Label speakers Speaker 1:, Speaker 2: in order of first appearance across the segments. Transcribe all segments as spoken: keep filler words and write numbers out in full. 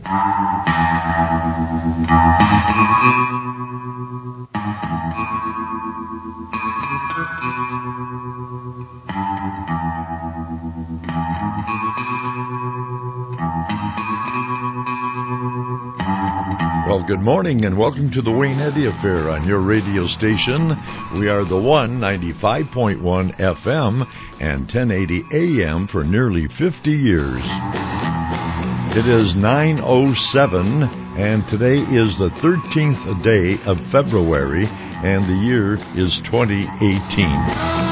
Speaker 1: Well, good morning and welcome to the Wayne Eddy Affair on your radio station. We are the one ninety-five point one F M and ten eighty A M for nearly fifty years. It is nine oh seven and today is the thirteenth day of February and the year is twenty eighteen.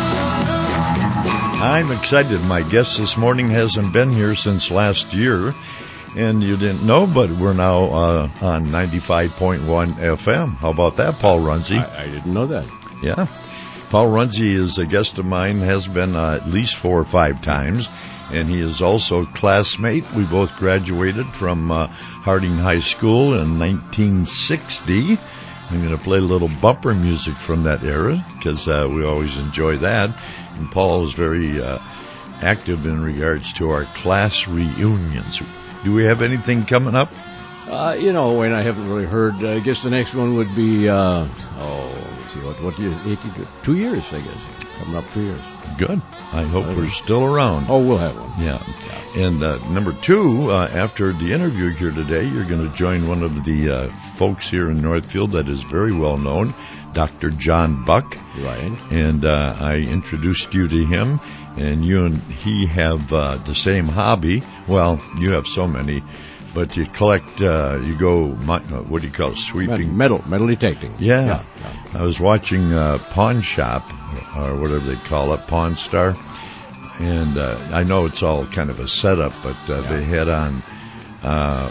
Speaker 1: I'm excited. My guest this morning hasn't been here since last year. And you didn't know, but we're now uh, on ninety-five point one F M. How about that, Paul Runze?
Speaker 2: I, I didn't know that.
Speaker 1: Yeah. Paul Runze is a guest of mine, has been uh, at least four or five times, and he is also a classmate. We both graduated from uh, Harding High School in nineteen sixty. I'm going to play a little bumper music from that era, because uh, we always enjoy that. And Paul is very uh, active in regards to our class reunions. Do we have anything coming up?
Speaker 2: Uh, you know, Wayne, I haven't really heard. I guess the next one would be, uh, oh, let's see, what, what year? Two years, I guess. Coming up two years.
Speaker 1: Good. I hope I we're still around.
Speaker 2: Oh, we'll have one.
Speaker 1: Yeah. yeah. And uh, number two, uh, after the interview here today, you're going to join one of the uh, folks here in Northfield that is very well known, Doctor John Buck.
Speaker 2: Right.
Speaker 1: And uh, I introduced you to him. And you and he have uh, the same hobby. Well, you have so many, but you collect, uh, you go, what do you call it, sweeping?
Speaker 2: Metal, metal detecting.
Speaker 1: Yeah.
Speaker 2: yeah, yeah.
Speaker 1: I was watching uh, Pawn Shop, or whatever they call it, Pawn Star, and uh, I know it's all kind of a setup, but uh, yeah. they had on uh,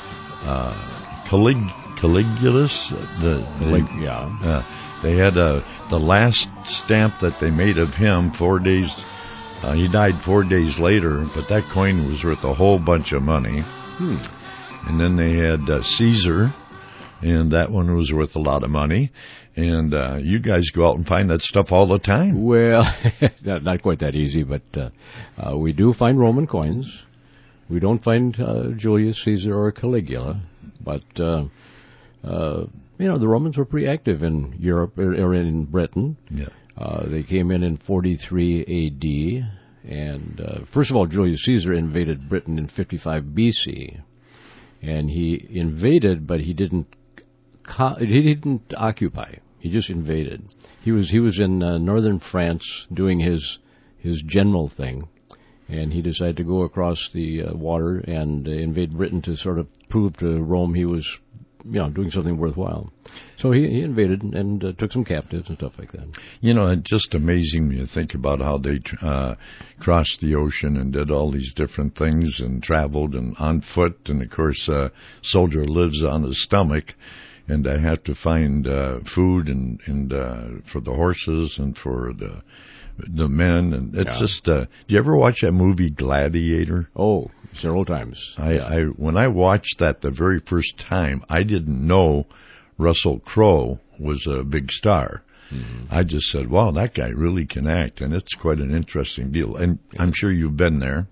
Speaker 1: uh, Calig- Caligulus. The,
Speaker 2: Calig-
Speaker 1: the,
Speaker 2: yeah.
Speaker 1: Uh, they had uh, the last stamp that they made of him four days Uh, he died four days later, but that coin was worth a whole bunch of money.
Speaker 2: Hmm.
Speaker 1: And then they had uh, Caesar, and that one was worth a lot of money. And uh, you guys go out and find that stuff all the time.
Speaker 2: Well, not, not quite that easy, but uh, uh, we do find Roman coins. We don't find uh, Julius Caesar or Caligula, but uh, uh, you know, the Romans were pretty active in Europe or, or in Britain.
Speaker 1: Yeah.
Speaker 2: Uh, they came in in forty-three A D, and uh, first of all, Julius Caesar invaded Britain in fifty-five B C, and he invaded, but he didn't co- he didn't occupy. He just invaded. He was he was in uh, northern France doing his his general thing, and he decided to go across the uh, water and uh, invade Britain to sort of prove to Rome he was, you know, doing something worthwhile. So he, he invaded and uh, took some captives and stuff like that.
Speaker 1: You know, it's just amazing when you think about how they uh, crossed the ocean and did all these different things and traveled and on foot. And, of course, a uh, soldier lives on his stomach, and they have to find uh, food and, and uh, for the horses and for the the men. And it's yeah. just, uh, do you ever watch that movie Gladiator?
Speaker 2: Oh, several times.
Speaker 1: I, yeah. I When I watched that the very first time, I didn't know Russell Crowe was a big star. Mm-hmm. I just said, wow, that guy really can act, and it's quite an interesting deal. And yeah. I'm sure you've been there.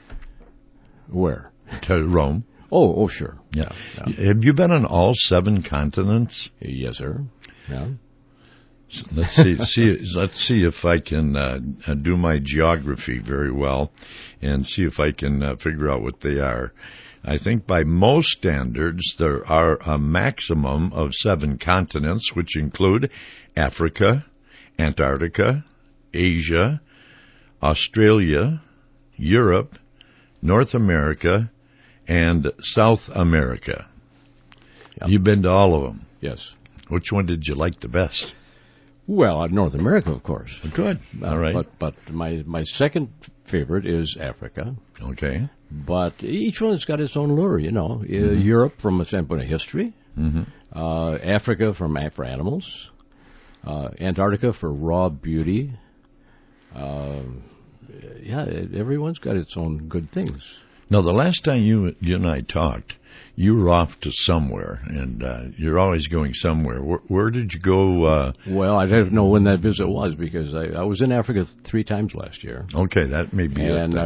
Speaker 2: Where?
Speaker 1: To Rome.
Speaker 2: Oh, oh, sure.
Speaker 1: Yeah. yeah. Have you been on all seven continents?
Speaker 2: Yes, sir. Yeah.
Speaker 1: So let's see, see. Let's see if I can uh, do my geography very well, and see if I can uh, figure out what they are. I think by most standards, there are a maximum of seven continents, which include Africa, Antarctica, Asia, Australia, Europe, North America, and South America. Yep. You've been to all of them?
Speaker 2: Yes.
Speaker 1: Which one did you like the best?
Speaker 2: Well, uh, North America, of course.
Speaker 1: Good. All right.
Speaker 2: Uh, but but my, my second favorite is Africa.
Speaker 1: Okay.
Speaker 2: But each one has got its own lure, you know. Mm-hmm. Uh, Europe from a standpoint of history.
Speaker 1: Mm-hmm.
Speaker 2: Uh, Africa from for animals. Uh, Antarctica for raw beauty. Uh, yeah, everyone's got its own good things.
Speaker 1: Now, the last time you you and I talked, you were off to somewhere, and uh, you're always going somewhere. Where, where did you go? Uh,
Speaker 2: well, I don't know when that visit was, because I, I was in Africa three times last year.
Speaker 1: Okay, that may be
Speaker 2: and
Speaker 1: it.
Speaker 2: And I was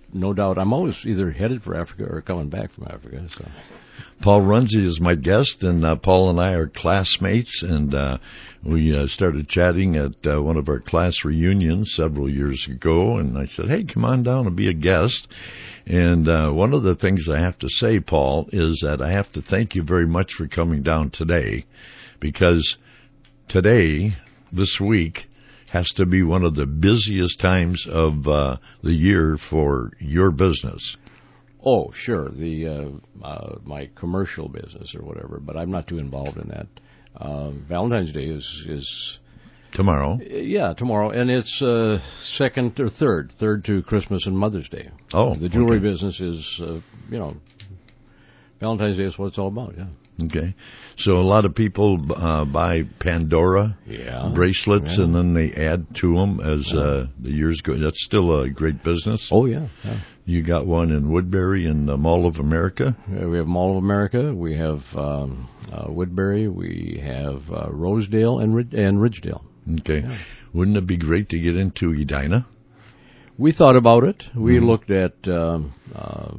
Speaker 2: no doubt, I'm always either headed for Africa or coming back from Africa. So.
Speaker 1: Paul Runze is my guest, and uh, Paul and I are classmates, and uh, we uh, started chatting at uh, one of our class reunions several years ago, and I said, hey, come on down and be a guest. And uh, one of the things I have to say, Paul, is that I have to thank you very much for coming down today, because today, this week, has to be one of the busiest times of uh, the year for your business.
Speaker 2: Oh, sure, the uh, uh, my commercial business or whatever, but I'm not too involved in that. Uh, Valentine's Day is is
Speaker 1: tomorrow.
Speaker 2: Yeah, tomorrow, and it's uh, second or third, third to Christmas and Mother's Day.
Speaker 1: Oh,
Speaker 2: the jewelry
Speaker 1: okay.
Speaker 2: business is, uh, you know, Valentine's Day is what it's all about. Yeah.
Speaker 1: Okay, so a lot of people uh, buy Pandora
Speaker 2: yeah.
Speaker 1: bracelets,
Speaker 2: yeah.
Speaker 1: and then they add to them as
Speaker 2: yeah.
Speaker 1: uh, the years go. That's still a great business.
Speaker 2: Oh, yeah. yeah.
Speaker 1: You got one in Woodbury in the Mall of America?
Speaker 2: Yeah, we have Mall of America, we have um, uh, Woodbury, we have uh, Rosedale and, Rid- and Ridgedale.
Speaker 1: Okay.
Speaker 2: Yeah.
Speaker 1: Wouldn't it be great to get into Edina?
Speaker 2: We thought about it. We
Speaker 1: mm-hmm.
Speaker 2: looked at... Um, uh,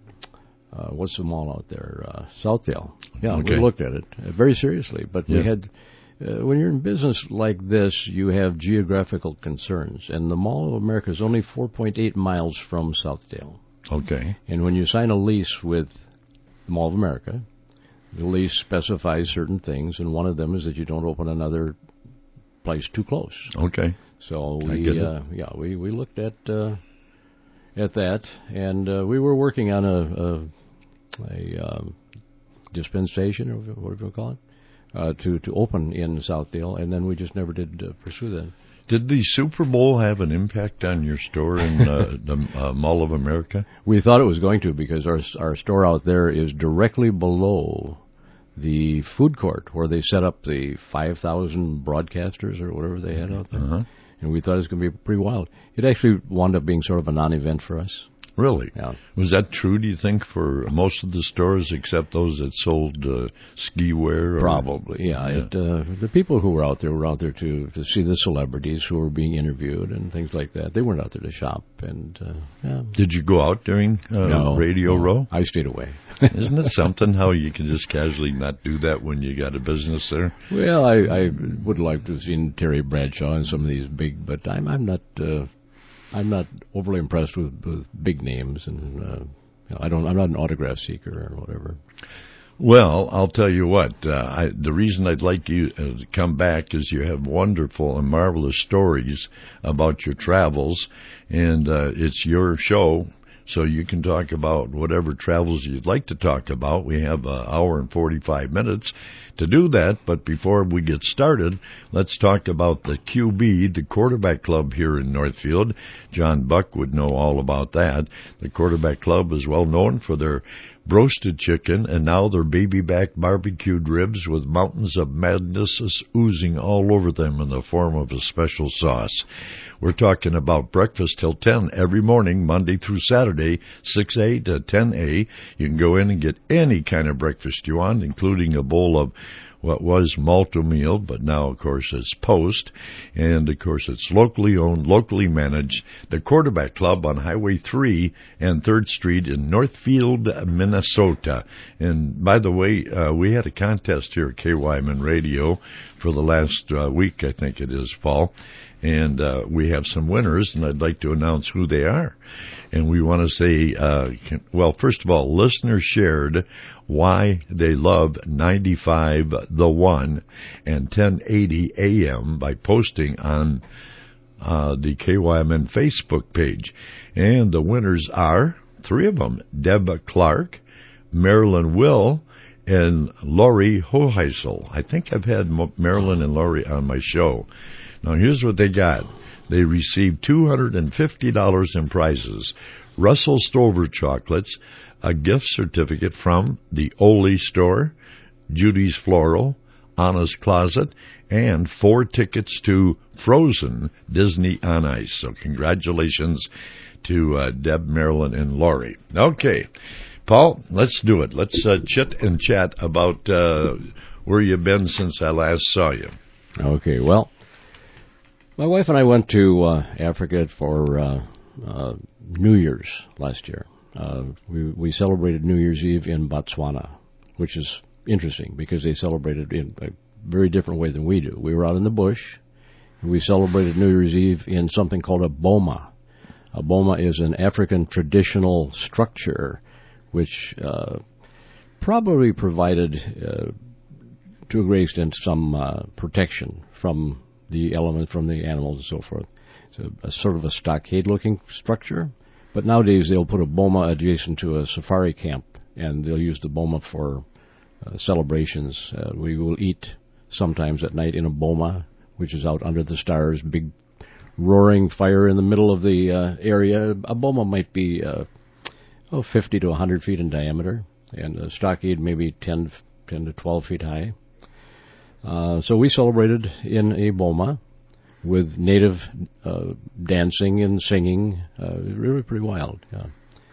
Speaker 2: Uh, what's the mall out there? Uh, Southdale. Yeah,
Speaker 1: okay.
Speaker 2: we looked at it uh, very seriously. But
Speaker 1: yeah.
Speaker 2: we had, uh, when you're in business like this, you have geographical concerns. And the Mall of America is only four point eight miles from Southdale.
Speaker 1: Okay.
Speaker 2: And when you sign a lease with the Mall of America, the lease specifies certain things, and one of them is that you don't open another place too close.
Speaker 1: Okay.
Speaker 2: So we, uh, yeah, we, we looked at uh, at that, and uh, we were working on a. a a um, dispensation, or whatever you call it, uh, to, to open in Southdale, and then we just never did uh, pursue that.
Speaker 1: Did the Super Bowl have an impact on your store in uh, the uh, Mall of America?
Speaker 2: We thought it was going to, because our our store out there is directly below the food court where they set up the five thousand broadcasters or whatever they had out there.
Speaker 1: Uh-huh.
Speaker 2: And we thought it was going to be pretty wild. It actually wound up being sort of a non-event for us.
Speaker 1: Really?
Speaker 2: Yeah.
Speaker 1: Was that true, do you think, for most of the stores except those that sold uh, ski wear? Or?
Speaker 2: Probably, yeah.
Speaker 1: yeah.
Speaker 2: It, uh, the people who were out there were out there to, to see the celebrities who were being interviewed and things like that. They weren't out there to shop. And uh, yeah.
Speaker 1: Did you go out during uh,
Speaker 2: no,
Speaker 1: Radio
Speaker 2: no,
Speaker 1: Row?
Speaker 2: I stayed away.
Speaker 1: Isn't it something how you can just casually not do that when you got a business there?
Speaker 2: Well, I, I would like to have seen Terry Bradshaw and some of these big, but I'm, I'm not... Uh, I'm not overly impressed with, with big names, and uh, you know, I don't. I'm not an autograph seeker or whatever.
Speaker 1: Well, I'll tell you what. Uh, I, the reason I'd like you uh, to come back is you have wonderful and marvelous stories about your travels, and uh, it's your show, so you can talk about whatever travels you'd like to talk about. We have an hour and forty-five minutes to do that, but before we get started, let's talk about the Q B, the quarterback club here in Northfield. John Buck would know all about that. The quarterback club is well known for their roasted chicken, and now their baby back barbecued ribs with mountains of madness oozing all over them in the form of a special sauce. We're talking about breakfast till ten every morning, Monday through Saturday, six a to ten a. You can go in and get any kind of breakfast you want, including a bowl of what was Malto meal, but now, of course, it's Post. And, of course, it's locally owned, locally managed. The Quarterback Club on Highway three and third Street in Northfield, Minnesota. And, by the way, uh, we had a contest here at K Y M N Radio for the last uh, week, I think it is, Paul. And uh, we have some winners, and I'd like to announce who they are. And we want to say, uh, can, well, first of all, listeners shared why they love ninety-five The One and ten eighty A M by posting on uh, the K Y M N Facebook page. And the winners are three of them, Deb Clark, Marilyn Will, and Lori Hoheisel. I think I've had Marilyn and Lori on my show. Now, here's what they got. They received two hundred fifty dollars in prizes, Russell Stover chocolates, a gift certificate from the Ole store, Judy's Floral, Anna's Closet, and four tickets to Frozen Disney on Ice. So congratulations to uh, Deb, Marilyn, and Lori. Okay, Paul, let's do it. Let's uh, chit and chat about uh, where you've been since I last saw you.
Speaker 2: Okay, well, my wife and I went to uh, Africa for uh, uh, New Year's last year. Uh, we, we celebrated New Year's Eve in Botswana, which is interesting because they celebrated in a very different way than we do. We were out in the bush. We celebrated New Year's Eve in something called a boma. A boma is an African traditional structure which uh, probably provided, uh, to a great extent, some uh, protection from the element, from the animals and so forth. It's a, a sort of a stockade-looking structure. But nowadays they'll put a boma adjacent to a safari camp, and they'll use the boma for uh, celebrations. Uh, we will eat sometimes at night in a boma, which is out under the stars, big roaring fire in the middle of the uh, area. A boma might be uh, oh, fifty to one hundred feet in diameter, and a stockade maybe ten, ten to twelve feet high. Uh, so we celebrated in a boma with native uh, dancing and singing. Uh, really pretty wild. Yeah.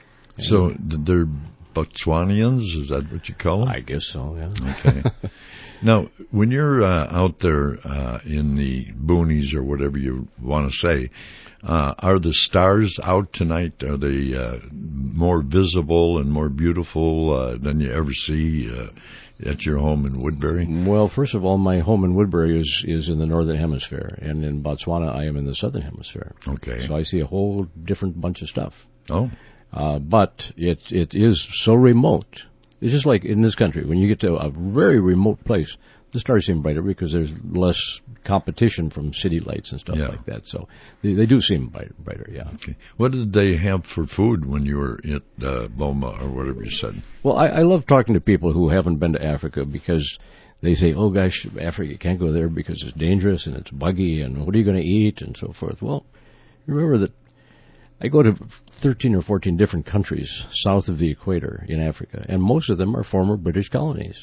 Speaker 1: So they're Botswanians? Is that what you call them?
Speaker 2: I guess so, yeah.
Speaker 1: Okay. Now, when you're uh, out there uh, in the boonies or whatever you want to say, uh, are the stars out tonight? Are they uh, more visible and more beautiful uh, than you ever see uh, at your home in Woodbury?
Speaker 2: Well, first of all, my home in Woodbury is, is in the northern hemisphere, and in Botswana I am in the southern hemisphere.
Speaker 1: Okay.
Speaker 2: So I see a whole different bunch of stuff.
Speaker 1: Oh.
Speaker 2: Uh, but it it is so remote. It's just like in this country, when you get to a very remote place, the stars seem brighter because there's less competition from city lights and stuff
Speaker 1: yeah.
Speaker 2: like that. So they, they do seem brighter, brighter, yeah.
Speaker 1: Okay. What did they have for food when you were at uh, Boma or whatever you said?
Speaker 2: Well, I, I love talking to people who haven't been to Africa because they say, oh, gosh, Africa, you can't go there because it's dangerous and it's buggy and what are you going to eat and so forth. Well, remember that I go to thirteen or fourteen different countries south of the equator in Africa, and most of them are former British colonies.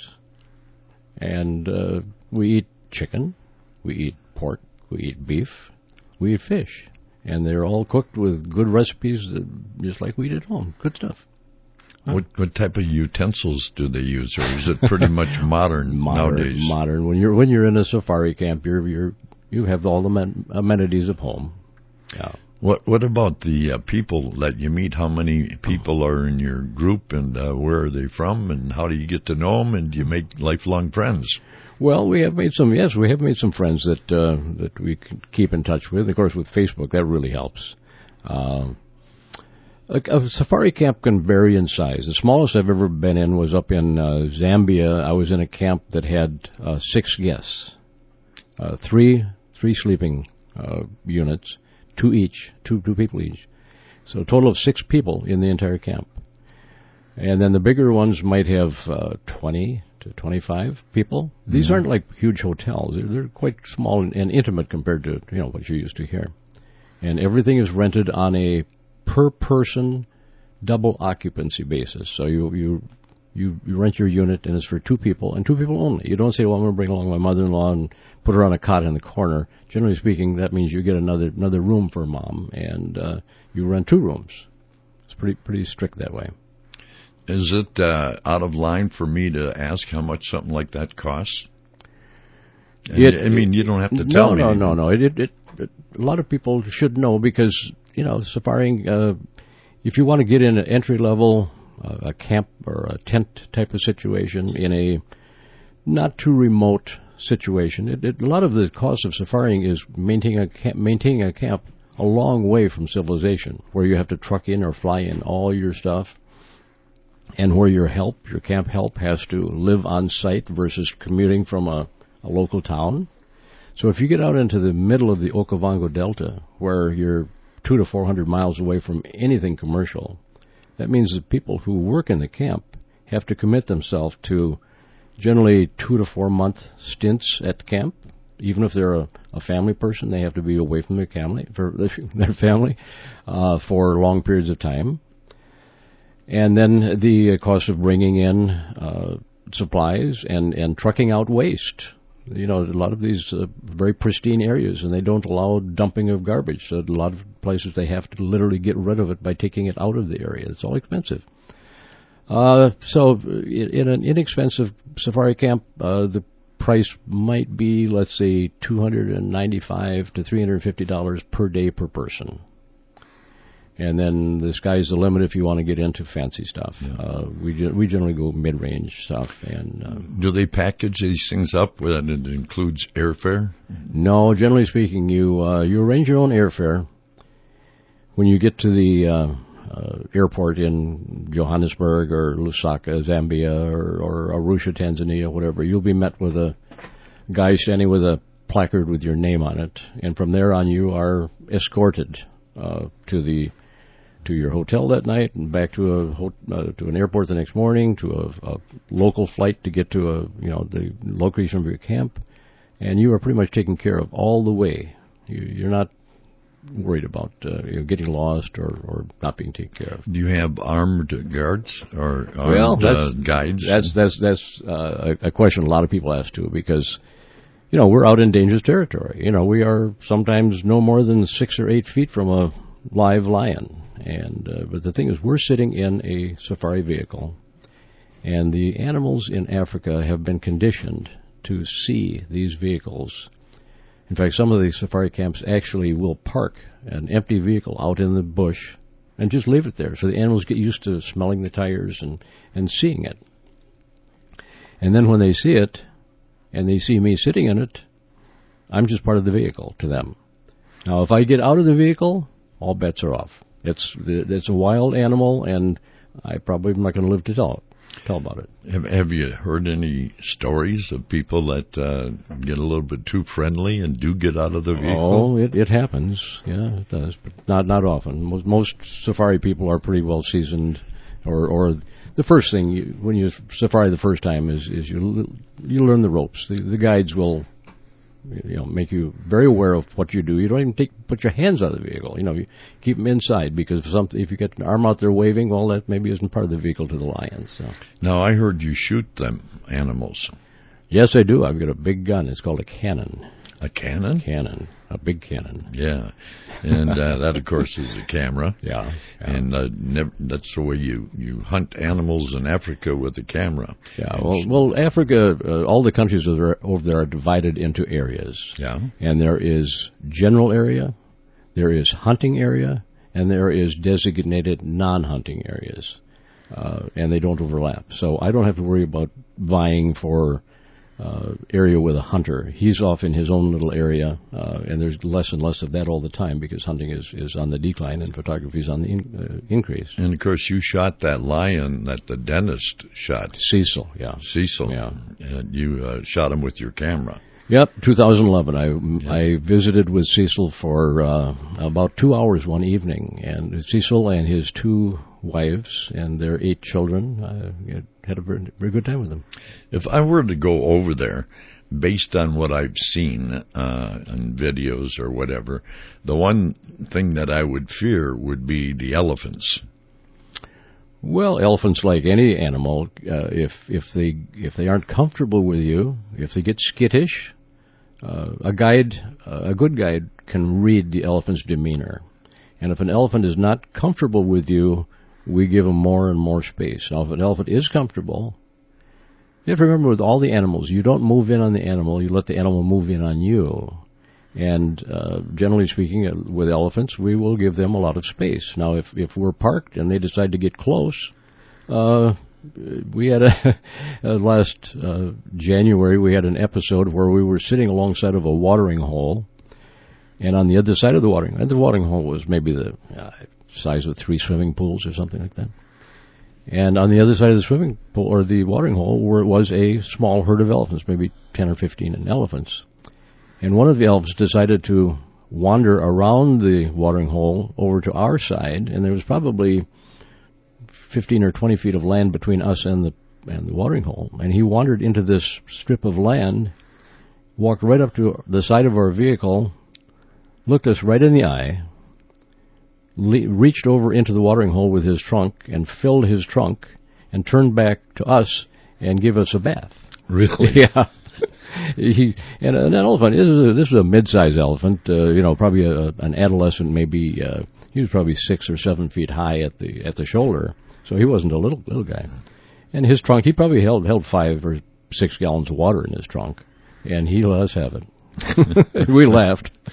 Speaker 2: And uh, we eat chicken, we eat pork, we eat beef, we eat fish. And they're all cooked with good recipes, that, just like we did at home. Good stuff. Huh?
Speaker 1: What what type of utensils do they use, or is it pretty much modern,
Speaker 2: modern
Speaker 1: nowadays?
Speaker 2: Modern. When you're when you're in a safari camp, you're you're you have all the men, amenities of home. Yeah.
Speaker 1: What what about the uh, people that you meet? How many people are in your group, and uh, where are they from, and how do you get to know them, and do you make lifelong friends?
Speaker 2: Well, we have made some, yes, we have made some friends that uh, that we can keep in touch with. Of course, with Facebook, that really helps. Uh, a, a safari camp can vary in size. The smallest I've ever been in was up in uh, Zambia. I was in a camp that had uh, six guests, uh, three three sleeping uh, units. Two each, two two people each. So a total of six people in the entire camp. And then the bigger ones might have uh, twenty to twenty-five people. These mm-hmm. aren't like huge hotels. They're, they're quite small and, and intimate compared to, you know, what you're used to here. And everything is rented on a per-person double occupancy basis. So you, you you you rent your unit, and it's for two people, and two people only. You don't say, well, I'm going to bring along my mother-in-law and put her on a cot in the corner. Generally speaking, that means you get another another room for mom, and uh, you rent two rooms. It's pretty pretty strict that way.
Speaker 1: Is it uh, out of line for me to ask how much something like that costs? It, I mean, you don't have to tell
Speaker 2: no,
Speaker 1: me.
Speaker 2: No, no, no, no. It, it, it, it, a lot of people should know because, you know, safaring, uh, if you want to get in an entry-level, uh, a camp or a tent type of situation in a not too remote situation, it, it, a lot of the cost of safaring is maintaining a, camp, maintaining a camp a long way from civilization, where you have to truck in or fly in all your stuff, and where your help, your camp help, has to live on site versus commuting from a, a local town. So if you get out into the middle of the Okavango Delta, where you're two to four hundred miles away from anything commercial, that means that people who work in the camp have to commit themselves to generally two to four month stints at camp. Even if they're a, a family person, they have to be away from their family for their family uh, for long periods of time. And then the cost of bringing in uh, supplies and, and trucking out waste. You know, a lot of these uh, very pristine areas, and they don't allow dumping of garbage. So a lot of places they have to literally get rid of it by taking it out of the area. It's all expensive. Uh, so in, in an inexpensive safari camp, uh, the price might be, let's say, two hundred ninety-five to three hundred fifty dollars per day per person. And then the sky's the limit if you want to get into fancy stuff. Yeah. Uh, we ge- we generally go mid-range stuff. And uh,
Speaker 1: do they package these things up where it includes airfare?
Speaker 2: No, generally speaking, you uh, you arrange your own airfare. When you get to the uh, uh, airport in Johannesburg or Lusaka, Zambia, or, or Arusha, Tanzania, whatever, you'll be met with a guy standing with a placard with your name on it, and from there on you are escorted uh, to the to your hotel that night and back to a ho- uh, to an airport the next morning, to a, a local flight to get to a you know the location of your camp, and you are pretty much taken care of all the way. You, you're not worried about uh, you know, getting lost or, or not being taken care of.
Speaker 1: Do you have armed guards or armed
Speaker 2: well, that's,
Speaker 1: uh, guides?
Speaker 2: That's that's that's uh, a, a question a lot of people ask too, because you know we're out in dangerous territory. You know we are sometimes no more than six or eight feet from a live lion. And uh, but the thing is, we're sitting in a safari vehicle, and the animals in Africa have been conditioned to see these vehicles. In fact, some of the safari camps actually will park an empty vehicle out in the bush and just leave it there, so the animals get used to smelling the tires and, and seeing it. And then when they see it, and they see me sitting in it, I'm just part of the vehicle to them. Now, if I get out of the vehicle, all bets are off. It's it's a wild animal, and I probably am not going to live to tell tell about it.
Speaker 1: Have Have you heard any stories of people that uh, get a little bit too friendly and do get out of the vehicle?
Speaker 2: Oh, it it happens. Yeah, it does, but not not often. Most, most safari people are pretty well seasoned, or or the first thing you, when you safari the first time is is you you learn the ropes. The, the guides will. You know, make you very aware of what you do. You don't even take put your hands out of the vehicle. You know, you keep them inside, because if something if you get an arm out there waving, well, that maybe isn't part of the vehicle to the lions. So.
Speaker 1: Now, I heard you shoot them animals.
Speaker 2: Yes, I do. I've got a big gun. It's called a cannon.
Speaker 1: A cannon?
Speaker 2: Cannon. A big cannon.
Speaker 1: Yeah. And uh, that, of course, is a camera.
Speaker 2: Yeah. yeah.
Speaker 1: And uh, never, that's the way you, you hunt animals in Africa, with a camera.
Speaker 2: Yeah. Well, well Africa, uh, all the countries over there, over there are divided into areas.
Speaker 1: Yeah.
Speaker 2: And there is general area, there is hunting area, and there is designated non-hunting areas. Uh, and they don't overlap. So I don't have to worry about vying for Uh, area with a hunter. He's off in his own little area, uh, and there's less and less of that all the time, because hunting is, is on the decline and photography is on the in, uh, increase.
Speaker 1: And, of course, you shot that lion that the dentist shot.
Speaker 2: Cecil, yeah.
Speaker 1: Cecil.
Speaker 2: Yeah.
Speaker 1: And you uh, shot him with your camera.
Speaker 2: Yep, two thousand eleven. I,
Speaker 1: yeah.
Speaker 2: I visited with Cecil for uh, about two hours one evening, and Cecil and his two wives and their eight children uh, had a very, very good time with them.
Speaker 1: If I were to go over there, based on what I've seen uh, in videos or whatever, the one thing that I would fear would be the elephants.
Speaker 2: Well, elephants, like any animal, uh, if if they if they aren't comfortable with you, if they get skittish, uh, a guide, uh, a good guide, can read the elephant's demeanor. And if an elephant is not comfortable with you, we give them more and more space. Now, if an elephant is comfortable, you have to remember, with all the animals, you don't move in on the animal, you let the animal move in on you. And uh, generally speaking, uh, with elephants, we will give them a lot of space. Now, if, if we're parked and they decide to get close, uh, we had a, uh, last uh, January, we had an episode where we were sitting alongside of a watering hole, and on the other side of the watering hole, the watering hole was maybe the uh, size of three swimming pools or something like that. And on the other side of the swimming pool, or the watering hole, where was a small herd of elephants, maybe ten or fifteen elephants. And one of the elephants decided to wander around the watering hole over to our side, and there was probably fifteen or twenty feet of land between us and the and the watering hole. And he wandered into this strip of land, walked right up to the side of our vehicle, looked us right in the eye, le- reached over into the watering hole with his trunk and filled his trunk, and turned back to us and gave us a bath.
Speaker 1: Really?
Speaker 2: Yeah. He, and an elephant, this is a, this is a mid-sized elephant, uh, you know, probably a, an adolescent, maybe, uh, he was probably six or seven feet high at the at the shoulder, so he wasn't a little little guy. And his trunk, he probably held held five or six gallons of water in his trunk, and he let us have it. We laughed.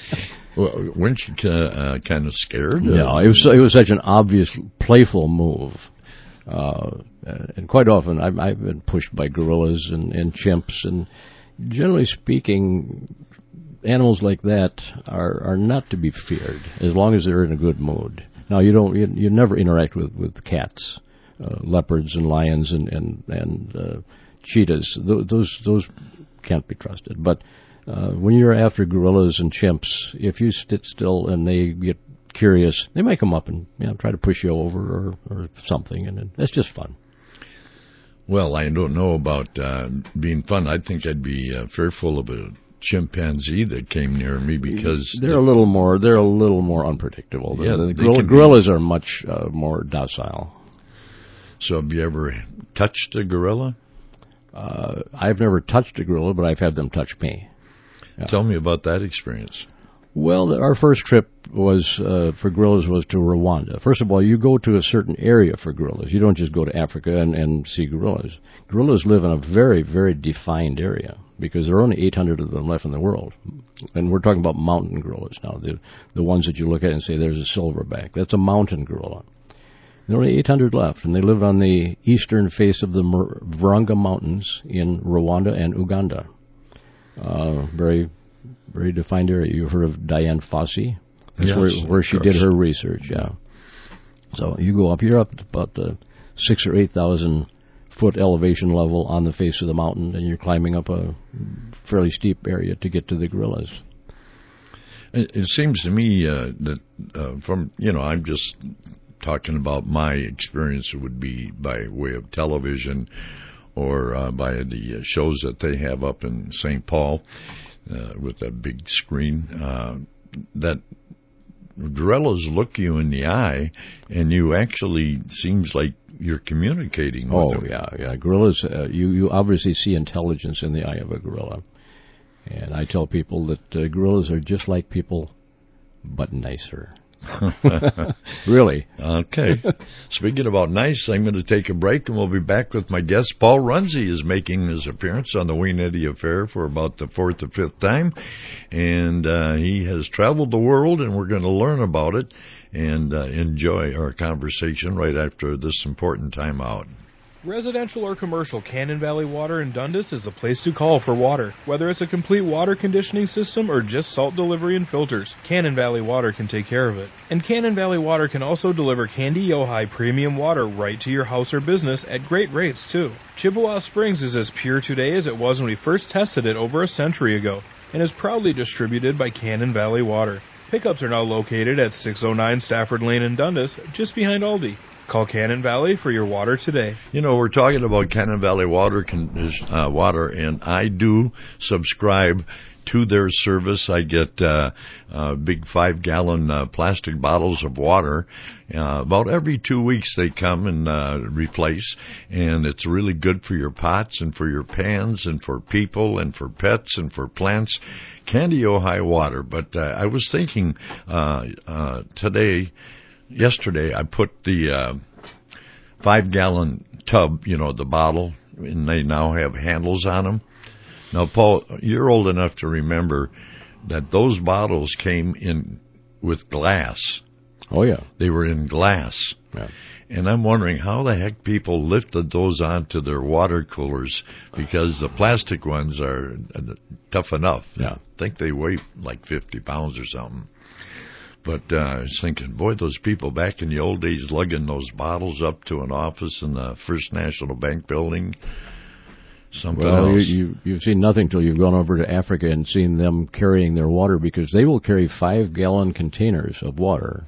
Speaker 1: Well, weren't you uh, kind of scared?
Speaker 2: No, it was it was such an obvious, playful move. Uh, and quite often I've, I've been pushed by gorillas and, and chimps, and generally speaking, animals like that are, are not to be feared as long as they're in a good mood. Now, you don't you, you never interact with, with cats, uh, leopards and lions and and and uh, cheetahs. Th- those those can't be trusted. But uh, when you're after gorillas and chimps, if you sit still and they get curious, they might come up and, you know, try to push you over or, or something, and that's just fun.
Speaker 1: Well, I don't know about uh, being fun. I think I'd be uh, fearful of a chimpanzee that came near me because
Speaker 2: they're a little more they're a little more unpredictable.
Speaker 1: Yeah,
Speaker 2: the, the
Speaker 1: they
Speaker 2: gorilla, gorillas are much uh, more docile.
Speaker 1: So, have you ever touched a gorilla?
Speaker 2: Uh, I've never touched a gorilla, but I've had them touch me. Yeah.
Speaker 1: Tell me about that experience.
Speaker 2: Well, our first trip was uh, for gorillas was to Rwanda. First of all, you go to a certain area for gorillas. You don't just go to Africa and, and see gorillas. Gorillas live in a very, very defined area because there are only eight hundred of them left in the world. And we're talking about mountain gorillas now, the the ones that you look at and say there's a silverback. That's a mountain gorilla. There are only eight hundred left, and they live on the eastern face of the Virunga Mountains in Rwanda and Uganda. Uh, very... Very defined area. You've heard of Diane Fossey? That's
Speaker 1: yes,
Speaker 2: where, where she
Speaker 1: course.
Speaker 2: did her research, yeah. So you go up, you're up to about the six or eight thousand foot elevation level on the face of the mountain, and you're climbing up a fairly steep area to get to the gorillas.
Speaker 1: It, it seems to me uh, that uh, from, you know, I'm just talking about my experience. It would be by way of television or uh, by the shows that they have up in Saint Paul. Uh, with that big screen, uh, that gorillas look you in the eye, and you actually seems like you're communicating with
Speaker 2: oh,
Speaker 1: them.
Speaker 2: Oh, yeah, yeah. Gorillas, uh, you, you obviously see intelligence in the eye of a gorilla. And I tell people that uh, gorillas are just like people, but nicer. Really.
Speaker 1: Okay. Speaking about nice, I'm going to take a break, and we'll be back with my guest. Paul Runze is making his appearance on the Wayne Eddy Affair for about the fourth or fifth time, and uh, he has traveled the world, and we're going to learn about it and uh, enjoy our conversation right after this important time out.
Speaker 3: Residential or commercial, Cannon Valley Water in Dundas is the place to call for water. Whether it's a complete water conditioning system or just salt delivery and filters, Cannon Valley Water can take care of it. And Cannon Valley Water can also deliver Candy Ojai premium water right to your house or business at great rates, too. Chippewa Springs is as pure today as it was when we first tested it over a century ago, and is proudly distributed by Cannon Valley Water. Pickups are now located at six oh nine Stafford Lane in Dundas, just behind Aldi. Call Cannon Valley for your water today.
Speaker 1: You know, we're talking about Cannon Valley Water, uh, water, and I do subscribe to their service. I get uh, uh, big five-gallon uh, plastic bottles of water. Uh, about every two weeks they come and uh, replace, and it's really good for your pots and for your pans and for people and for pets and for plants. Candy Ojai water. But uh, I was thinking uh, uh, today... Yesterday, I put the uh, five-gallon tub, you know, the bottle, and they now have handles on them. Now, Paul, you're old enough to remember that those bottles came in with glass.
Speaker 2: Oh, yeah.
Speaker 1: They were in glass.
Speaker 2: Yeah.
Speaker 1: And I'm wondering how the heck people lifted those onto their water coolers, because the plastic ones are tough enough.
Speaker 2: Yeah.
Speaker 1: I think they weigh like fifty pounds or something. But uh, I was thinking, boy, those people back in the old days lugging those bottles up to an office in the First National Bank building, something
Speaker 2: well,
Speaker 1: else.
Speaker 2: You, you, you've seen nothing till you've gone over to Africa and seen them carrying their water, because they will carry five-gallon containers of water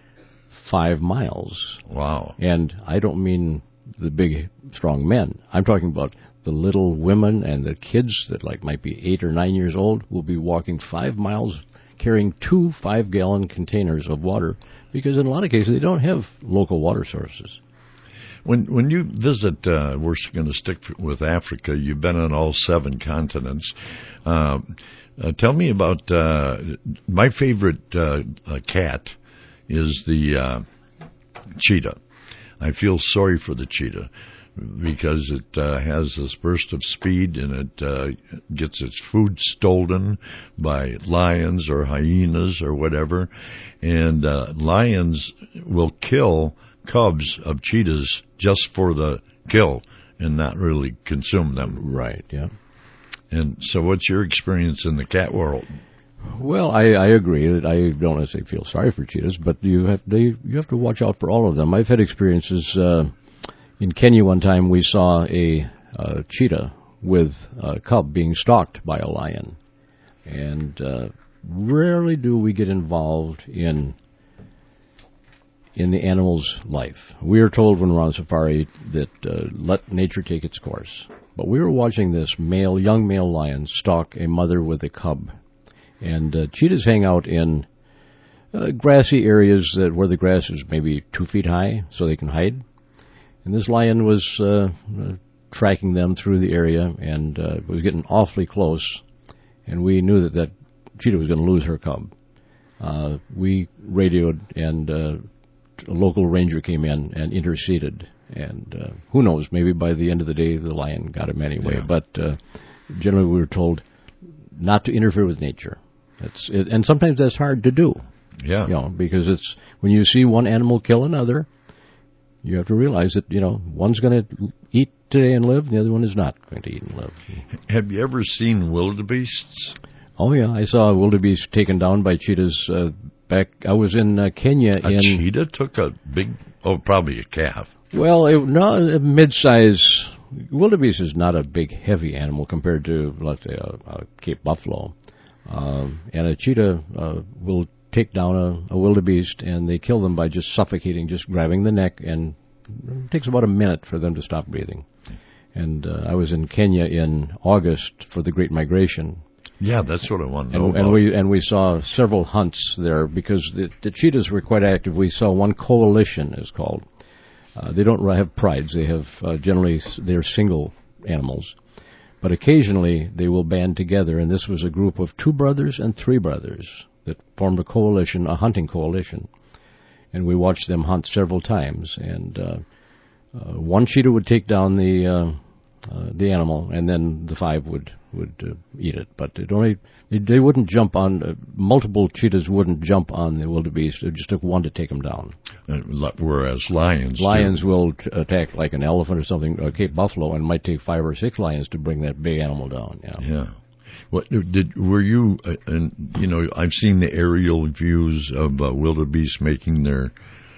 Speaker 2: five miles.
Speaker 1: Wow.
Speaker 2: And I don't mean the big, strong men. I'm talking about the little women and the kids that like might be eight or nine years old will be walking five miles carrying two five-gallon containers of water, because in a lot of cases they don't have local water sources.
Speaker 1: When when you visit, uh, we're going to stick with Africa. You've been on all seven continents. Uh, uh, tell me about uh, my favorite uh, uh, cat is the uh, cheetah. I feel sorry for the cheetah because it uh, has this burst of speed and it uh, gets its food stolen by lions or hyenas or whatever. And uh, lions will kill cubs of cheetahs just for the kill and not really consume them.
Speaker 2: Right, yeah.
Speaker 1: And so what's your experience in the cat world?
Speaker 2: Well, I, I agree that I don't necessarily feel sorry for cheetahs, but you have they you have to watch out for all of them. I've had experiences uh, in Kenya. One time we saw a uh, cheetah with a cub being stalked by a lion, and uh, rarely do we get involved in in the animal's life. We are told when we're on safari that uh, let nature take its course, but we were watching this male young male lion stalk a mother with a cub. And uh, cheetahs hang out in uh, grassy areas that where the grass is maybe two feet high, so they can hide. And this lion was uh, uh, tracking them through the area, and uh, was getting awfully close. And we knew that that cheetah was going to lose her cub. Uh, we radioed, and uh, a local ranger came in and interceded. And uh, who knows? Maybe by the end of the day, the lion got him anyway.
Speaker 1: Yeah.
Speaker 2: But uh, generally, we were told not to interfere with nature. That's it, and sometimes that's hard to do.
Speaker 1: Yeah.
Speaker 2: You know, because it's when you see one animal kill another, you have to realize that, you know, one's going to eat today and live, and the other one is not going to eat and live.
Speaker 1: Have you ever seen wildebeests?
Speaker 2: Oh yeah, I saw a wildebeest taken down by cheetahs uh, back. I was in uh, Kenya.
Speaker 1: A
Speaker 2: in
Speaker 1: cheetah took a big, oh, probably a calf.
Speaker 2: Well, it, no, a mid-size wildebeest is not a big, heavy animal compared to, let's say, a, a Cape buffalo. Um, and a cheetah uh, will take down a, a wildebeest, and they kill them by just suffocating, just grabbing the neck, and it takes about a minute for them to stop breathing. And uh, I was in Kenya in August for the Great Migration.
Speaker 1: Yeah, that's what I want to know
Speaker 2: And,
Speaker 1: about.
Speaker 2: and we and we saw several hunts there because the, the cheetahs were quite active. We saw one coalition, is called. Uh, they don't have prides. They have uh, generally they're single animals. But occasionally they will band together, and this was a group of two brothers and three brothers that formed a coalition, a hunting coalition. And we watched them hunt several times. And uh, uh, one cheetah would take down the uh, uh, the animal, and then the five would would uh, eat it. But it only they, they wouldn't jump on. Uh, multiple cheetahs wouldn't jump on the wildebeest. It just took one to take them down.
Speaker 1: Uh, whereas lions,
Speaker 2: lions
Speaker 1: do.
Speaker 2: will t- attack like an elephant or something, a Cape buffalo, and it might take five or six lions to bring that big animal down. Yeah.
Speaker 1: Yeah. What did were you? Uh, and you know, I've seen the aerial views of uh, wildebeest making their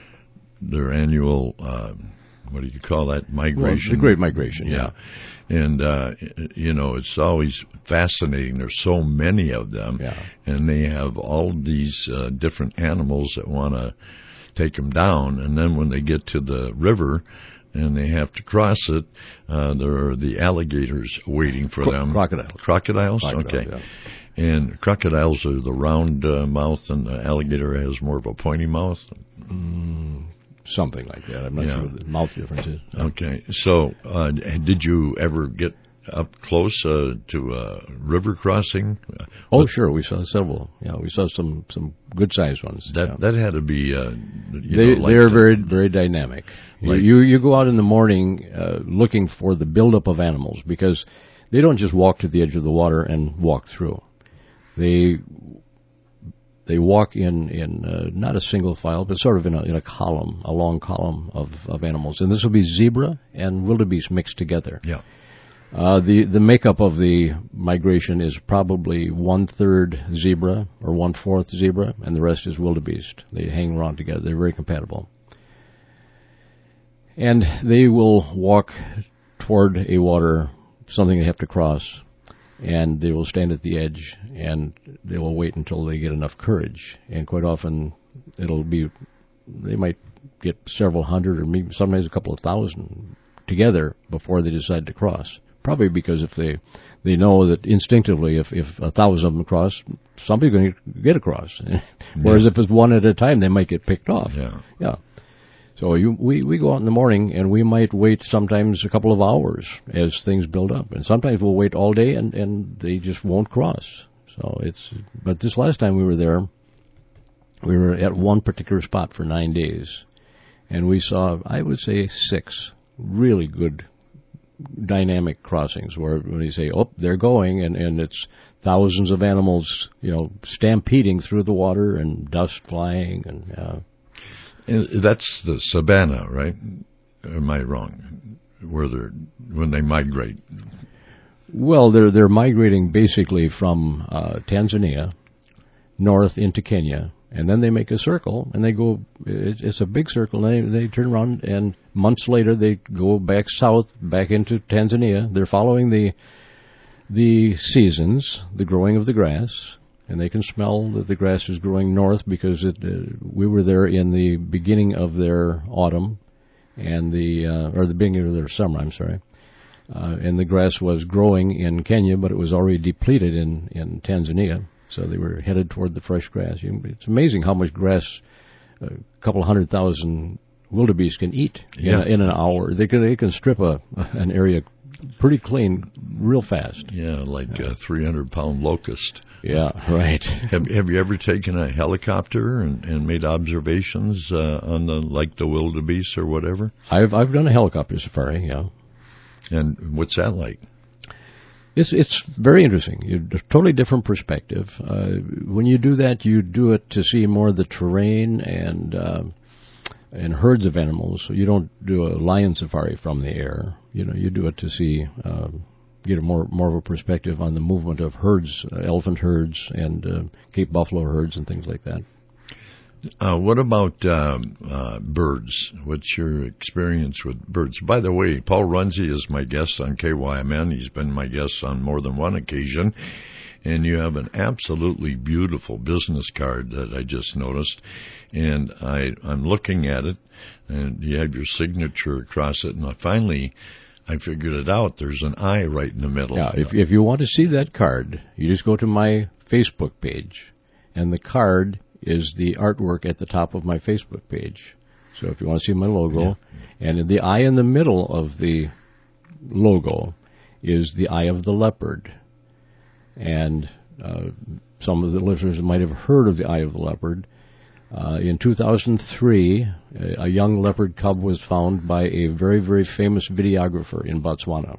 Speaker 1: their annual. Uh, what do you call that? Migration.
Speaker 2: Well, the Great Migration.
Speaker 1: Yeah. yeah. And uh, you know, it's always fascinating. There's so many of them,
Speaker 2: yeah.
Speaker 1: and they have all these uh, different animals that want to take them down. And then when they get to the river and they have to cross it, uh, there are the alligators waiting for
Speaker 2: Cro-
Speaker 1: them.
Speaker 2: Crocodiles.
Speaker 1: Crocodiles?
Speaker 2: Crocodiles,
Speaker 1: okay.
Speaker 2: Yeah.
Speaker 1: And crocodiles are the round uh, mouth, and the alligator has more of a pointy mouth?
Speaker 2: Mm, something like that. I'm not
Speaker 1: Yeah.
Speaker 2: sure what the mouth difference is.
Speaker 1: Okay. So uh, did you ever get up close uh, to a river crossing?
Speaker 2: Oh,
Speaker 1: What-
Speaker 2: sure. We saw several. Yeah, we saw some, some good-sized ones.
Speaker 1: That
Speaker 2: yeah.
Speaker 1: that had to be. Uh, you
Speaker 2: They
Speaker 1: know, like
Speaker 2: they're
Speaker 1: the-
Speaker 2: very very dynamic.
Speaker 1: Like-
Speaker 2: you you go out in the morning uh, looking for the buildup of animals because they don't just walk to the edge of the water and walk through. They they walk in in uh, not a single file, but sort of in a in a column, a long column of, of animals. And this will be zebra and wildebeest mixed together.
Speaker 1: Yeah.
Speaker 2: Uh, the the makeup of the migration is probably one third zebra or one fourth zebra, and the rest is wildebeest. They hang around together. They're very compatible, and they will walk toward a water, something they have to cross, and they will stand at the edge, and they will wait until they get enough courage. And quite often, it'll be they might get several hundred or maybe sometimes a couple of thousand together before they decide to cross. Probably because if they they know that instinctively if, if a thousand of them cross, somebody's going to get across. Whereas
Speaker 1: Yeah.
Speaker 2: if it's one at a time, they might get picked off.
Speaker 1: Yeah.
Speaker 2: Yeah. So you, we, we go out in the morning and we might wait sometimes a couple of hours as things build up. And sometimes we'll wait all day and, and they just won't cross. So it's, but this last time we were there, we were at one particular spot for nine days. And we saw, I would say, six really good dynamic crossings where when you say, oh, they're going, and, and it's thousands of animals, you know, stampeding through the water and dust flying. and uh,
Speaker 1: That's the savanna, right? Am I wrong? Where they're, when they migrate?
Speaker 2: Well, they're, they're migrating basically from uh, Tanzania north into Kenya, and then they make a circle, and they go, it's a big circle, and they, they turn around, and months later they go back south, back into Tanzania. They're following the the seasons, the growing of the grass, and they can smell that the grass is growing north because it, uh, we were there in the beginning of their autumn, and the uh, or the beginning of their summer, I'm sorry, uh, and the grass was growing in Kenya, but it was already depleted in, in Tanzania. So they were headed toward the fresh grass. It's amazing how much grass a couple hundred thousand wildebeest can eat
Speaker 1: yeah.
Speaker 2: in, in an hour. They can they can strip a an area pretty clean real fast.
Speaker 1: Yeah, like a three hundred pound locust.
Speaker 2: Yeah, right.
Speaker 1: Have Have you ever taken a helicopter and, and made observations uh, on the like the wildebeest or whatever?
Speaker 2: I've I've done a helicopter safari. Yeah.
Speaker 1: And what's that like?
Speaker 2: It's it's very interesting. You a totally different perspective. Uh, when you do that, you do it to see more of the terrain and uh, and herds of animals. So you don't do a lion safari from the air. You know, you do it to see uh, get a more more of a perspective on the movement of herds, uh, elephant herds and uh, Cape buffalo herds and things like that.
Speaker 1: Uh, what about um, uh, birds? What's your experience with birds? By the way, Paul Runze is my guest on K Y M N. He's been my guest on more than one occasion. And you have an absolutely beautiful business card that I just noticed. And I, I'm looking at it, and you have your signature across it. And I finally, I figured it out. There's an eye right in the middle.
Speaker 2: Yeah, if, if you want to see that card, you just go to my Facebook page. And the card is the artwork at the top of my Facebook page. So if you want to see my logo, yeah. and the eye in the middle of the logo is the eye of the leopard. And uh, some of the listeners might have heard of the eye of the leopard. Uh, in two thousand three, a, a young leopard cub was found by a very, very famous videographer in Botswana.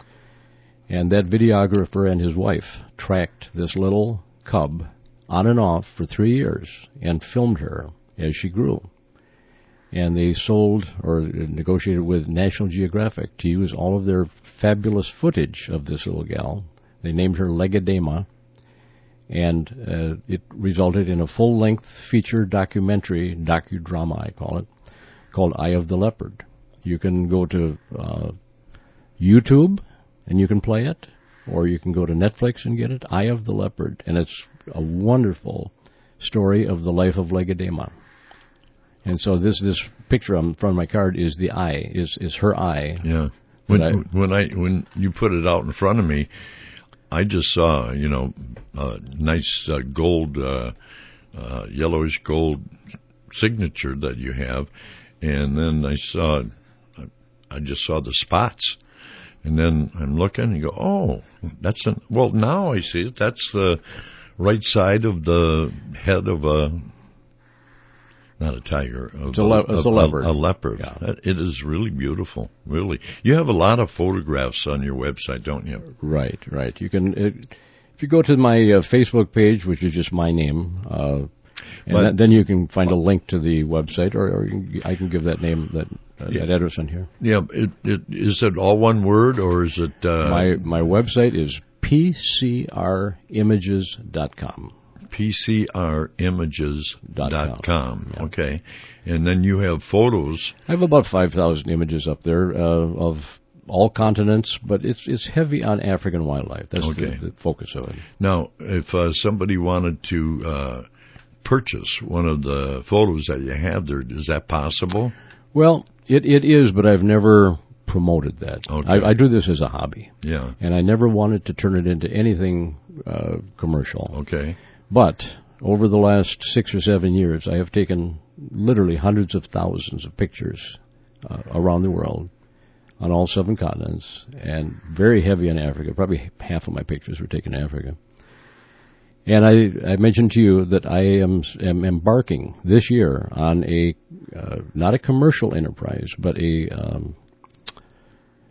Speaker 2: And that videographer and his wife tracked this little cub on and off for three years and filmed her as she grew. And they sold or negotiated with National Geographic to use all of their fabulous footage of this little gal. They named her Legadema, and uh, it resulted in a full-length feature documentary, docudrama I call it, called Eye of the Leopard. You can go to uh, YouTube and you can play it, or you can go to Netflix and get it, Eye of the Leopard, and it's a wonderful story of the life of Legadema. And so this this picture on front of my card is the eye, is is her eye.
Speaker 1: Yeah. When
Speaker 2: I,
Speaker 1: when I when you put it out in front of me, I just saw, you know, a nice uh, gold, uh, uh, yellowish gold signature that you have, and then I saw, I just saw the spots. And then I'm looking and you go, oh, that's an, well, now I see it. That's the right side of the head of a, not a tiger, of
Speaker 2: it's a, le- it's
Speaker 1: a,
Speaker 2: a leopard.
Speaker 1: A, a leopard.
Speaker 2: Yeah.
Speaker 1: It is really beautiful, really. You have a lot of photographs on your website, don't you?
Speaker 2: Right, right. You can, it, if you go to my uh, Facebook page, which is just my name, uh, and
Speaker 1: but,
Speaker 2: that, then you can find a link to the website, or, or you can, I can give that name, that uh,
Speaker 1: yeah.
Speaker 2: that address on here.
Speaker 1: Yeah, it, it, is it all one word, or is it... Uh,
Speaker 2: my my website is P C R images dot com.
Speaker 1: P C R images dot com.
Speaker 2: Yeah.
Speaker 1: Okay. And then you have photos.
Speaker 2: I have about five thousand images up there uh, of all continents, but it's it's heavy on African wildlife. That's
Speaker 1: okay.
Speaker 2: the, the focus of it.
Speaker 1: Now, if uh, somebody wanted to uh, purchase one of the photos that you have there, is that possible?
Speaker 2: Well, it, it is, but I've never promoted that.
Speaker 1: Okay.
Speaker 2: I, I do this as a hobby.
Speaker 1: Yeah.
Speaker 2: And I never wanted to turn it into anything uh, commercial.
Speaker 1: Okay.
Speaker 2: But over the last six or seven years, I have taken literally hundreds of thousands of pictures uh, around the world on all seven continents, and very heavy in Africa. Probably half of my pictures were taken in Africa. And I, I mentioned to you that I am, am embarking this year on a, uh, not a commercial enterprise, but a, um,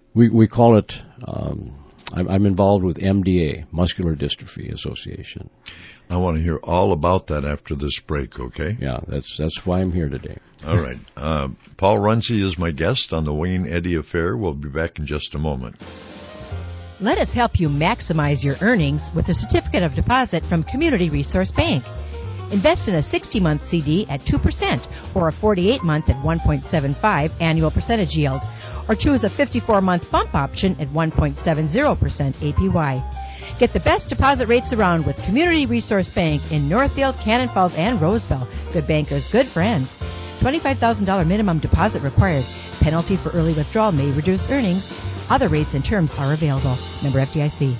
Speaker 2: We we call it. Um, I'm, I'm involved with M D A, Muscular Dystrophy Association.
Speaker 1: I want to hear all about that after this break. Okay.
Speaker 2: Yeah, that's that's why I'm here today.
Speaker 1: All right. Uh, Paul Runcie is my guest on the Wayne Eddy Affair. We'll be back in just a moment.
Speaker 4: Let us help you maximize your earnings with a certificate of deposit from Community Resource Bank. Invest in a sixty-month C D at two percent or a forty-eight month at one point seven five annual percentage yield, or choose a fifty-four month bump option at one point seven zero percent A P Y. Get the best deposit rates around with Community Resource Bank in Northfield, Cannon Falls, and Roseville. Good bankers, good friends. twenty-five thousand dollars minimum deposit required. Penalty for early withdrawal may reduce earnings. Other rates and terms are available. Member F D I C.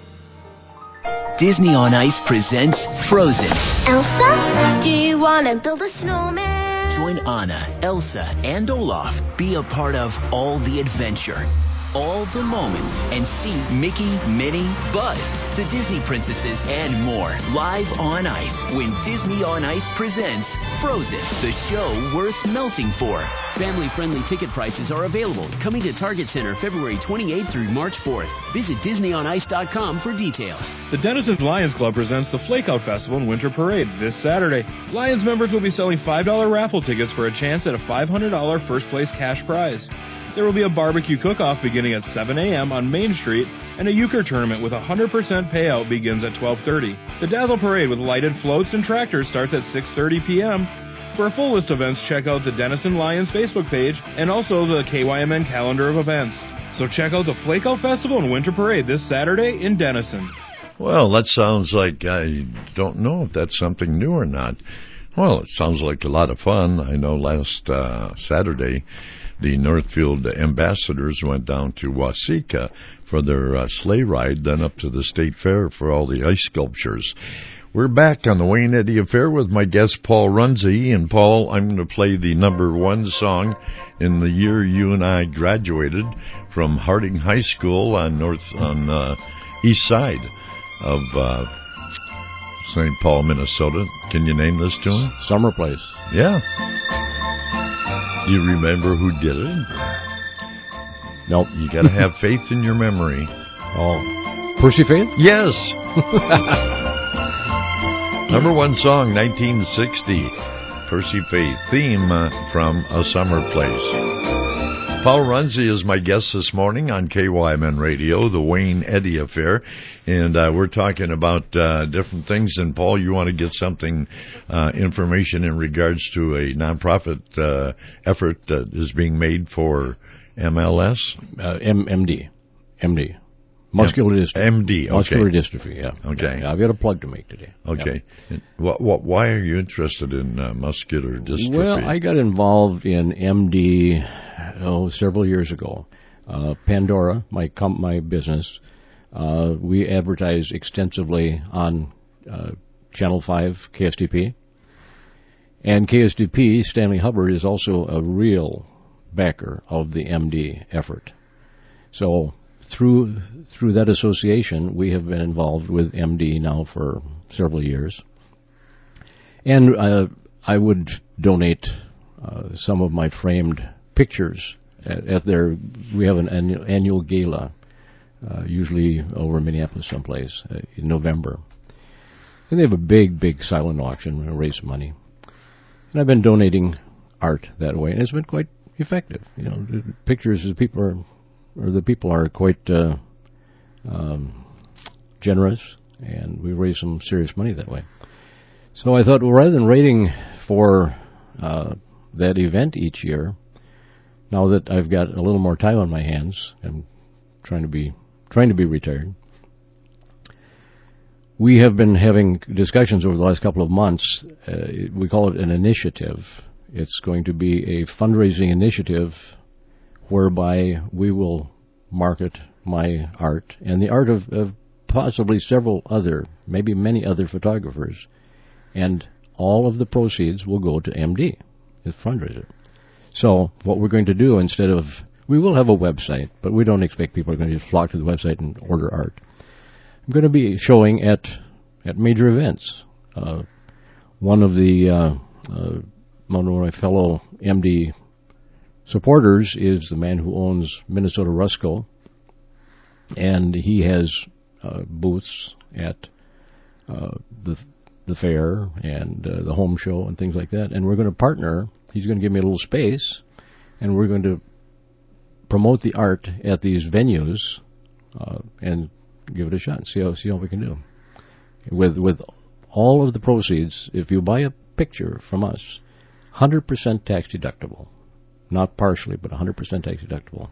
Speaker 5: Disney on Ice presents Frozen.
Speaker 6: Elsa? Do you want to build a snowman?
Speaker 5: Join Anna, Elsa, and Olaf. Be a part of all the adventure, all the moments, and see Mickey, Minnie, Buzz, the Disney princesses, and more live on ice when Disney on Ice presents Frozen, the show worth melting for. Family-friendly ticket prices are available. Coming to Target Center February twenty-eighth through March fourth. Visit Disney on Ice dot com for details.
Speaker 3: The Denison Lions Club presents the Flakeout Festival and Winter Parade this Saturday. Lions members will be selling five dollar raffle tickets for a chance at a five hundred dollars first-place cash prize. There will be a barbecue cook-off beginning at seven a.m. on Main Street, and a euchre tournament with a one hundred percent payout begins at twelve thirty. The Dazzle Parade with lighted floats and tractors starts at six thirty p.m. For a full list of events, check out the Denison Lions Facebook page and also the K Y M N calendar of events. So check out the Flakeout Festival and Winter Parade this Saturday in Denison.
Speaker 1: Well, that sounds like, I don't know if that's something new or not. Well, it sounds like a lot of fun. I know last uh, Saturday, the Northfield ambassadors went down to Waseca for their uh, sleigh ride, then up to the State Fair for all the ice sculptures. We're back on the Wayne Eddy Affair with my guest, Paul Runcie. And, Paul, I'm going to play the number one song in the year you and I graduated from Harding High School on north on uh, east side of uh, Saint Paul, Minnesota. Can you name this tune?
Speaker 2: Summer Place.
Speaker 1: Yeah. Do you remember who did it?
Speaker 2: Nope.
Speaker 1: You got to have faith in your memory.
Speaker 2: Oh. Percy Faith?
Speaker 1: Yes. Number one song, nineteen sixty. Percy Faith. Theme uh, from A Summer Place. Paul Runcie is my guest this morning on K Y M N Radio, the Wayne Eddy Affair. And uh, we're talking about uh, different things. And, Paul, you want to get something, uh, information in regards to a nonprofit uh, effort that is being made for M L S?
Speaker 2: Uh, M- MD. MD. Muscular dystrophy.
Speaker 1: M D, okay.
Speaker 2: Muscular dystrophy, yeah.
Speaker 1: Okay.
Speaker 2: Yeah, I've got a plug to make today.
Speaker 1: Okay.
Speaker 2: Yeah.
Speaker 1: What, what, why are you interested in uh, muscular dystrophy?
Speaker 2: Well, I got involved in M D oh, several years ago. Uh, Pandora, my com- my business, uh, we advertise extensively on uh, Channel five, K S D P. And K S D P, Stanley Hubbard, is also a real backer of the M D effort. So through through that association, we have been involved with M D now for several years. And uh, I would donate uh, some of my framed pictures at, at their, we have an annual, annual gala, uh, usually over in Minneapolis someplace, uh, in November. And they have a big, big silent auction to raise money. And I've been donating art that way, and it's been quite effective. You know, the pictures, the people are, or the people are quite uh, um, generous, and we raise some serious money that way. So I thought, well, rather than waiting for uh, that event each year, now that I've got a little more time on my hands, I'm trying to be trying to be retired. We have been having discussions over the last couple of months. Uh, we call it an initiative. It's going to be a fundraising initiative whereby we will market my art and the art of, of possibly several other, maybe many other photographers, and all of the proceeds will go to M D, the fundraiser. So what we're going to do, instead of, we will have a website, but we don't expect people are going to just flock to the website and order art. I'm going to be showing at at major events. Uh, one of the uh, uh, one of my fellow M D Supporters is the man who owns Minnesota Rusco, and he has uh, booths at uh, the the fair and uh, the home show and things like that. And we're going to partner. He's going to give me a little space, and we're going to promote the art at these venues uh, and give it a shot. See how see how we can do with with all of the proceeds. If you buy a picture from us, one hundred percent tax deductible, not partially, but one hundred percent tax deductible.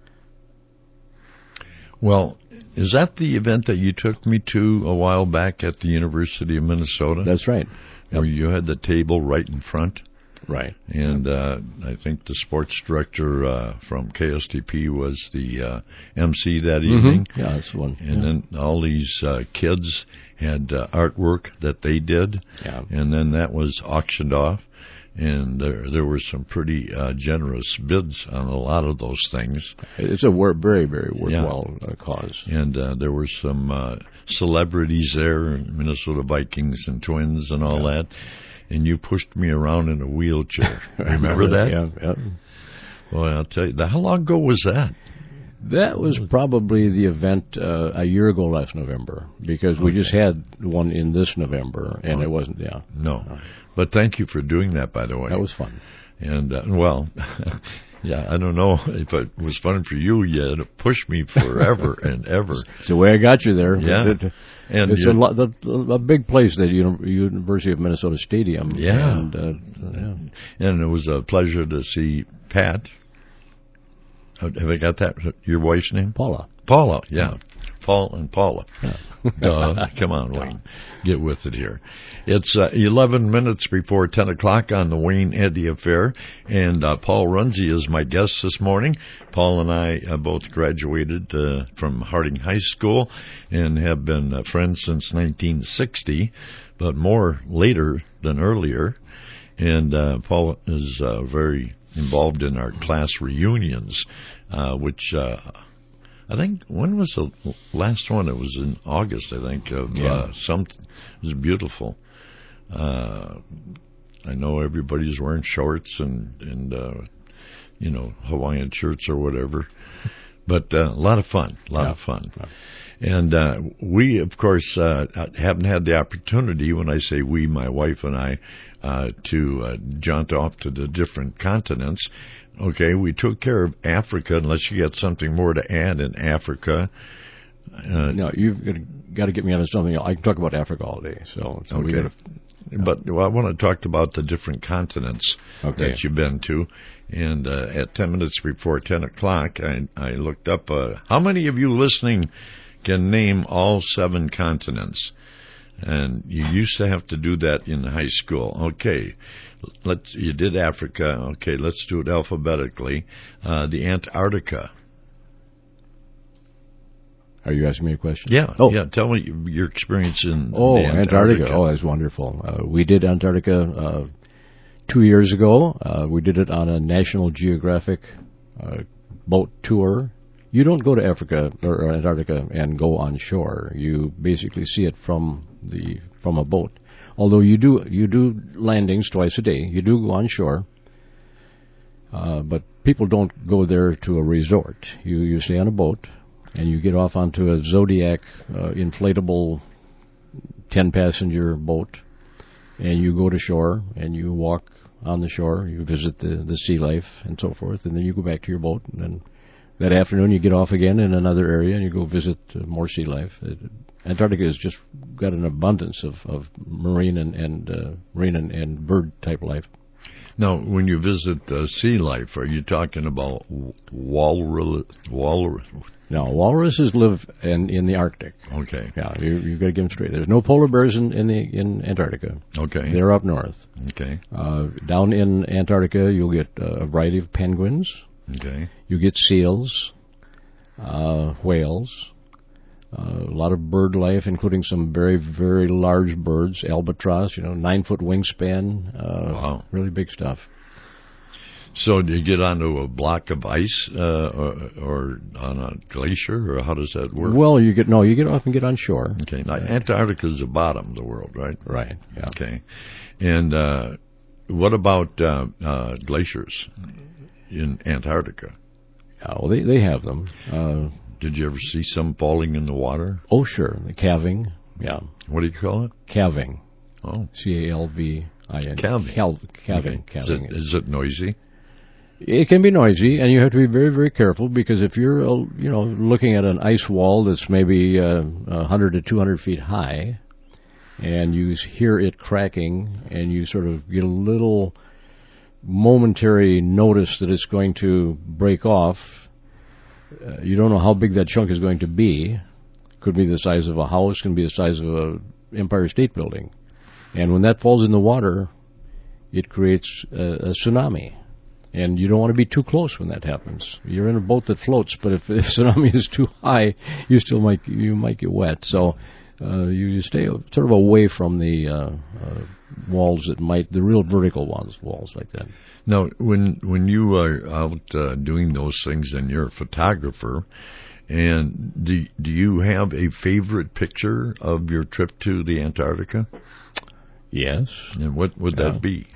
Speaker 1: Well, is that the event that you took me to a while back at the University of Minnesota?
Speaker 2: That's right.
Speaker 1: Where yep. you had the table right in front?
Speaker 2: Right.
Speaker 1: And uh, I think the sports director uh, from K S T P was the uh, M C that
Speaker 2: mm-hmm.
Speaker 1: evening.
Speaker 2: Yeah, that's the one.
Speaker 1: And
Speaker 2: yeah.
Speaker 1: then all these uh, kids had uh, artwork that they did.
Speaker 2: Yeah.
Speaker 1: And then that was auctioned off. And there there were some pretty uh, generous bids on a lot of those things.
Speaker 2: It's a wor- very, very worthwhile
Speaker 1: yeah.
Speaker 2: uh, cause.
Speaker 1: And uh, there were some uh, celebrities there, Minnesota Vikings and Twins and all
Speaker 2: yeah.
Speaker 1: that. And you pushed me around in a wheelchair. Remember that?
Speaker 2: Yeah, yeah.
Speaker 1: Well, I'll tell you, how long ago was that?
Speaker 2: That was probably the event uh, a year ago last November, because we okay. just had one in this November, and oh. it wasn't, yeah.
Speaker 1: No. But thank you for doing that, by the way.
Speaker 2: That was fun.
Speaker 1: And, uh, well, yeah, I don't know if it was fun for you yet. It pushed me forever and ever.
Speaker 2: It's the way I got you there.
Speaker 1: Yeah.
Speaker 2: It, and it's a, lo- the, a big place, the Uni- University of Minnesota Stadium.
Speaker 1: Yeah.
Speaker 2: And, uh, yeah.
Speaker 1: And it was a pleasure to see Pat. Have I got that? Your wife's name?
Speaker 2: Paula.
Speaker 1: Paula, yeah. Paul and Paula.
Speaker 2: Yeah.
Speaker 1: uh, come on, Wayne. Get with it here. It's uh, eleven minutes before ten o'clock on the Wayne Eddy Affair, and uh, Paul Runze is my guest this morning. Paul and I uh, both graduated uh, from Harding High School and have been uh, friends since nineteen sixty, but more later than earlier. And uh, Paul is uh, very involved in our class reunions, uh, which... Uh, I think, when was the last one? It was in August, I think, of
Speaker 2: yeah.
Speaker 1: uh, some, it was beautiful. Uh, I know everybody's wearing shorts and, and uh, you know, Hawaiian shirts or whatever. But uh, a lot of fun, a lot
Speaker 2: yeah.
Speaker 1: of fun.
Speaker 2: Yeah.
Speaker 1: And uh, we, of course, uh, haven't had the opportunity, when I say we, my wife and I, uh, to uh, jaunt off to the different continents. Okay, we took care of Africa, unless you got something more to add in Africa.
Speaker 2: Uh, no, you've got to get me onto something else. I can talk about Africa all day. So, so
Speaker 1: okay.
Speaker 2: we gotta,
Speaker 1: yeah. But well, I want to talk about the different continents
Speaker 2: okay.
Speaker 1: that you've been to. And uh, at ten minutes before ten o'clock, I, I looked up, uh, how many of you listening can name all seven continents? And you used to have to do that in high school. Okay. Let's. You did Africa. Okay, let's do it alphabetically. Uh, the Antarctica.
Speaker 2: Are you asking me a question?
Speaker 1: Yeah.
Speaker 2: Oh.
Speaker 1: Yeah. Tell me your experience in
Speaker 2: oh,
Speaker 1: the Antarctica.
Speaker 2: Antarctica. Oh, that's wonderful. Uh, we did Antarctica uh, two years ago. Uh, we did it on a National Geographic uh, boat tour. You don't go to Africa or, or Antarctica and go on shore. You basically see it from the from a boat. Although you do you do landings twice a day, you do go on shore, uh, but people don't go there to a resort. You you stay on a boat, and you get off onto a Zodiac uh, inflatable ten passenger boat, and you go to shore and you walk on the shore. You visit the the sea life and so forth, and then you go back to your boat, and then that afternoon you get off again in another area and you go visit uh, more sea life. It, Antarctica has just got an abundance of, of marine and, and uh, marine and, and bird type life.
Speaker 1: Now, when you visit uh, sea life, are you talking about walrus? Walrus?
Speaker 2: No, walruses live in, in the Arctic.
Speaker 1: Okay.
Speaker 2: Yeah, you you got to get them straight. There's no polar bears in in, the, in Antarctica.
Speaker 1: Okay.
Speaker 2: They're up north.
Speaker 1: Okay.
Speaker 2: Uh, down in Antarctica, you'll get uh, a variety of penguins.
Speaker 1: Okay.
Speaker 2: You get seals, uh, whales. Uh, a lot of bird life, including some very, very large birds, albatross, you know, nine-foot wingspan. Uh,
Speaker 1: wow.
Speaker 2: Really big stuff.
Speaker 1: So do you get onto a block of ice uh, or, or on a glacier, or how does that work?
Speaker 2: Well, you get no, you get off and get on shore.
Speaker 1: Okay. Now, Antarctica is the bottom of the world, right?
Speaker 2: Right, yeah.
Speaker 1: Okay. And uh, what about uh, uh, glaciers? in Antarctica.
Speaker 2: Yeah, well, they, they have them. Uh,
Speaker 1: Did you ever see some falling in the water?
Speaker 2: oh, sure. The calving. Yeah.
Speaker 1: What do you call it?
Speaker 2: Calving.
Speaker 1: Oh.
Speaker 2: C A L V I N.
Speaker 1: Calving.
Speaker 2: Cal- calving.
Speaker 1: Okay.
Speaker 2: Calving.
Speaker 1: Is it, is it noisy?
Speaker 2: It can be noisy, and you have to be very, very careful, because if you're, uh, you know, looking at an ice wall that's maybe uh, one hundred to two hundred feet high, and you hear it cracking, and you sort of get a little momentary notice that it's going to break off, uh, you don't know how big that chunk is going to be. Could be the size of a house, can be the size of a Empire State Building. And when that falls in the water, it creates a, a tsunami. And you don't want to be too close when that happens. You're in a boat that floats, but if the tsunami is too high, you still might you might get wet. So uh, you, you stay sort of away from the uh, uh, walls that might, the real vertical walls, walls like that.
Speaker 1: Now, when when you are out uh, doing those things, and you're a photographer, and do do you have a favorite picture of your trip to the Antarctica?
Speaker 2: Yes.
Speaker 1: And what would
Speaker 2: Yeah.
Speaker 1: that be?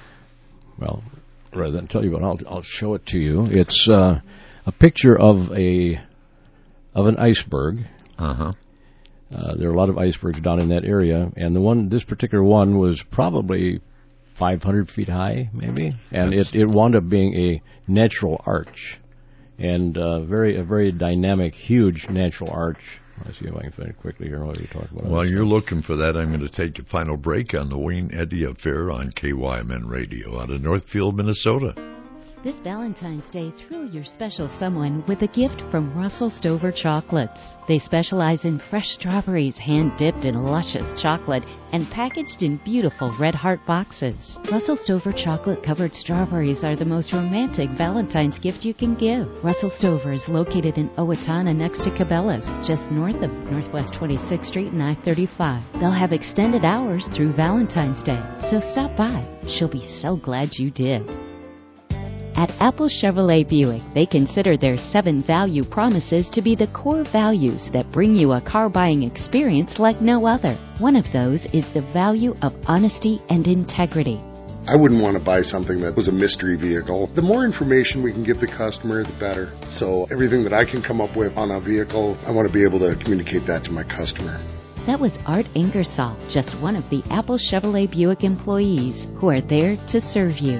Speaker 2: Well, rather than tell you what, I'll, I'll show it to you. It's uh, a picture of a of an iceberg.
Speaker 1: Uh-huh.
Speaker 2: Uh, there are a lot of icebergs down in that area, and the one, this particular one, was probably five hundred feet high, maybe, and it, it wound up being a natural arch, and uh, very a very dynamic, huge natural arch. Let's see if I can find it quickly here. What are you talking about?
Speaker 1: While you're looking for that, I'm going to take a final break on the Wayne Eddy Affair on K Y M N Radio out of Northfield, Minnesota.
Speaker 7: This Valentine's Day, thrill your special someone with a gift from Russell Stover Chocolates. They specialize in fresh strawberries hand-dipped in luscious chocolate and packaged in beautiful red heart boxes. Russell Stover chocolate-covered strawberries are the most romantic Valentine's gift you can give. Russell Stover is located in Owatonna next to Cabela's, just north of Northwest twenty-sixth Street and I thirty-five. They'll have extended hours through Valentine's Day, so stop by. She'll be so glad you did. At Apple Chevrolet Buick, they consider their seven value promises to be the core values that bring you a car buying experience like no other. One of those is the value of honesty and integrity.
Speaker 8: I wouldn't want to buy something that was a mystery vehicle. The more information we can give the customer, the better. So everything that I can come up with on a vehicle, I want to be able to communicate that to my customer.
Speaker 7: That was Art Ingersoll, just one of the Apple Chevrolet Buick employees who are there to serve you.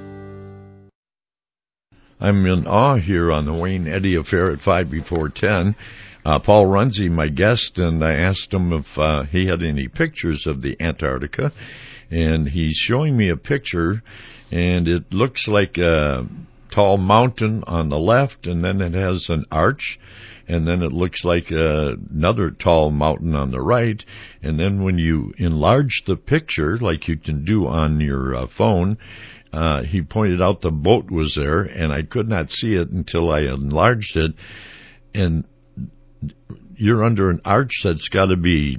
Speaker 1: I'm in awe here on the Wayne Eddy Affair at five before ten. Uh, Paul Runze, my guest, and I asked him if uh, he had any pictures of the Antarctica, and he's showing me a picture, and it looks like a tall mountain on the left, and then it has an arch, and then it looks like uh, another tall mountain on the right, and then when you enlarge the picture, like you can do on your uh, phone, Uh, he pointed out the boat was there, and I could not see it until I enlarged it. And you're under an arch that's got to be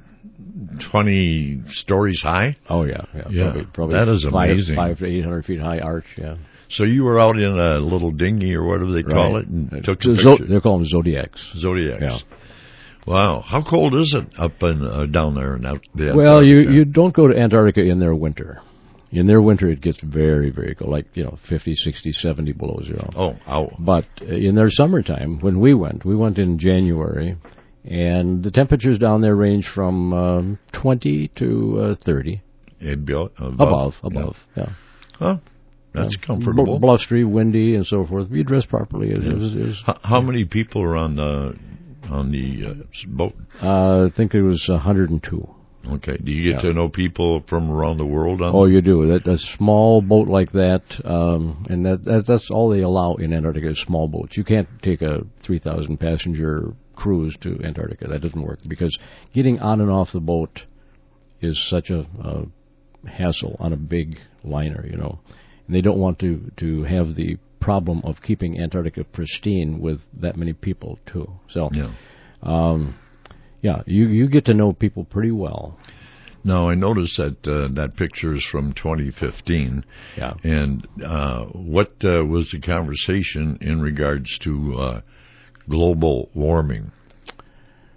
Speaker 1: twenty stories high.
Speaker 2: Oh yeah, yeah,
Speaker 1: yeah.
Speaker 2: Probably, probably
Speaker 1: That is
Speaker 2: five,
Speaker 1: amazing.
Speaker 2: Five to eight hundred feet high arch. Yeah.
Speaker 1: So you were out in a little dinghy or whatever they call
Speaker 2: Right.
Speaker 1: it, and
Speaker 2: Uh,
Speaker 1: took a
Speaker 2: Zo-
Speaker 1: picture.
Speaker 2: They're called them Zodiacs.
Speaker 1: Zodiacs.
Speaker 2: Yeah.
Speaker 1: Wow, how cold is it up and uh, down there and out there?
Speaker 2: Well, you you don't go to Antarctica in their winter. In their winter, it gets very, very cold, like, you know, fifty, sixty, seventy below zero.
Speaker 1: Oh, ow.
Speaker 2: But in their summertime, when we went, we went in January, and the temperatures down there range from um, twenty to uh, thirty.
Speaker 1: Above,
Speaker 2: Above, above, yeah.
Speaker 1: Huh? That's
Speaker 2: Yeah.
Speaker 1: comfortable.
Speaker 2: B- blustery, windy, and so forth. You dress properly. It, it was, it was,
Speaker 1: How, how many people are on the on the uh, boat?
Speaker 2: uh, I think it was one hundred two.
Speaker 1: Okay. Do you get
Speaker 2: Yeah.
Speaker 1: to know people from around the world on
Speaker 2: Oh, you do. That a small boat like that, um, and that, that that's all they allow in Antarctica is small boats. You can't take a three thousand passenger cruise to Antarctica. That doesn't work because getting on and off the boat is such a, a hassle on a big liner, you know. And they don't want to to have the problem of keeping Antarctica pristine with that many people too. So,
Speaker 1: Yeah.
Speaker 2: um, yeah, you you get to know people pretty well.
Speaker 1: Now, I noticed that uh, that picture is from twenty fifteen.
Speaker 2: Yeah.
Speaker 1: And uh, what uh, was the conversation in regards to uh, global warming?
Speaker 2: Well,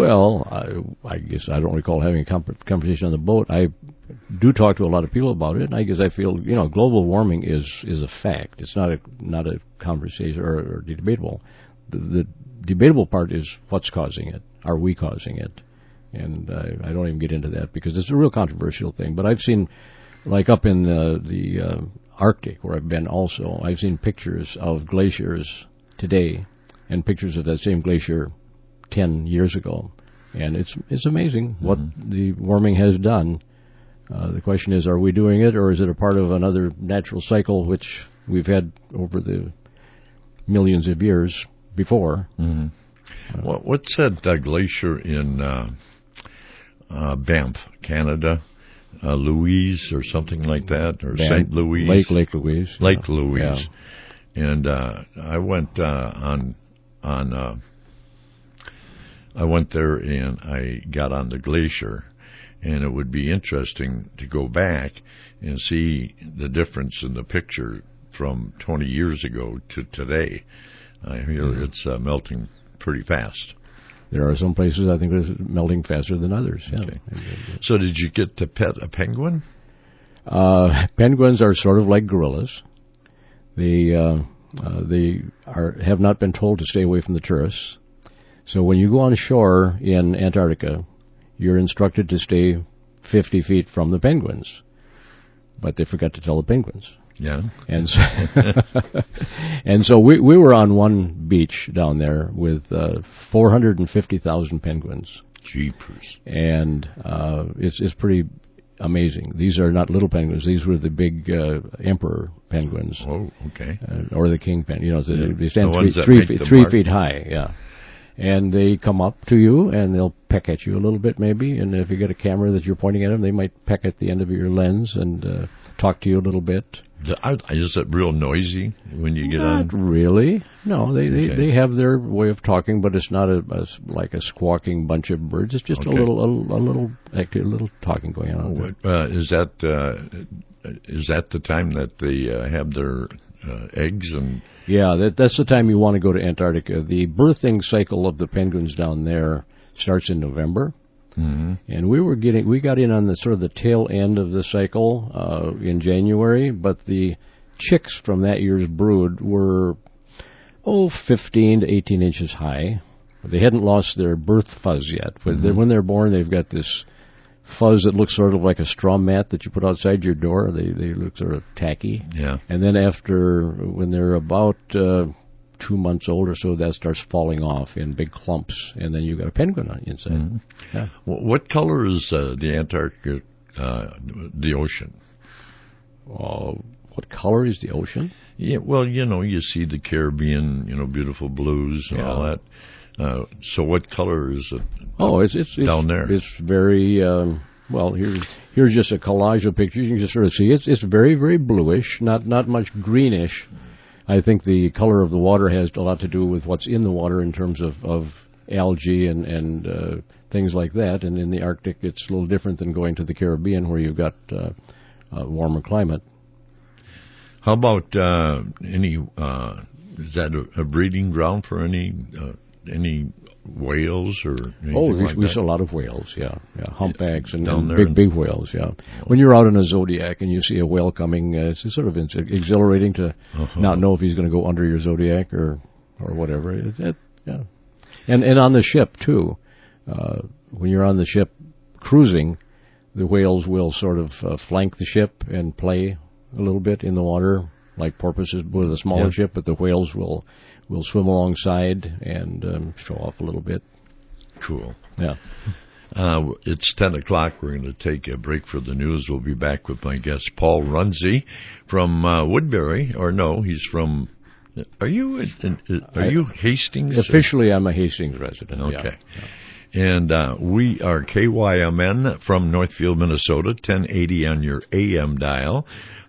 Speaker 2: Well, I, I guess I don't recall having a comp- conversation on the boat. I do talk to a lot of people about it, and I guess I feel, you know, global warming is, is a fact. It's not a not a conversation or, or debatable. The, the debatable part is what's causing it. Are we causing it? And uh, I don't even get into that because it's a real controversial thing. But I've seen, like up in the, the uh, Arctic, where I've been also, I've seen pictures of glaciers today and pictures of that same glacier ten years ago. And it's it's amazing what mm-hmm. the warming has done. Uh, the question is, are we doing it, or is it a part of another natural cycle which we've had over the millions of years before?
Speaker 1: Mm-hmm. Uh, what, what's that uh, glacier in uh, uh, Banff, Canada? Uh, Louise or something like that, or Saint Louis?
Speaker 2: Lake Lake Louise.
Speaker 1: Lake
Speaker 2: yeah.
Speaker 1: Louise.
Speaker 2: Yeah.
Speaker 1: And uh, I went uh, on on. Uh, I went there and I got on the glacier, and it would be interesting to go back and see the difference in the picture from twenty years ago to today. I hear mm-hmm. it's uh, melting pretty fast.
Speaker 2: There are some places I think it's melting faster than others. Yeah.
Speaker 1: Okay. So did you get to pet a penguin?
Speaker 2: Uh, penguins are sort of like gorillas. They uh, uh, they are have not been told to stay away from the tourists. So when you go on shore in Antarctica, you're instructed to stay fifty feet from the penguins. But they forgot to tell the penguins.
Speaker 1: Yeah.
Speaker 2: And so, and so we we were on one beach down there with uh, four hundred fifty thousand penguins.
Speaker 1: Jeepers.
Speaker 2: And uh, it's it's pretty amazing. These are not little penguins. These were the big uh, emperor penguins.
Speaker 1: Oh, okay.
Speaker 2: Uh, or the king penguin. You know,
Speaker 1: yeah.
Speaker 2: they, they stand
Speaker 1: the
Speaker 2: three, three, feet, three feet high. Yeah. And they come up to you, and they'll peck at you a little bit, maybe. And if you get a camera that you're pointing at them, they might peck at the end of your lens and uh, talk to you a little bit.
Speaker 1: Is it real noisy when you get
Speaker 2: not
Speaker 1: on?
Speaker 2: Not really. No, they,
Speaker 1: okay.
Speaker 2: they they have their way of talking, but it's not a, a like a squawking bunch of birds. It's just
Speaker 1: okay.
Speaker 2: a little a, a little actually a little talking going on.
Speaker 1: Oh, uh, is that uh, is that the time that they uh, have their uh, eggs and?
Speaker 2: Yeah, that that's the time you want to go to Antarctica. The birthing cycle of the penguins down there starts in November.
Speaker 1: Mm-hmm.
Speaker 2: And we were getting, we got in on the sort of the tail end of the cycle uh, in January, but the chicks from that year's brood were, oh, fifteen to eighteen inches high. They hadn't lost their birth fuzz yet. But mm-hmm. when they're born, they've got this fuzz that looks sort of like a straw mat that you put outside your door. They they look sort of tacky.
Speaker 1: Yeah.
Speaker 2: And then after, when they're about uh, two months old or so, that starts falling off in big clumps, and then you've got a penguin on the inside.
Speaker 1: Mm-hmm.
Speaker 2: Yeah.
Speaker 1: What color is uh, the Antarctica, uh, the ocean?
Speaker 2: Uh, what color is the ocean?
Speaker 1: Yeah, well, you know, you see the Caribbean, you know, beautiful blues and
Speaker 2: yeah.
Speaker 1: all that. Uh, so what color is it?
Speaker 2: Oh, it's it's, it's
Speaker 1: down there.
Speaker 2: It's very um, well. Here's here's just a collage of pictures. You can just sort of see it's it's very very bluish, not not much greenish. I think the color of the water has a lot to do with what's in the water in terms of, of algae and, and uh, things like that. And in the Arctic, it's a little different than going to the Caribbean where you've got uh, a warmer climate.
Speaker 1: How about uh, any, uh, is that a, a breeding ground for any uh, any whales or anything
Speaker 2: Oh, we,
Speaker 1: like
Speaker 2: we
Speaker 1: that?
Speaker 2: saw a lot of whales, yeah. yeah humpbacks and, and big,
Speaker 1: and
Speaker 2: big whales, yeah. Oh. When you're out in a Zodiac and you see a whale coming, uh, it's sort of exhilarating to uh-huh. not know if he's going to go under your Zodiac or or whatever. It, it, yeah. And and on the ship, too. Uh, when you're on the ship cruising, the whales will sort of uh, flank the ship and play a little bit in the water, like porpoises with a smaller yeah. ship, but the whales will... We'll swim alongside and um, show off a little bit.
Speaker 1: Cool.
Speaker 2: Yeah.
Speaker 1: Uh, it's ten o'clock. We're going to take a break for the news. We'll be back with my guest, Paul Runze from uh, Woodbury. Or no, he's from... Are you are
Speaker 2: I,
Speaker 1: you Hastings?
Speaker 2: Officially, or? I'm a Hastings resident.
Speaker 1: Okay.
Speaker 2: Yeah.
Speaker 1: And uh, we are K Y M N from Northfield, Minnesota, ten eighty on your A M dial.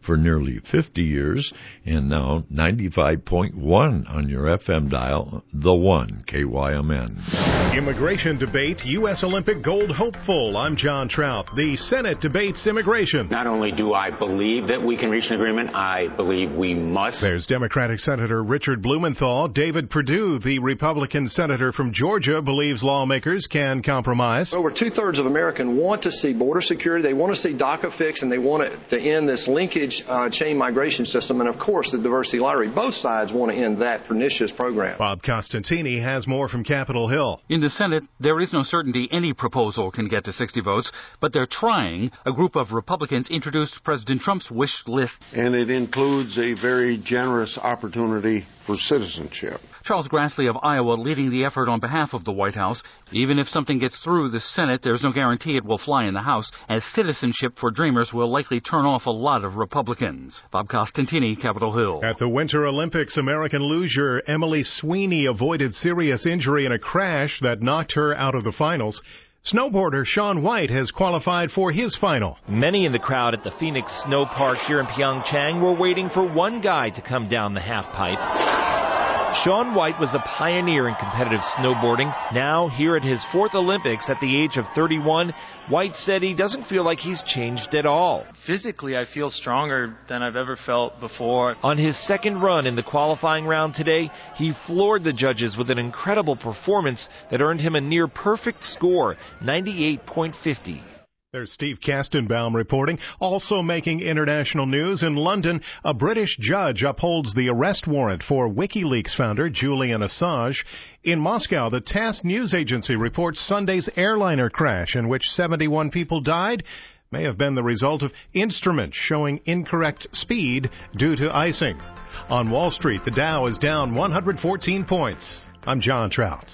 Speaker 1: for nearly fifty years, and now ninety-five point one on your F M dial, The One, K Y M N.
Speaker 9: Immigration debate, U S Olympic gold hopeful. I'm John Trout. The Senate debates immigration.
Speaker 10: Not only do I believe that we can reach an agreement, I believe we must.
Speaker 9: There's Democratic Senator Richard Blumenthal. David Perdue, the Republican senator from Georgia, believes lawmakers can compromise.
Speaker 11: Over two-thirds of Americans want to see border security. They want to see DACA fixed, and they want it to end this linkage uh, chain migration system. And, of course, the diversity lottery. Both sides want to end that pernicious program.
Speaker 9: Bob Costantini has more from Capitol Hill.
Speaker 12: In the Senate, there is no certainty any proposal can get to sixty votes, but they're trying. A group of Republicans introduced President Trump's wish list.
Speaker 13: And it includes a very generous opportunity for citizenship.
Speaker 12: Charles Grassley of Iowa leading the effort on behalf of the White House. Even if something gets through the Senate, there's no guarantee it will fly in the House, as citizenship for dreamers will likely turn off a lot of Republicans. Bob Costantini, Capitol Hill.
Speaker 9: At the Winter Olympics, American luger Emily Sweeney avoided serious injury in a crash that knocked her out of the finals. Snowboarder Shaun White has qualified for his final.
Speaker 14: Many in the crowd at the Phoenix Snow Park here in Pyeongchang were waiting for one guy to come down the half pipe. Shaun White was a pioneer in competitive snowboarding. Now, here at his fourth Olympics at the age of thirty-one, White said he doesn't feel like he's changed at all.
Speaker 15: Physically, I feel stronger than I've ever felt before.
Speaker 14: On his second run in the qualifying round today, he floored the judges with an incredible performance that earned him a near-perfect score, ninety-eight point five zero.
Speaker 9: There's Steve Kastenbaum reporting. Also making international news in London, a British judge upholds the arrest warrant for WikiLeaks founder Julian Assange. In Moscow, the TASS news agency reports Sunday's airliner crash in which seventy-one people died may have been the result of instruments showing incorrect speed due to icing. On Wall Street, the Dow is down one hundred fourteen points. I'm John Trout.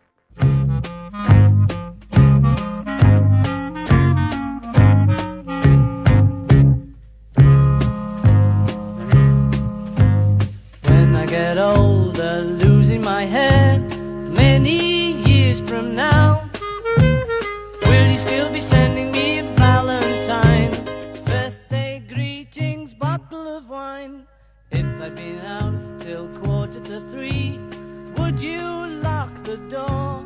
Speaker 16: Older, losing my hair many years from now. Will you still be sending me a Valentine? Birthday greetings, bottle of wine. If I'd been out till quarter to three, would you lock the door?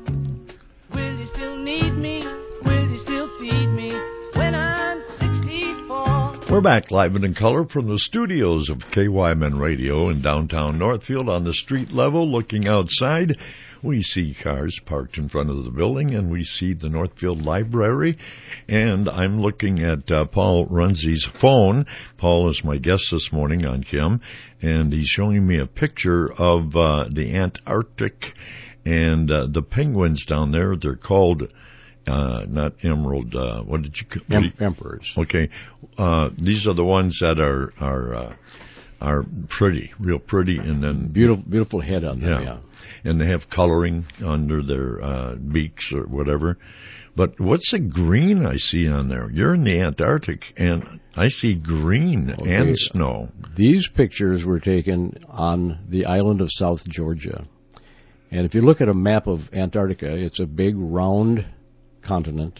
Speaker 16: Will you still need me? Will you still feed me when I'm sixty-four?
Speaker 1: We're back live and in color from the studios of K Y M N Radio in downtown Northfield. On the street level, looking outside, we see cars parked in front of the building, and we see the Northfield Library. And I'm looking at uh, Paul Runze's phone. Paul is my guest this morning on Kim, and he's showing me a picture of uh, the Antarctic and uh, the penguins down there. They're called... Uh, not emerald, uh, what did you call
Speaker 2: em- Emperors.
Speaker 1: Okay. Uh, these are the ones that are, are, uh, are pretty, real pretty, and then.
Speaker 2: Beautiful, beautiful head on them, yeah. yeah.
Speaker 1: And they have coloring under their, uh, beaks or whatever. But what's the green I see on there? You're in the Antarctic, and I see green okay. and snow.
Speaker 2: These pictures were taken on the island of South Georgia. And if you look at a map of Antarctica, it's a big round continent,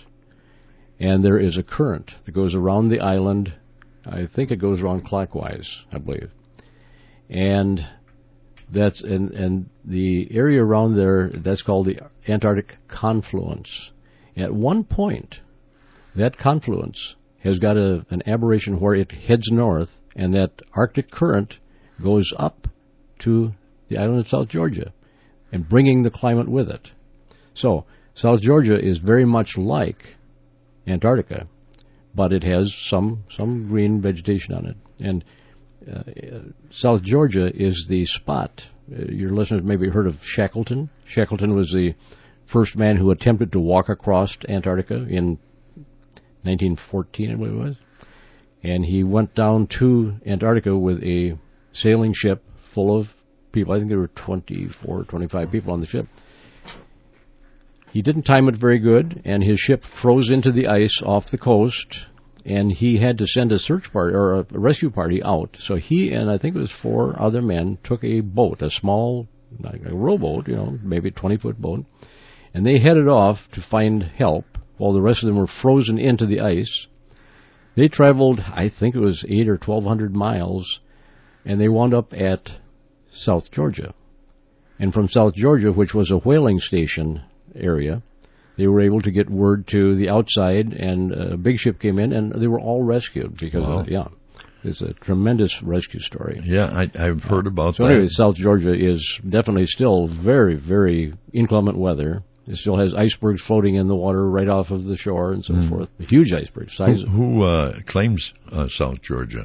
Speaker 2: and there is a current that goes around the island. I think it goes around clockwise, I believe. And that's and and the area around there, that's called the Antarctic Confluence. At one point, that confluence has got a, an aberration where it heads north, and that Arctic current goes up to the island of South Georgia, and bringing the climate with it. So South Georgia is very much like Antarctica, but it has some some green vegetation on it. And uh, South Georgia is the spot. Uh, your listeners maybe heard of Shackleton. Shackleton was the first man who attempted to walk across Antarctica in nineteen fourteen, I believe it was. And he went down to Antarctica with a sailing ship full of people. I think there were twenty-four, twenty-five people on the ship. He didn't time it very good, and his ship froze into the ice off the coast, and he had to send a search party or a rescue party out. So he and I think it was four other men took a boat, a small, like a rowboat, you know, maybe a twenty-foot boat, and they headed off to find help while the rest of them were frozen into the ice. They traveled, I think it was eight or twelve hundred miles, and they wound up at South Georgia. And from South Georgia, which was a whaling station area, they were able to get word to the outside, and a big ship came in, and they were all rescued because
Speaker 1: wow.
Speaker 2: of, yeah. It's a tremendous rescue story.
Speaker 1: Yeah, I, I've heard about
Speaker 2: so
Speaker 1: that.
Speaker 2: So anyway, South Georgia is definitely still very, very inclement weather. It still has icebergs floating in the water right off of the shore and so mm. forth. Huge icebergs. Size
Speaker 1: who who uh, claims uh, South Georgia?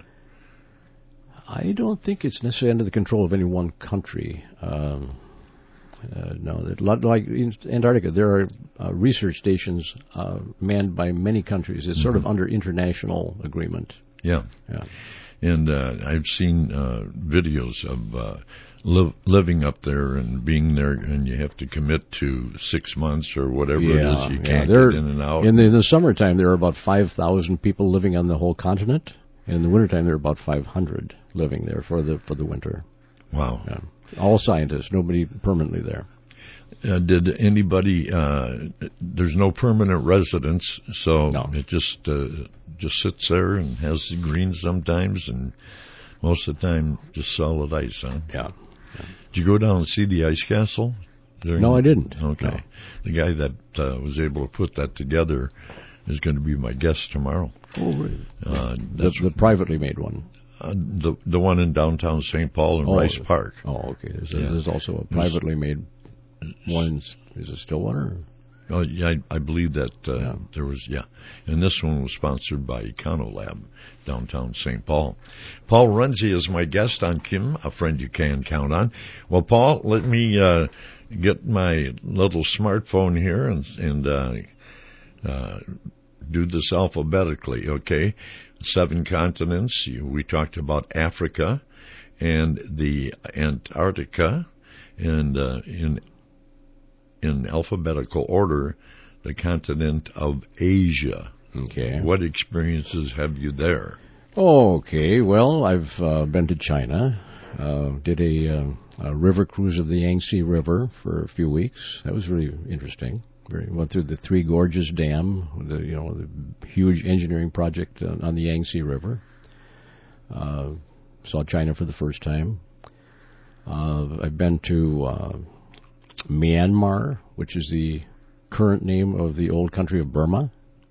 Speaker 2: I don't think it's necessarily under the control of any one country. Um, uh, no, like in Antarctica, there are uh, research stations uh, manned by many countries. It's mm-hmm. sort of under international agreement.
Speaker 1: Yeah.
Speaker 2: Yeah.
Speaker 1: And uh, I've seen uh, videos of uh, li- living up there and being there, and you have to commit to six months or whatever
Speaker 2: yeah,
Speaker 1: it is. You can't
Speaker 2: yeah.
Speaker 1: get in and out.
Speaker 2: In the, in the summertime, there are about five thousand people living on the whole continent. And in the wintertime, there are about five hundred living there for the for the winter.
Speaker 1: Wow.
Speaker 2: Yeah. All scientists, nobody permanently there.
Speaker 1: Uh, did anybody, uh, there's no permanent residence, so
Speaker 2: no.
Speaker 1: it just uh, just sits there and has the greens sometimes, and most of the time just solid ice, huh?
Speaker 2: Yeah.
Speaker 1: yeah. Did you go down and see the ice castle? During
Speaker 2: no, I didn't.
Speaker 1: Okay.
Speaker 2: No.
Speaker 1: The guy that uh, was able to put that together is going to be my guest tomorrow.
Speaker 2: Oh, really?
Speaker 1: Uh,
Speaker 2: the, the privately made one?
Speaker 1: Uh, the the one in downtown Saint Paul in
Speaker 2: oh,
Speaker 1: Rice Park.
Speaker 2: Oh, okay. There's, a,
Speaker 1: yeah.
Speaker 2: there's also a privately made one. Is it Stillwater?
Speaker 1: Oh, yeah, I, I believe that uh,
Speaker 2: yeah.
Speaker 1: there was, yeah. And this one was sponsored by Econolab, downtown Saint Paul. Paul Runze is my guest on Kim, a friend you can count on. Well, Paul, let me uh, get my little smartphone here and, and uh, uh, do this alphabetically, okay? Seven continents. We talked about Africa and the Antarctica, and uh, in in alphabetical order, the continent of Asia.
Speaker 2: Okay.
Speaker 1: What experiences have you there?
Speaker 2: Okay. Well, I've uh, been to China. Uh, did a, uh, a river cruise of the Yangtze River for a few weeks. That was really interesting. Very, went through the Three Gorges Dam, the you know the huge engineering project on, on the Yangtze River. Uh, saw China for the first time. Uh, I've been to uh, Myanmar, which is the current name of the old country of Burma.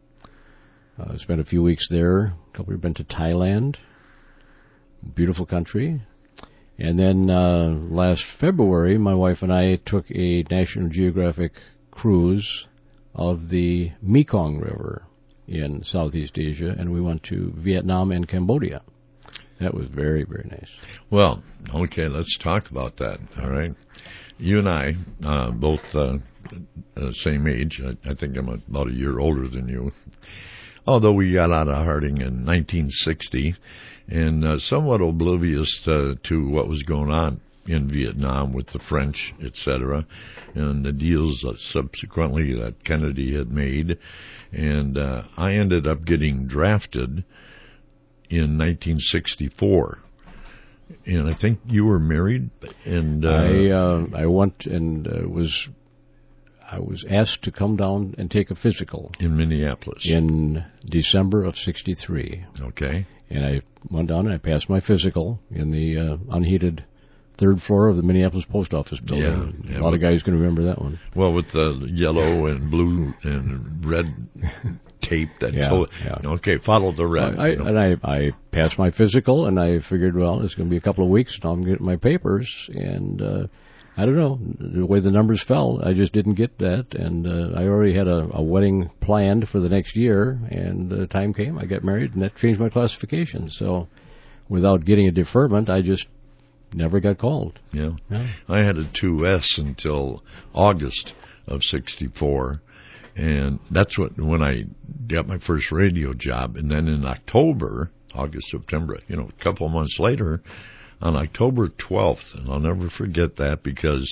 Speaker 2: Uh, spent a few weeks there. A couple. We've been to Thailand. Beautiful country. And then uh, last February, my wife and I took a National Geographic cruise of the Mekong River in Southeast Asia, and we went to Vietnam and Cambodia. That was very, very nice.
Speaker 1: Well, okay, let's talk about that, all right? You and I, uh, both uh, uh, same age. I, I think I'm about a year older than you. Although we got out of Harding in nineteen sixty, and uh, somewhat oblivious to, to what was going on in Vietnam with the French, et cetera, and the deals that subsequently that Kennedy had made. And uh, I ended up getting drafted in nineteen sixty-four. And I think you were married, and uh,
Speaker 2: I uh, I went and uh, was I was asked to come down and take a physical
Speaker 1: in Minneapolis
Speaker 2: in December of sixty-three.
Speaker 1: Okay,
Speaker 2: and I went down and I passed my physical in the uh, unheated third floor of the Minneapolis Post Office building.
Speaker 1: Yeah, yeah,
Speaker 2: a lot
Speaker 1: with,
Speaker 2: of guys can remember that one.
Speaker 1: Well, with the yellow and blue and red tape that
Speaker 2: yeah,
Speaker 1: told,
Speaker 2: yeah.
Speaker 1: Okay, follow the red.
Speaker 2: I,
Speaker 1: you know.
Speaker 2: And I, I passed my physical, and I figured, well, it's going to be a couple of weeks, and I'm going to get my papers. And uh, I don't know, the way the numbers fell, I just didn't get that. And uh, I already had a, a wedding planned for the next year, and the time came, I got married, and that changed my classification. So without getting a deferment, I just never got called.
Speaker 1: Yeah.
Speaker 2: yeah.
Speaker 1: I had a two S until August of sixty-four, and that's what when I got my first radio job. And then in October, August, September, you know, a couple of months later, on October twelfth, and I'll never forget that because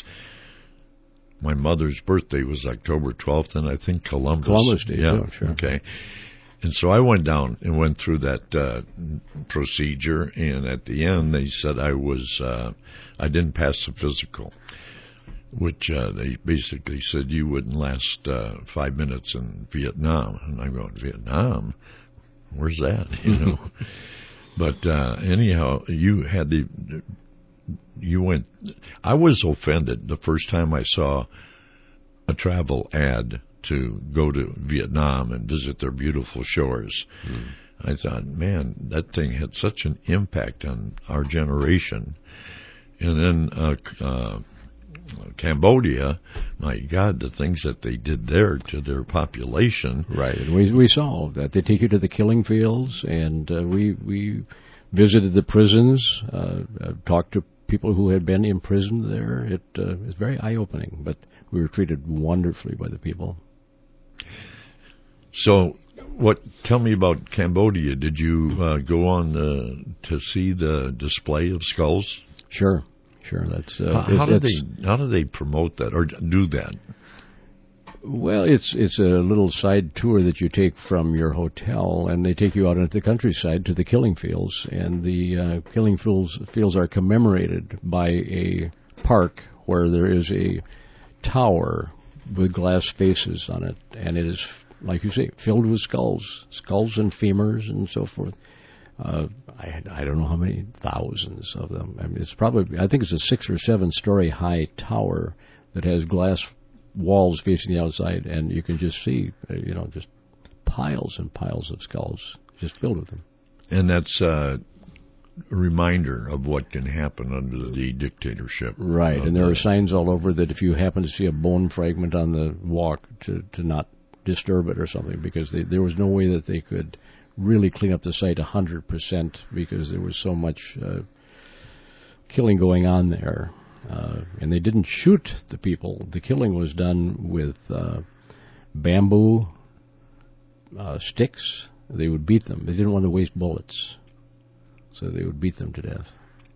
Speaker 1: my mother's birthday was October twelfth, and I think Columbus.
Speaker 2: Columbus Day,
Speaker 1: yeah,
Speaker 2: yeah, sure.
Speaker 1: Okay. And so I went down and went through that uh, procedure, and at the end they said I was, uh, I didn't pass the physical, which uh, they basically said you wouldn't last uh, five minutes in Vietnam. And I'm going, Vietnam? where's that? You know. But uh, anyhow, you had the, you went, I was offended the first time I saw a travel ad to go to Vietnam and visit their beautiful shores. Mm. I thought, man, that thing had such an impact on our generation. And then uh, uh, Cambodia, my God, the things that they did there to their population.
Speaker 2: Right, and we we saw that. They take you to the killing fields, and uh, we we visited the prisons, uh, uh, talked to people who had been imprisoned there. It uh, was very eye-opening, but we were treated wonderfully by the people.
Speaker 1: So, what? Tell me about Cambodia. Did you uh, go on uh, to see the display of skulls?
Speaker 2: Sure, sure. That's uh,
Speaker 1: how, how do they how do they promote that or do that?
Speaker 2: Well, it's it's a little side tour that you take from your hotel, and they take you out into the countryside to the killing fields, and the uh, killing fields fields are commemorated by a park where there is a tower with glass faces on it, and it is, like you say, filled with skulls, skulls and femurs and so forth. Uh, I I don't know how many thousands of them. I mean, it's probably, I think it's a six or seven story high tower that has glass walls facing the outside, and you can just see, uh, you know, just piles and piles of skulls just filled with them.
Speaker 1: And that's uh, a reminder of what can happen under the dictatorship.
Speaker 2: Right, and there the, are signs all over that if you happen to see a bone fragment on the walk, to, to not disturb it or something, because they, there was no way that they could really clean up the site one hundred percent because there was so much uh, killing going on there. Uh, and they didn't shoot the people. The killing was done with uh, bamboo uh, sticks. They would beat them. They didn't want to waste bullets, so they would beat them to death.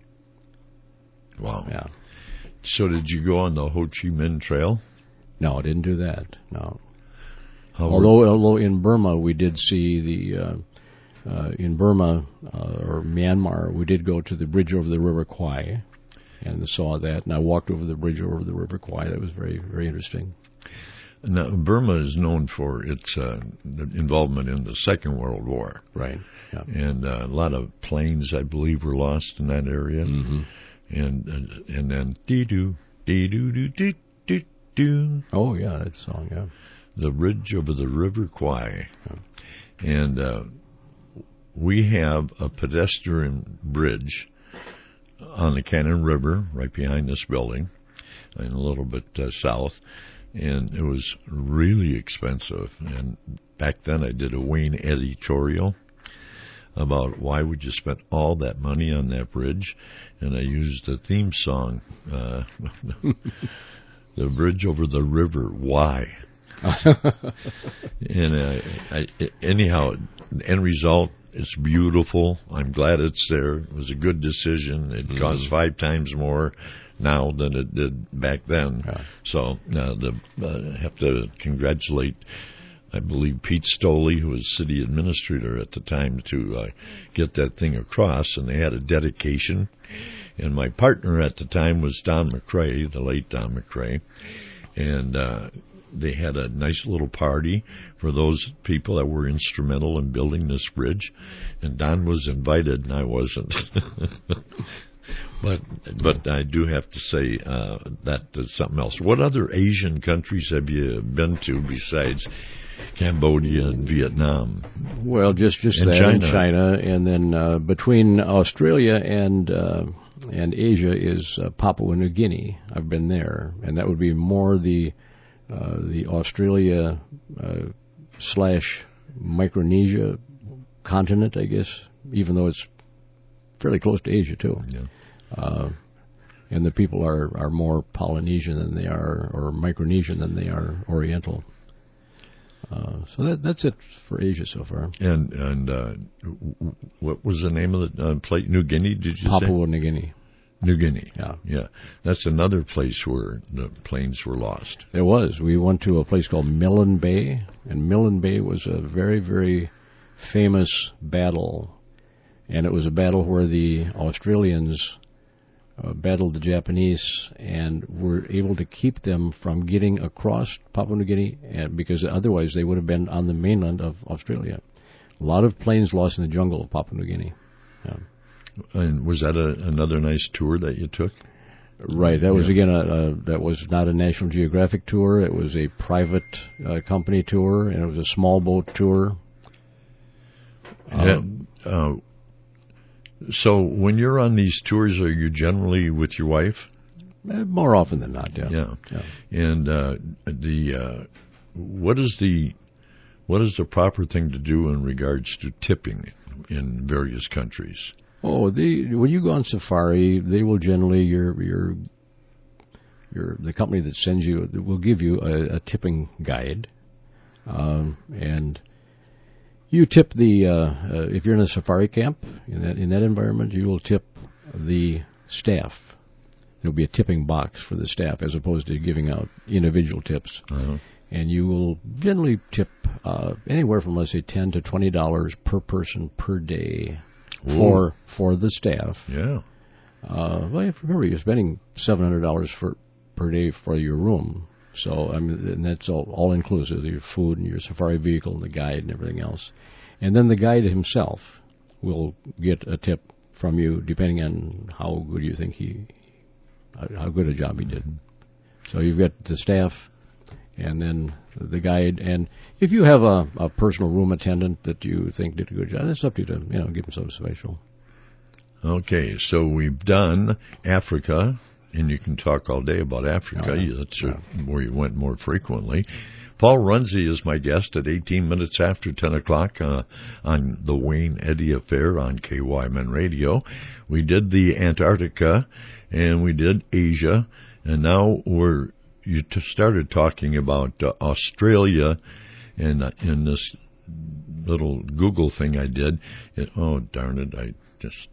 Speaker 1: Wow.
Speaker 2: Yeah.
Speaker 1: So did you go on the Ho Chi Minh Trail?
Speaker 2: No, I didn't do that. No.
Speaker 1: How
Speaker 2: although, although in Burma we did see the uh, uh, in Burma uh, or Myanmar we did go to the bridge over the River Kwai. And saw that, and I walked over the bridge over the River Kwai. That was very, very interesting.
Speaker 1: Now, Burma is known for its uh, involvement in the Second World War.
Speaker 2: Right. Yeah.
Speaker 1: And uh, a lot of planes, I believe, were lost in that area.
Speaker 2: Mm-hmm.
Speaker 1: And uh, and then dee-doo, dee-doo, doo, doo, doo, doo.
Speaker 2: Oh, yeah, that song, yeah.
Speaker 1: The bridge over the River Kwai. Yeah. And uh, we have a pedestrian bridge on the Cannon River, right behind this building, and a little bit uh, south, and it was really expensive. And back then I did a Wayne editorial about why would you spend all that money on that bridge, and I used a theme song, uh, The Bridge Over the River, why? and uh, I, anyhow, end result, it's beautiful. I'm glad it's there. It was a good decision. It mm-hmm. costs five times more now than it did back then. Yeah. So uh, the, uh, I have to congratulate, I believe, Pete Stoley, who was city administrator at the time, to uh, get that thing across. And they had a dedication. And my partner at the time was Don McCrae, the late Don McCrae. And uh, they had a nice little party for those people that were instrumental in building this bridge, and Don was invited and I wasn't. but but I do have to say uh, that is something else. What other Asian countries have you been to besides Cambodia and Vietnam?
Speaker 2: Well, just just
Speaker 1: and
Speaker 2: that
Speaker 1: China.
Speaker 2: and China, and then uh, between Australia and uh, and Asia is uh, Papua New Guinea. I've been there, and that would be more the Uh, the Australia uh, slash Micronesia continent, I guess, even though it's fairly close to Asia too.
Speaker 1: Yeah.
Speaker 2: Uh, and the people are, are more Polynesian than they are, or Micronesian than they are Oriental. Uh, so that that's it for Asia so far.
Speaker 1: And and uh, what was the name of the uh, place? New Guinea? Did you
Speaker 2: Papua
Speaker 1: say?
Speaker 2: Papua New Guinea.
Speaker 1: New Guinea.
Speaker 2: Yeah.
Speaker 1: Yeah. That's another place where the planes were lost.
Speaker 2: There was. We went to a place called Millen Bay, and Millen Bay was a very, very famous battle. And it was a battle where the Australians uh, battled the Japanese and were able to keep them from getting across Papua New Guinea, and because otherwise they would have been on the mainland of Australia. A lot of planes lost in the jungle of Papua New Guinea. Yeah.
Speaker 1: And was that a, another nice tour that you took?
Speaker 2: Right. That was
Speaker 1: yeah.
Speaker 2: again a, a that was not a National Geographic tour. It was a private uh, company tour, and it was a small boat tour.
Speaker 1: Yeah. Uh, uh, so when you're on these tours, are you generally with your wife?
Speaker 2: Uh, more often than not, yeah.
Speaker 1: Yeah.
Speaker 2: yeah.
Speaker 1: And uh, the uh, what is the what is the proper thing to do in regards to tipping in various countries?
Speaker 2: Oh, the when you go on safari, they will generally your your your the company that sends you will give you a, a tipping guide, um, and you tip the uh, uh, if you're in a safari camp in that in that environment, you will tip the staff. There'll be a tipping box for the staff as opposed to giving out individual tips,
Speaker 1: uh-huh.
Speaker 2: and you will generally tip uh, anywhere from let's say ten to twenty dollars per person per day.
Speaker 1: Ooh.
Speaker 2: For for the staff,
Speaker 1: yeah.
Speaker 2: Uh, well, remember you're spending seven hundred dollars for per day for your room. So I mean, and that's all all inclusive, your food and your safari vehicle and the guide and everything else. And then the guide himself will get a tip from you depending on how good you think he, how good a job he did. So you've got the staff. And then the guide, and if you have a, a personal room attendant that you think did a good job, that's up to you to you know give them something special.
Speaker 1: Okay, so we've done Africa, and you can talk all day about Africa. Oh, yeah. That's yeah. where you went more frequently. Paul Runze is my guest at eighteen minutes after ten o'clock uh, on the Wayne Eddy Affair on K Y M N Radio. We did the Antarctica, and we did Asia, and now we're You t- started talking about uh, Australia, and uh, in this little Google thing I did. It, oh darn it! I just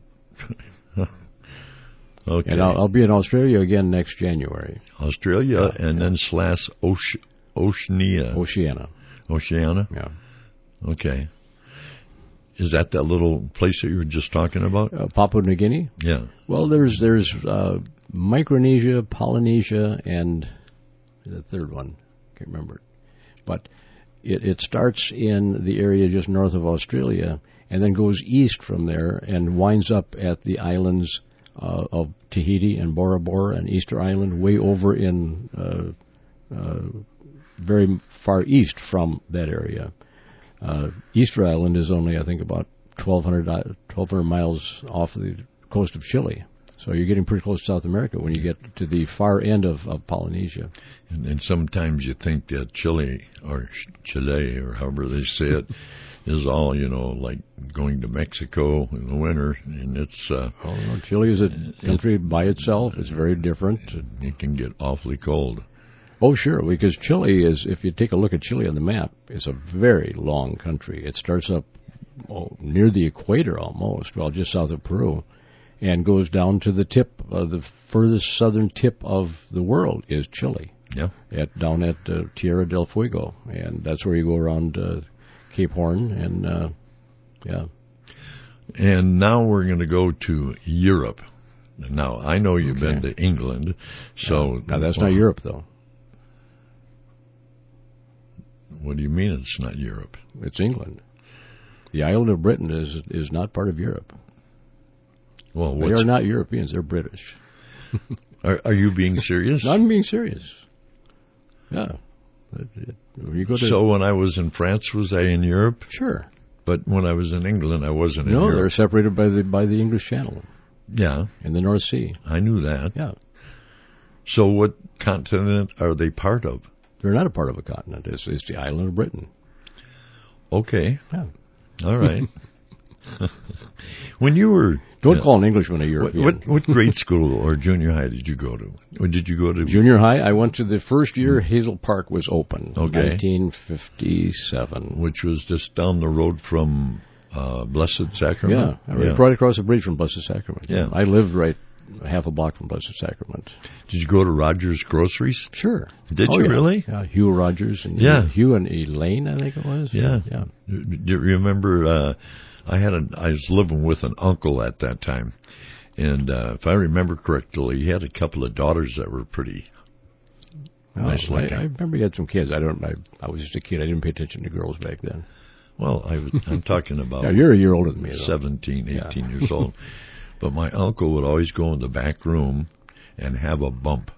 Speaker 1: okay.
Speaker 2: And I'll, I'll be in Australia again next January.
Speaker 1: Australia,
Speaker 2: yeah,
Speaker 1: and
Speaker 2: yeah.
Speaker 1: then slash Oce- Oceania.
Speaker 2: Oceania.
Speaker 1: Oceania.
Speaker 2: Yeah.
Speaker 1: Okay. Is that that little place that you were just talking about?
Speaker 2: Uh, Papua New Guinea.
Speaker 1: Yeah.
Speaker 2: Well, there's there's. Uh, Micronesia, Polynesia, and the third one, can't remember. But it, it starts in the area just north of Australia and then goes east from there and winds up at the islands uh, of Tahiti and Bora Bora and Easter Island, way over in uh, uh, very far east from that area. Uh, Easter Island is only, I think, about twelve hundred, twelve hundred miles off the coast of Chile. So you're getting pretty close to South America when you get to the far end of, of Polynesia.
Speaker 1: And, and sometimes you think that Chile, or Chile, or however they say it, is all, you know, like going to Mexico in the winter. And it's... Uh,
Speaker 2: oh, no, Chile is a country it, by itself. It's very different.
Speaker 1: It can get awfully cold.
Speaker 2: Oh, sure, because Chile is, if you take a look at Chile on the map, it's a very long country. It starts up oh, near the equator almost, well, just south of Peru. And goes down to the tip, uh, the furthest southern tip of the world is Chile.
Speaker 1: Yeah.
Speaker 2: At down at uh, Tierra del Fuego, and that's where you go around uh, Cape Horn, and uh, yeah.
Speaker 1: And now we're going to go to Europe. Now I know you've
Speaker 2: okay.
Speaker 1: been to England, so
Speaker 2: yeah. now that's well, not Europe though.
Speaker 1: What do you mean it's not Europe?
Speaker 2: It's England. The island of Britain is is not part of Europe.
Speaker 1: Well,
Speaker 2: they are not Europeans; they're British.
Speaker 1: are, are you being serious?
Speaker 2: No, I'm being serious. Yeah. When you go to
Speaker 1: so when I was in France, was I in Europe?
Speaker 2: Sure.
Speaker 1: But when I was in England, I wasn't
Speaker 2: no,
Speaker 1: in Europe.
Speaker 2: No, they're separated by the by the English Channel.
Speaker 1: Yeah.
Speaker 2: And the North Sea.
Speaker 1: I knew that.
Speaker 2: Yeah.
Speaker 1: So what continent are they part of?
Speaker 2: They're not a part of a continent. It's, it's the island of Britain.
Speaker 1: Okay.
Speaker 2: Yeah.
Speaker 1: All right. When you were...
Speaker 2: Don't uh, call an Englishman a European.
Speaker 1: What, what, what grade school or junior high did you go to? Or did you go to...
Speaker 2: Junior high? I went to the first year Hazel Park was open.
Speaker 1: Okay.
Speaker 2: nineteen fifty-seven.
Speaker 1: Which was just down the road from uh, Blessed Sacrament?
Speaker 2: Yeah, right, yeah. right across the bridge from Blessed Sacrament.
Speaker 1: Yeah.
Speaker 2: I lived right half a block from Blessed Sacrament.
Speaker 1: Did you go to Rogers Groceries?
Speaker 2: Sure.
Speaker 1: Did
Speaker 2: oh,
Speaker 1: you
Speaker 2: yeah.
Speaker 1: really?
Speaker 2: Yeah, Hugh Rogers. And
Speaker 1: yeah.
Speaker 2: Hugh and Elaine, I think it was.
Speaker 1: Yeah.
Speaker 2: Yeah.
Speaker 1: Do you remember... Uh, I had a, I was living with an uncle at that time, and uh, if I remember correctly, he had a couple of daughters that were pretty
Speaker 2: oh,
Speaker 1: nice looking.
Speaker 2: I, I remember he had some kids. I don't. I, I was just a kid. I didn't pay attention to girls back then.
Speaker 1: Well, I was, I'm talking about
Speaker 2: yeah, you're a year older than me, though.
Speaker 1: seventeen, eighteen
Speaker 2: Yeah.
Speaker 1: years old. But my uncle would always go in the back room and have a bump.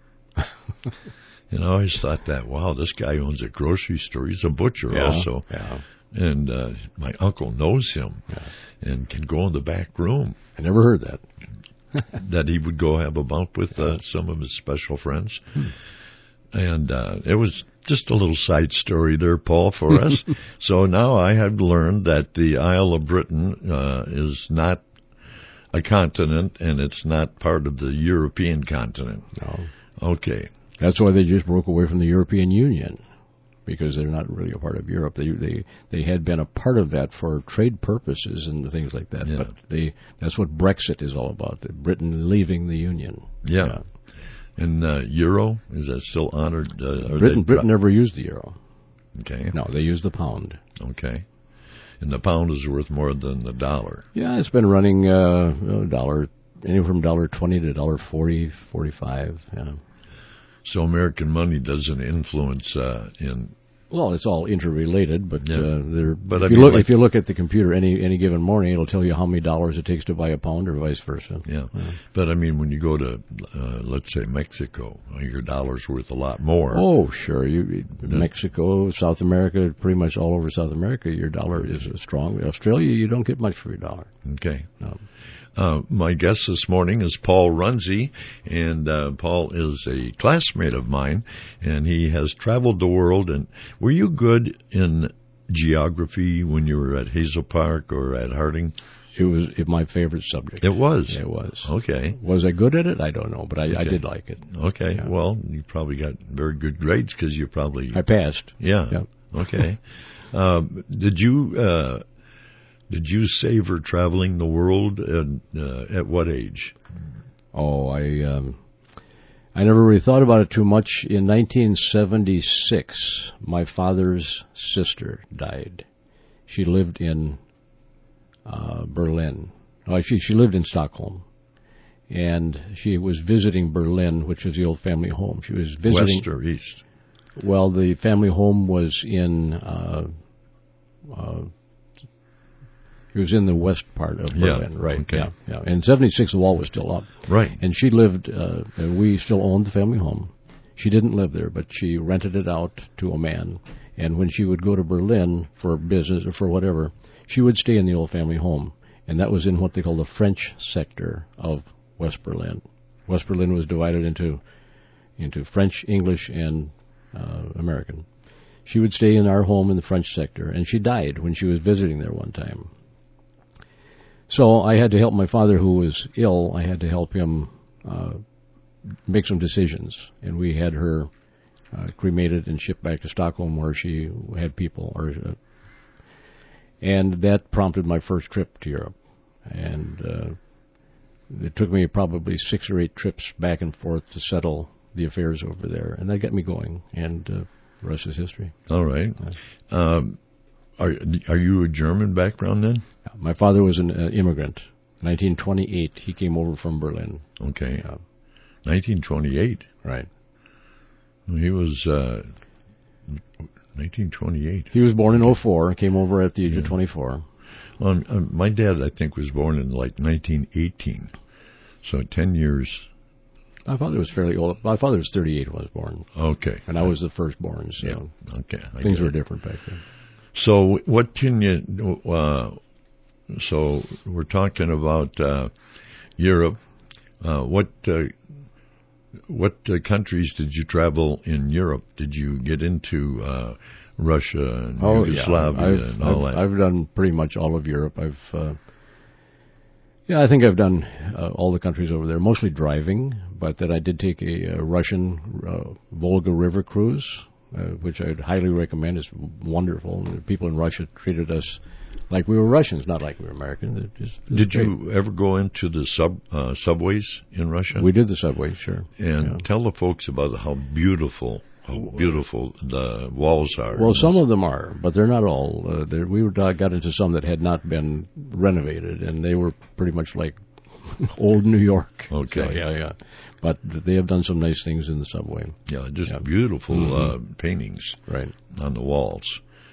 Speaker 1: And I always thought that, wow, this guy owns a grocery store. He's a butcher
Speaker 2: Yeah,
Speaker 1: also.
Speaker 2: yeah.
Speaker 1: And uh, my uncle knows him
Speaker 2: Yeah.
Speaker 1: and can go in the back room.
Speaker 2: I never heard that.
Speaker 1: That he would go have a bump with uh, some of his special friends.
Speaker 2: Hmm.
Speaker 1: And uh, it was just a little side story there, Paul, for us. So now I have learned that the Isle of Britain uh, is not a continent, and it's not part of the European continent.
Speaker 2: No.
Speaker 1: Okay.
Speaker 2: That's why they just broke away from the European Union, because they're not really a part of Europe. They they they had been a part of that for trade purposes and things like that.
Speaker 1: Yeah.
Speaker 2: But they that's what Brexit is all about, the Britain leaving the Union.
Speaker 1: Yeah.
Speaker 2: Yeah.
Speaker 1: And uh, euro, is that still honored? Uh, or
Speaker 2: Britain
Speaker 1: they-
Speaker 2: Britain never used the euro.
Speaker 1: Okay.
Speaker 2: No, they used the pound.
Speaker 1: Okay. And the pound is worth more than the dollar.
Speaker 2: Yeah, it's been running uh, a dollar, anywhere from dollar twenty to dollar forty, forty-five. Yeah.
Speaker 1: So American money doesn't influence uh, in.
Speaker 2: Well, it's all interrelated, but
Speaker 1: Yeah.
Speaker 2: uh, they're.
Speaker 1: But
Speaker 2: if
Speaker 1: I
Speaker 2: you
Speaker 1: mean,
Speaker 2: look,
Speaker 1: like-
Speaker 2: if you look at the computer any any given morning, it'll tell you how many dollars it takes to buy a pound, or vice versa.
Speaker 1: Yeah.
Speaker 2: Yeah.
Speaker 1: But I mean, when you go to, uh, let's say, Mexico, your dollar's worth a lot more.
Speaker 2: Oh, sure. You Mexico, South America, pretty much all over South America, your dollar is strong. Australia, you don't get much for your dollar.
Speaker 1: Okay.
Speaker 2: No.
Speaker 1: Uh, my guest this morning is Paul Runze, and uh, Paul is a classmate of mine, and he has traveled the world. And were you good in geography when you were at Hazel Park or at Harding?
Speaker 2: It was it, my favorite subject.
Speaker 1: It was?
Speaker 2: It was.
Speaker 1: Okay.
Speaker 2: Was I good at it? I don't know, but I, I
Speaker 1: Okay.
Speaker 2: did like it.
Speaker 1: Okay.
Speaker 2: Yeah.
Speaker 1: Well, you probably got very good grades because you probably...
Speaker 2: I passed.
Speaker 1: Yeah.
Speaker 2: Yep.
Speaker 1: Okay. um, did you... Uh, Did you savor traveling the world, and uh, at what age?
Speaker 2: Oh, I um, I never really thought about it too much. In nineteen seventy-six, my father's sister died. She lived in uh, Berlin. Oh, she she lived in Stockholm, and she was visiting Berlin, which is the old family home. She was visiting.
Speaker 1: West or east?
Speaker 2: Well, the family home was in. Uh, uh, It was in the west part of Berlin,
Speaker 1: Yeah,
Speaker 2: right?
Speaker 1: okay.
Speaker 2: Yeah, yeah. In seventy-six, the wall was still up,
Speaker 1: Right.
Speaker 2: and she lived. Uh, and we still owned the family home. She didn't live there, but she rented it out to a man. And when she would go to Berlin for business or for whatever, she would stay in the old family home, and that was in what they call the French sector of West Berlin. West Berlin was divided into into French, English, and uh, American. She would stay in our home in the French sector, and she died when she was visiting there one time. So I had to help my father, who was ill. I had to help him uh, make some decisions, and we had her uh, cremated and shipped back to Stockholm, where she had people. Or, uh, and that prompted my first trip to Europe. And uh, it took me probably six or eight trips back and forth to settle the affairs over there, and that got me going. And uh, the rest is history.
Speaker 1: All right. Um, are are you a German background then?
Speaker 2: My father was an uh, immigrant. nineteen twenty-eight, he came over from Berlin.
Speaker 1: Okay.
Speaker 2: Yeah.
Speaker 1: nineteen twenty-eight.
Speaker 2: Right.
Speaker 1: He was uh, nineteen twenty-eight.
Speaker 2: He was born in oh four, came over at the age of twenty-four.
Speaker 1: Well, um, my dad, I think, was born in like nineteen eighteen. So ten years.
Speaker 2: My father was fairly old. My father was thirty-eight when I was born.
Speaker 1: Okay.
Speaker 2: And I was the firstborn, so
Speaker 1: Yeah. Okay. I
Speaker 2: things
Speaker 1: get
Speaker 2: were
Speaker 1: it.
Speaker 2: different back then.
Speaker 1: So what can you, uh, so we're talking about uh, Europe. Uh, what uh, what uh, countries did you travel in Europe? Did you get into uh, Russia and
Speaker 2: Oh,
Speaker 1: Yugoslavia
Speaker 2: yeah. I've,
Speaker 1: and all
Speaker 2: I've,
Speaker 1: that?
Speaker 2: I've done pretty much all of Europe. I've, uh, yeah, I think I've done uh, all the countries over there, mostly driving, but then I did take a, a Russian uh, Volga River cruise, uh, which I'd highly recommend. It's wonderful. The people in Russia treated us like we were Russians, not like we were Americans. It just, it was
Speaker 1: Did
Speaker 2: great.
Speaker 1: you ever go into the sub uh, subways in Russia?
Speaker 2: We did the subway, sure.
Speaker 1: And
Speaker 2: Yeah.
Speaker 1: tell the folks about how beautiful, how beautiful the walls are.
Speaker 2: Well, some of them are, but they're not all. Uh, they're, we were, got into some that had not been renovated, and they were pretty much like old New York.
Speaker 1: Okay.
Speaker 2: So, yeah, yeah. But th- they have done some nice things in the subway.
Speaker 1: Yeah, just
Speaker 2: Yeah.
Speaker 1: beautiful
Speaker 2: Mhm.
Speaker 1: uh, paintings
Speaker 2: Right.
Speaker 1: on the walls.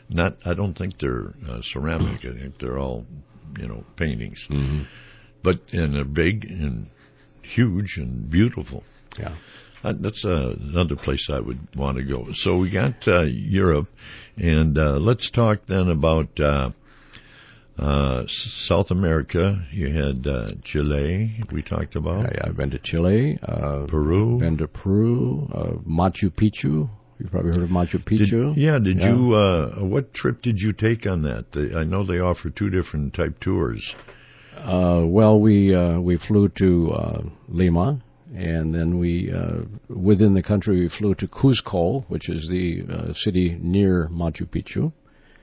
Speaker 1: Not, I don't think they're uh, ceramic. I think they're all, you know, paintings.
Speaker 2: Mm-hmm.
Speaker 1: But and they're big and huge and beautiful.
Speaker 2: Yeah.
Speaker 1: Uh, that's uh, another place I would want to go. So we got uh, Europe, and uh, let's talk then about uh, uh, South America. You had uh, Chile, we talked about.
Speaker 2: Yeah, yeah, I've been to Chile. Uh,
Speaker 1: Peru.
Speaker 2: Been to Peru. Uh, Machu Picchu. You've probably heard of Machu Picchu.
Speaker 1: Did, yeah, did yeah. you, uh, what trip did you take on that? They, I know they offer two different type tours.
Speaker 2: Uh, well, we uh, we flew to uh, Lima. And then we, uh, within the country, we flew to Cuzco, which is the uh, city near Machu Picchu.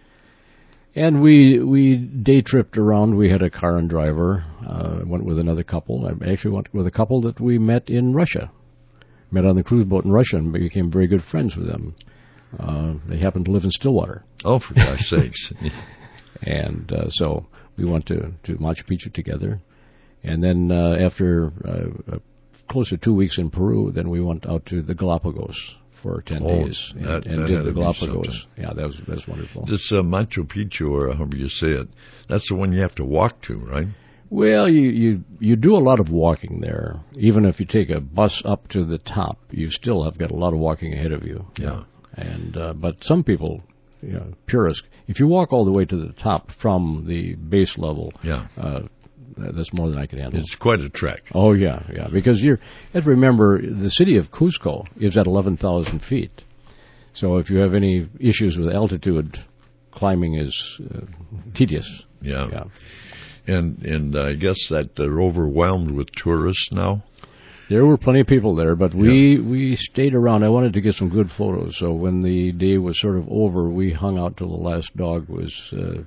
Speaker 2: And we we day tripped around. We had a car and driver. Uh, went with another couple. I actually went with a couple that we met in Russia. Met on the cruise boat in Russia and became very good friends with them. Uh, they happened to live in Stillwater.
Speaker 1: Oh, for gosh sakes.
Speaker 2: And uh, so we went to, to Machu Picchu together. And then uh, after... Uh, close to two weeks in Peru, then we went out to the Galapagos for ten
Speaker 1: oh,
Speaker 2: days and,
Speaker 1: that,
Speaker 2: and
Speaker 1: that
Speaker 2: did the Galapagos. Yeah, that was that was wonderful.
Speaker 1: This uh, Machu Picchu, or however you say it, that's the one you have to walk to, right?
Speaker 2: Well, you, you you do a lot of walking there. Even if you take a bus up to the top, you still have got a lot of walking ahead of you.
Speaker 1: Yeah.
Speaker 2: And uh, but some people, you know, purists, if you walk all the way to the top from the base level,
Speaker 1: yeah.
Speaker 2: Uh, that's more than I can handle.
Speaker 1: It's quite a trek.
Speaker 2: Oh, yeah, yeah. Because you have to remember, the city of Cuzco is at eleven thousand feet. So if you have any issues with altitude, climbing is uh, tedious.
Speaker 1: Yeah.
Speaker 2: yeah.
Speaker 1: And and I guess that they're overwhelmed with tourists now?
Speaker 2: There were plenty of people there, but we,
Speaker 1: yeah.
Speaker 2: we stayed around. I wanted to get some good photos. So when the day was sort of over, we hung out till the last dog was... Uh,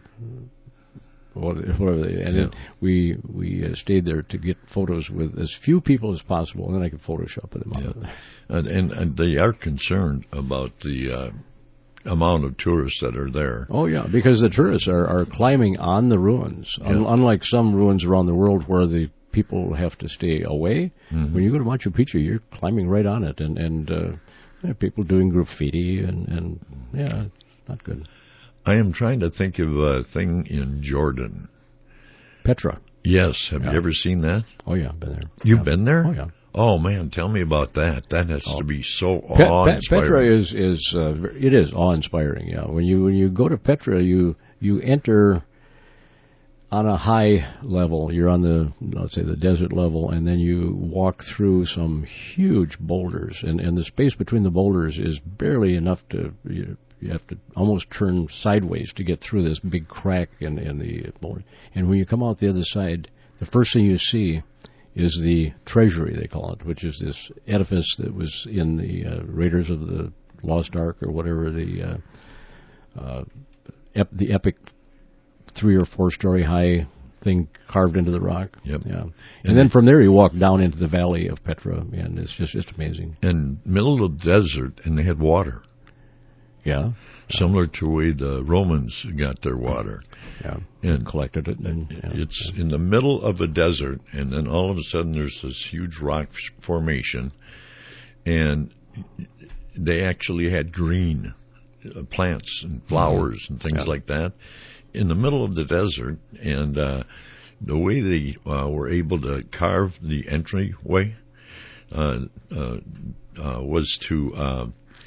Speaker 2: whatever they, and
Speaker 1: yeah.
Speaker 2: it, we we uh, stayed there to get photos with as few people as possible, and then I could Photoshop them out.
Speaker 1: Yeah. And, and and they are concerned about the uh, amount of tourists that are there.
Speaker 2: Oh yeah, because the tourists are, are climbing on the ruins. Yeah. Un- unlike some ruins around the world where the people have to stay away,
Speaker 1: mm-hmm.
Speaker 2: when you go to Machu Picchu, you're climbing right on it, and and uh, yeah, people doing graffiti and and yeah, not good.
Speaker 1: I am trying to think of a thing in Jordan.
Speaker 2: Petra.
Speaker 1: Yes. Have
Speaker 2: yeah.
Speaker 1: you ever seen that?
Speaker 2: Oh, yeah, I've been there.
Speaker 1: You've
Speaker 2: yeah.
Speaker 1: been there?
Speaker 2: Oh, yeah.
Speaker 1: Oh, man, tell me about that. That has oh. to be so
Speaker 2: Pe-
Speaker 1: awe-inspiring.
Speaker 2: Petra is, is uh, it is awe-inspiring, yeah. When you when you go to Petra, you you enter on a high level. You're on the, let's say, the desert level, and then you walk through some huge boulders, and, and the space between the boulders is barely enough to... You, You have to almost turn sideways to get through this big crack in, in the boulder. And when you come out the other side, the first thing you see is the treasury, they call it, which is this edifice that was in the uh, Raiders of the Lost Ark or whatever, the uh, uh, ep- the epic three or four story high thing carved into the rock.
Speaker 1: Yep.
Speaker 2: Yeah. And, and then from there you walk down into the valley of Petra, and it's just just amazing.
Speaker 1: And middle of the desert, and they had water.
Speaker 2: Yeah.
Speaker 1: Similar to the way the Romans got their water.
Speaker 2: Yeah.
Speaker 1: And
Speaker 2: collected it. And, yeah.
Speaker 1: It's in the middle of a desert, and then all of a sudden there's this huge rock formation, and they actually had green uh, plants and flowers mm-hmm. and things
Speaker 2: yeah.
Speaker 1: like that in the middle of the desert. And uh, the way they uh, were able to carve the entryway uh, uh, uh, was to... Uh,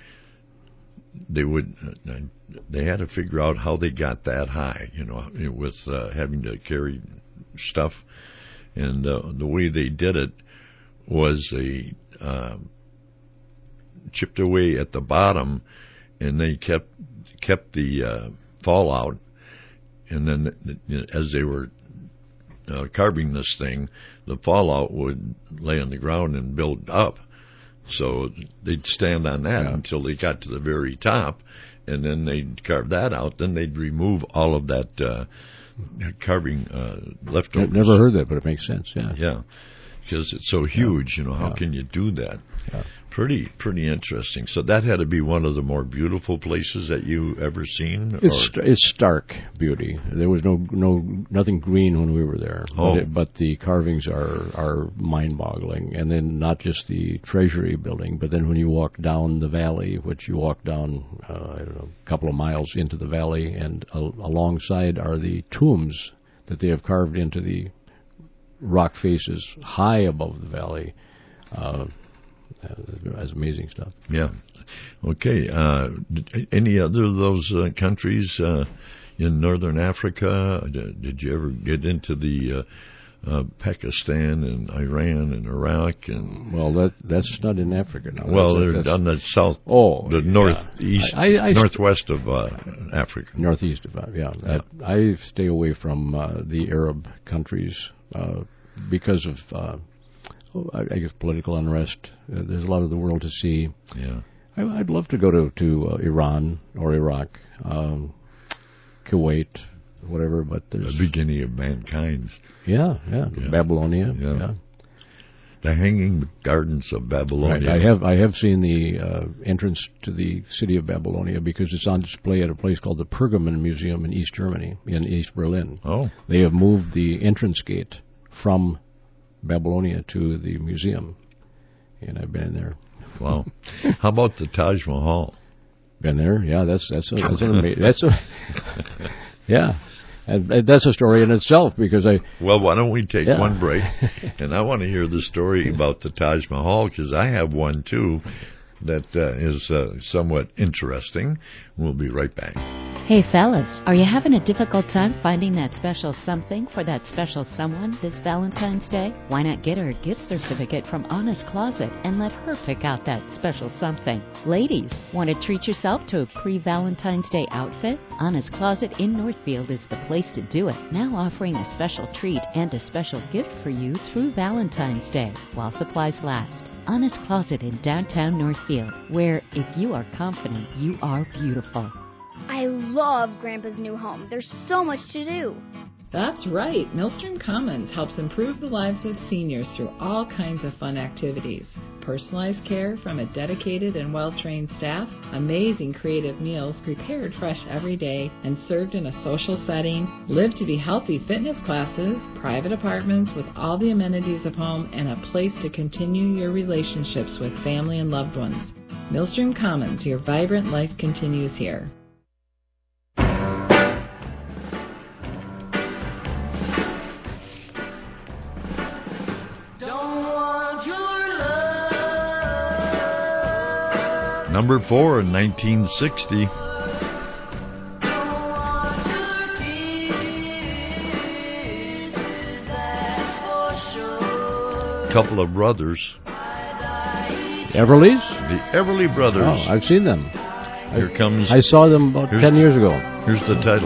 Speaker 1: They would. Uh, they had to figure out how they got that high, you know, with uh, having to carry stuff, and uh, the way they did it was they uh, chipped away at the bottom, and they kept kept the uh, fallout, and then you know, as they were uh, carving this thing, the fallout would lay on the ground and build up. So they'd stand on that yeah. until they got to the very top, and then they'd carve that out. Then they'd remove all of that uh, carving uh, leftovers.
Speaker 2: I've never heard that, but it makes sense, yeah.
Speaker 1: Yeah. because it's so huge. You know, how
Speaker 2: Yeah.
Speaker 1: can you do that?
Speaker 2: Yeah.
Speaker 1: Pretty, pretty interesting. So that had to be one of the more beautiful places that you ever seen.
Speaker 2: It's
Speaker 1: or?
Speaker 2: it's stark beauty. There was no no nothing green when we were there.
Speaker 1: Oh.
Speaker 2: But, it, but the carvings are are mind-boggling. And then not just the Treasury building, but then when you walk down the valley, which you walk down uh, I don't know a couple of miles into the valley, and uh, alongside are the tombs that they have carved into the rock faces high above the valley. Uh, That's amazing stuff.
Speaker 1: Yeah. Okay. Uh, d- any other of those uh, countries uh, in northern Africa? D- did you ever get into the uh, uh, Pakistan and Iran and Iraq and?
Speaker 2: Well, that that's not in Africa now.
Speaker 1: Well,
Speaker 2: that's,
Speaker 1: they're
Speaker 2: that's,
Speaker 1: on the south.
Speaker 2: Oh,
Speaker 1: the
Speaker 2: yeah.
Speaker 1: northeast,
Speaker 2: I, I, I
Speaker 1: northwest of uh, Africa.
Speaker 2: Northeast of uh, yeah.
Speaker 1: Yeah.
Speaker 2: I, I stay away from uh, the Arab countries uh, because of. Uh, I guess political unrest. Uh, there's a lot of the world to see.
Speaker 1: Yeah,
Speaker 2: I, I'd love to go to to uh, Iran or Iraq, um, Kuwait, whatever. But there's
Speaker 1: the beginning of mankind.
Speaker 2: Yeah, yeah,
Speaker 1: Yeah.
Speaker 2: Babylonia.
Speaker 1: Yeah.
Speaker 2: Yeah.
Speaker 1: The Hanging Gardens of Babylonia.
Speaker 2: Right. I have I have seen the uh, entrance to the city of Babylonia because it's on display at a place called the Pergamon Museum in East Germany, in East Berlin.
Speaker 1: Oh,
Speaker 2: they have moved the entrance gate from Babylonia to the museum, and I've been in there.
Speaker 1: Wow. How about the Taj Mahal?
Speaker 2: Been there, yeah. That's that's a, that's an ama- that's a yeah, and, and that's a story in itself because I.
Speaker 1: Well, why don't we take
Speaker 2: Yeah.
Speaker 1: one break, and I want to hear the story about the Taj Mahal because I have one too that uh, is uh, somewhat interesting. We'll be right back.
Speaker 7: Hey fellas, are you having a difficult time finding that special something for that special someone this Valentine's Day? Why not get her a gift certificate from Honest Closet and let her pick out that special something? Ladies, want to treat yourself to a pre-Valentine's Day outfit? Honest Closet in Northfield is the place to do it. Now offering a special treat and a special gift for you through Valentine's Day while supplies last. Honest Closet in downtown Northfield, where if you are confident, you are beautiful.
Speaker 6: I love Grandpa's new home. There's so much to do.
Speaker 17: That's right. Millstream Commons helps improve the lives of seniors through all kinds of fun activities. Personalized care from a dedicated and well-trained staff, amazing creative meals prepared fresh every day and served in a social setting, live to be healthy fitness classes, private apartments with all the amenities of home, and a place to continue your relationships with family and loved ones. Millstream Commons, your vibrant life continues here.
Speaker 1: Number four in nineteen sixty. Couple of brothers.
Speaker 2: Everly's?
Speaker 1: The Everly Brothers.
Speaker 2: Oh, I've seen them.
Speaker 1: Here
Speaker 2: I,
Speaker 1: comes.
Speaker 2: I saw them about
Speaker 1: here's-
Speaker 2: ten years ago.
Speaker 1: Here's the title.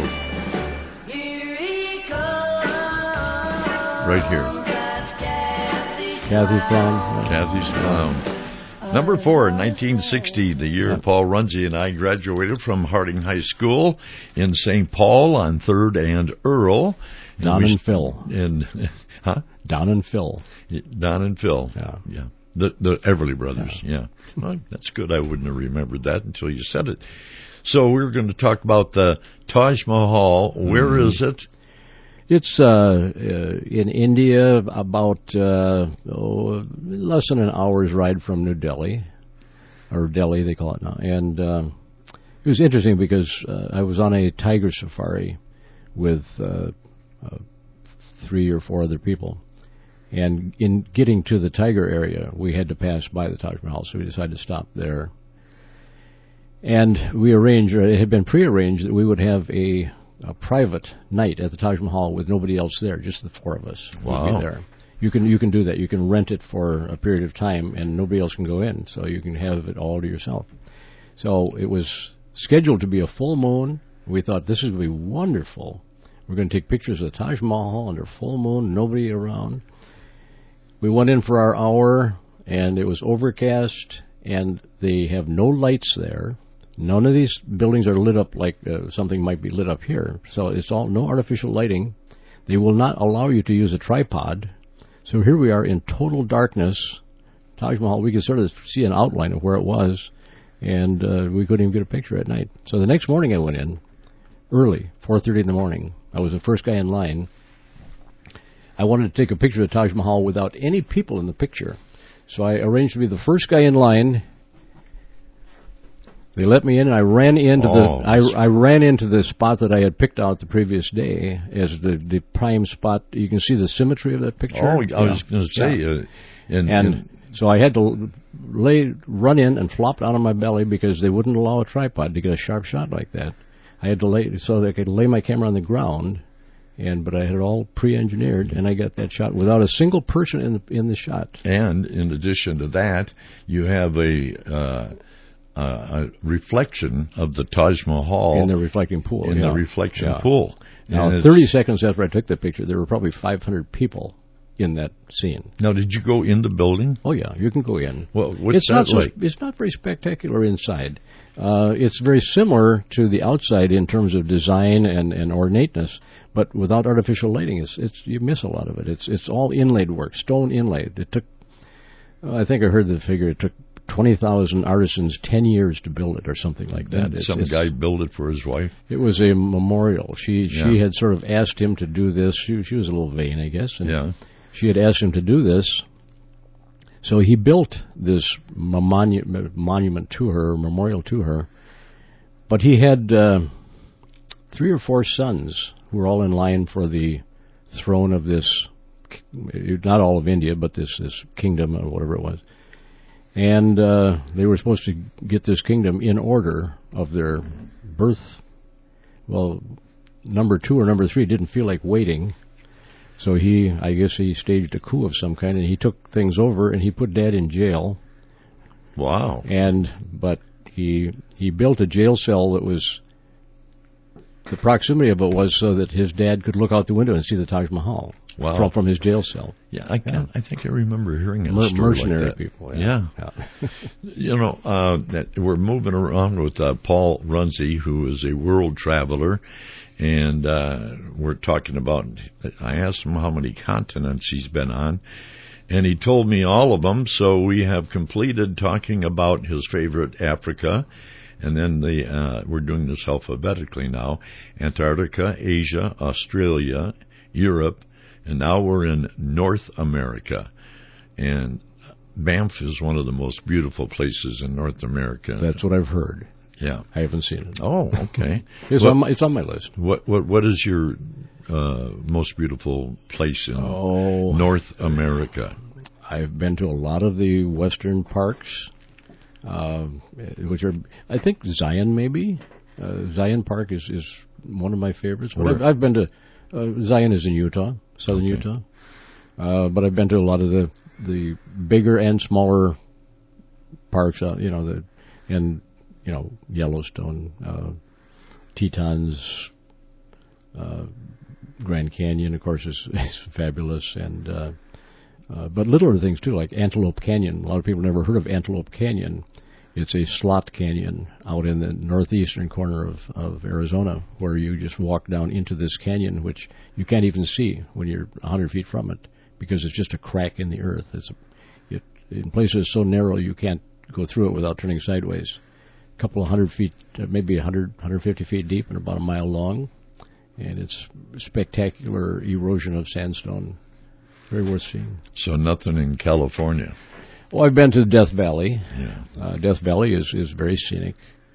Speaker 1: Right here.
Speaker 2: Kathy's Clown. Yeah.
Speaker 1: Kathy's Clown. Number four, nineteen sixty, the year
Speaker 2: Yeah.
Speaker 1: Paul Runzie and I graduated from Harding High School in Saint Paul on third and Earl.
Speaker 2: Don
Speaker 1: we
Speaker 2: and
Speaker 1: st-
Speaker 2: Phil.
Speaker 1: And, huh?
Speaker 2: Don and Phil.
Speaker 1: Don and Phil.
Speaker 2: Yeah.
Speaker 1: Yeah. The the Everly Brothers. Yeah. Well, that's good. I wouldn't have remembered that until you said it. So we're going to talk about the Taj Mahal. Where
Speaker 2: Mhm.
Speaker 1: is it?
Speaker 2: It's uh, uh, in India, about uh, oh, less than an hour's ride from New Delhi, or Delhi they call it now. And um, it was interesting because uh, I was on a tiger safari with uh, uh, three or four other people. And in getting to the tiger area, we had to pass by the Taj Mahal, so we decided to stop there. And we arranged, or it had been prearranged, that we would have a, a private night at the Taj Mahal with nobody else there, just the four of us.
Speaker 1: Wow.
Speaker 2: Would be there. You can you can do that. You can rent it for a period of time, and nobody else can go in, so you can have it all to yourself. So it was scheduled to be a full moon. We thought this would be wonderful. We're going to take pictures of the Taj Mahal under full moon, nobody around. We went in for our hour, and it was overcast, and they have no lights there. None of these buildings are lit up like uh, something might be lit up here. So it's all no artificial lighting. They will not allow you to use a tripod. So here we are in total darkness. Taj Mahal, we could sort of see an outline of where it was, and uh, we couldn't even get a picture at night. So the next morning I went in, early, four thirty in the morning. I was the first guy in line. I wanted to take a picture of Taj Mahal without any people in the picture. So I arranged to be the first guy in line. They let me in, and I ran into
Speaker 1: oh,
Speaker 2: the I, I ran into the spot that I had picked out the previous day as the, the prime spot. You can see the symmetry of that picture.
Speaker 1: Oh, I
Speaker 2: yeah.
Speaker 1: was going to say,
Speaker 2: yeah.
Speaker 1: uh, and,
Speaker 2: and,
Speaker 1: and
Speaker 2: so I had to lay run in and flop down on my belly because they wouldn't allow a tripod to get a sharp shot like that. I had to lay so that I could lay my camera on the ground, and but I had it all pre-engineered, and I got that shot without a single person in the in the shot.
Speaker 1: And in addition to that, you have a. Uh, Uh, a reflection of the Taj Mahal
Speaker 2: in the reflecting pool.
Speaker 1: In
Speaker 2: yeah.
Speaker 1: the reflection
Speaker 2: yeah.
Speaker 1: pool.
Speaker 2: Now,
Speaker 1: and
Speaker 2: thirty seconds after I took the picture, there were probably five hundred people in that scene.
Speaker 1: Now, did you go in the building?
Speaker 2: Oh yeah, you can go in.
Speaker 1: Well, what's
Speaker 2: it's
Speaker 1: that
Speaker 2: not so,
Speaker 1: like?
Speaker 2: It's not very spectacular inside. Uh, it's very similar to the outside in terms of design and, and ornateness, but without artificial lighting, it's, it's you miss a lot of it. It's it's all inlaid work, stone inlaid. It took. I think I heard the figure. It took twenty thousand artisans ten years to build it or something like that.
Speaker 1: Did some
Speaker 2: it's,
Speaker 1: guy build it for his wife?
Speaker 2: It was a memorial. She
Speaker 1: yeah.
Speaker 2: she had sort of asked him to do this. She, she was a little vain, I guess. And
Speaker 1: yeah.
Speaker 2: She had asked him to do this. So he built this monu- monument to her, memorial to her. But he had uh, three or four sons who were all in line for the throne of this, not all of India, but this, this kingdom or whatever it was. And uh, they were supposed to get this kingdom in order of their birth. Well, number two or number three didn't feel like waiting. So he, I guess he staged a coup of some kind, and he took things over, and he put Dad in jail.
Speaker 1: Wow.
Speaker 2: And, but he he built a jail cell that was, the proximity of it was so that his dad could look out the window and see the Taj Mahal.
Speaker 1: Wow.
Speaker 2: From, from his jail cell.
Speaker 1: Yeah, I can. Yeah. I think I remember hearing a
Speaker 2: Mer-
Speaker 1: story
Speaker 2: mercenary
Speaker 1: like that.
Speaker 2: people. Yeah.
Speaker 1: yeah. yeah. You know, uh, that we're moving around with uh, Paul Runze, who is a world traveler, and uh, we're talking about. I asked him how many continents he's been on, and he told me all of them. So we have completed talking about his favorite Africa. And then the uh, we're doing this alphabetically now: Antarctica, Asia, Australia, Europe. And now we're in North America, and Banff is one of the most beautiful places in North America.
Speaker 2: That's what I've heard.
Speaker 1: Yeah,
Speaker 2: I haven't seen it.
Speaker 1: Oh, okay.
Speaker 2: it's
Speaker 1: what,
Speaker 2: on my, it's on my list.
Speaker 1: What what what is your uh, most beautiful place in
Speaker 2: oh,
Speaker 1: North America?
Speaker 2: I've been to a lot of the western parks, uh, which are I think Zion maybe. Uh, Zion Park is, is one of my favorites. But I've, I've been to uh, Zion is in Utah. Southern okay. Utah, uh, but I've been to a lot of the the bigger and smaller parks. Uh, you know, the and you know Yellowstone, uh, Tetons, uh, Grand Canyon, of course, is, is fabulous, and uh, uh, but littler things too, like Antelope Canyon. A lot of people never heard of Antelope Canyon. It's a slot canyon out in the northeastern corner of, of Arizona, where you just walk down into this canyon, which you can't even see when you're one hundred feet from it, because it's just a crack in the earth. It's a, it, in places so narrow you can't go through it without turning sideways. A couple of hundred feet, maybe one hundred, one hundred fifty feet deep and about a mile long, and it's spectacular erosion of sandstone. Very worth seeing.
Speaker 1: So nothing in California.
Speaker 2: Well, I've been to Death Valley.
Speaker 1: Yeah.
Speaker 2: Uh, Death Valley is, is very scenic.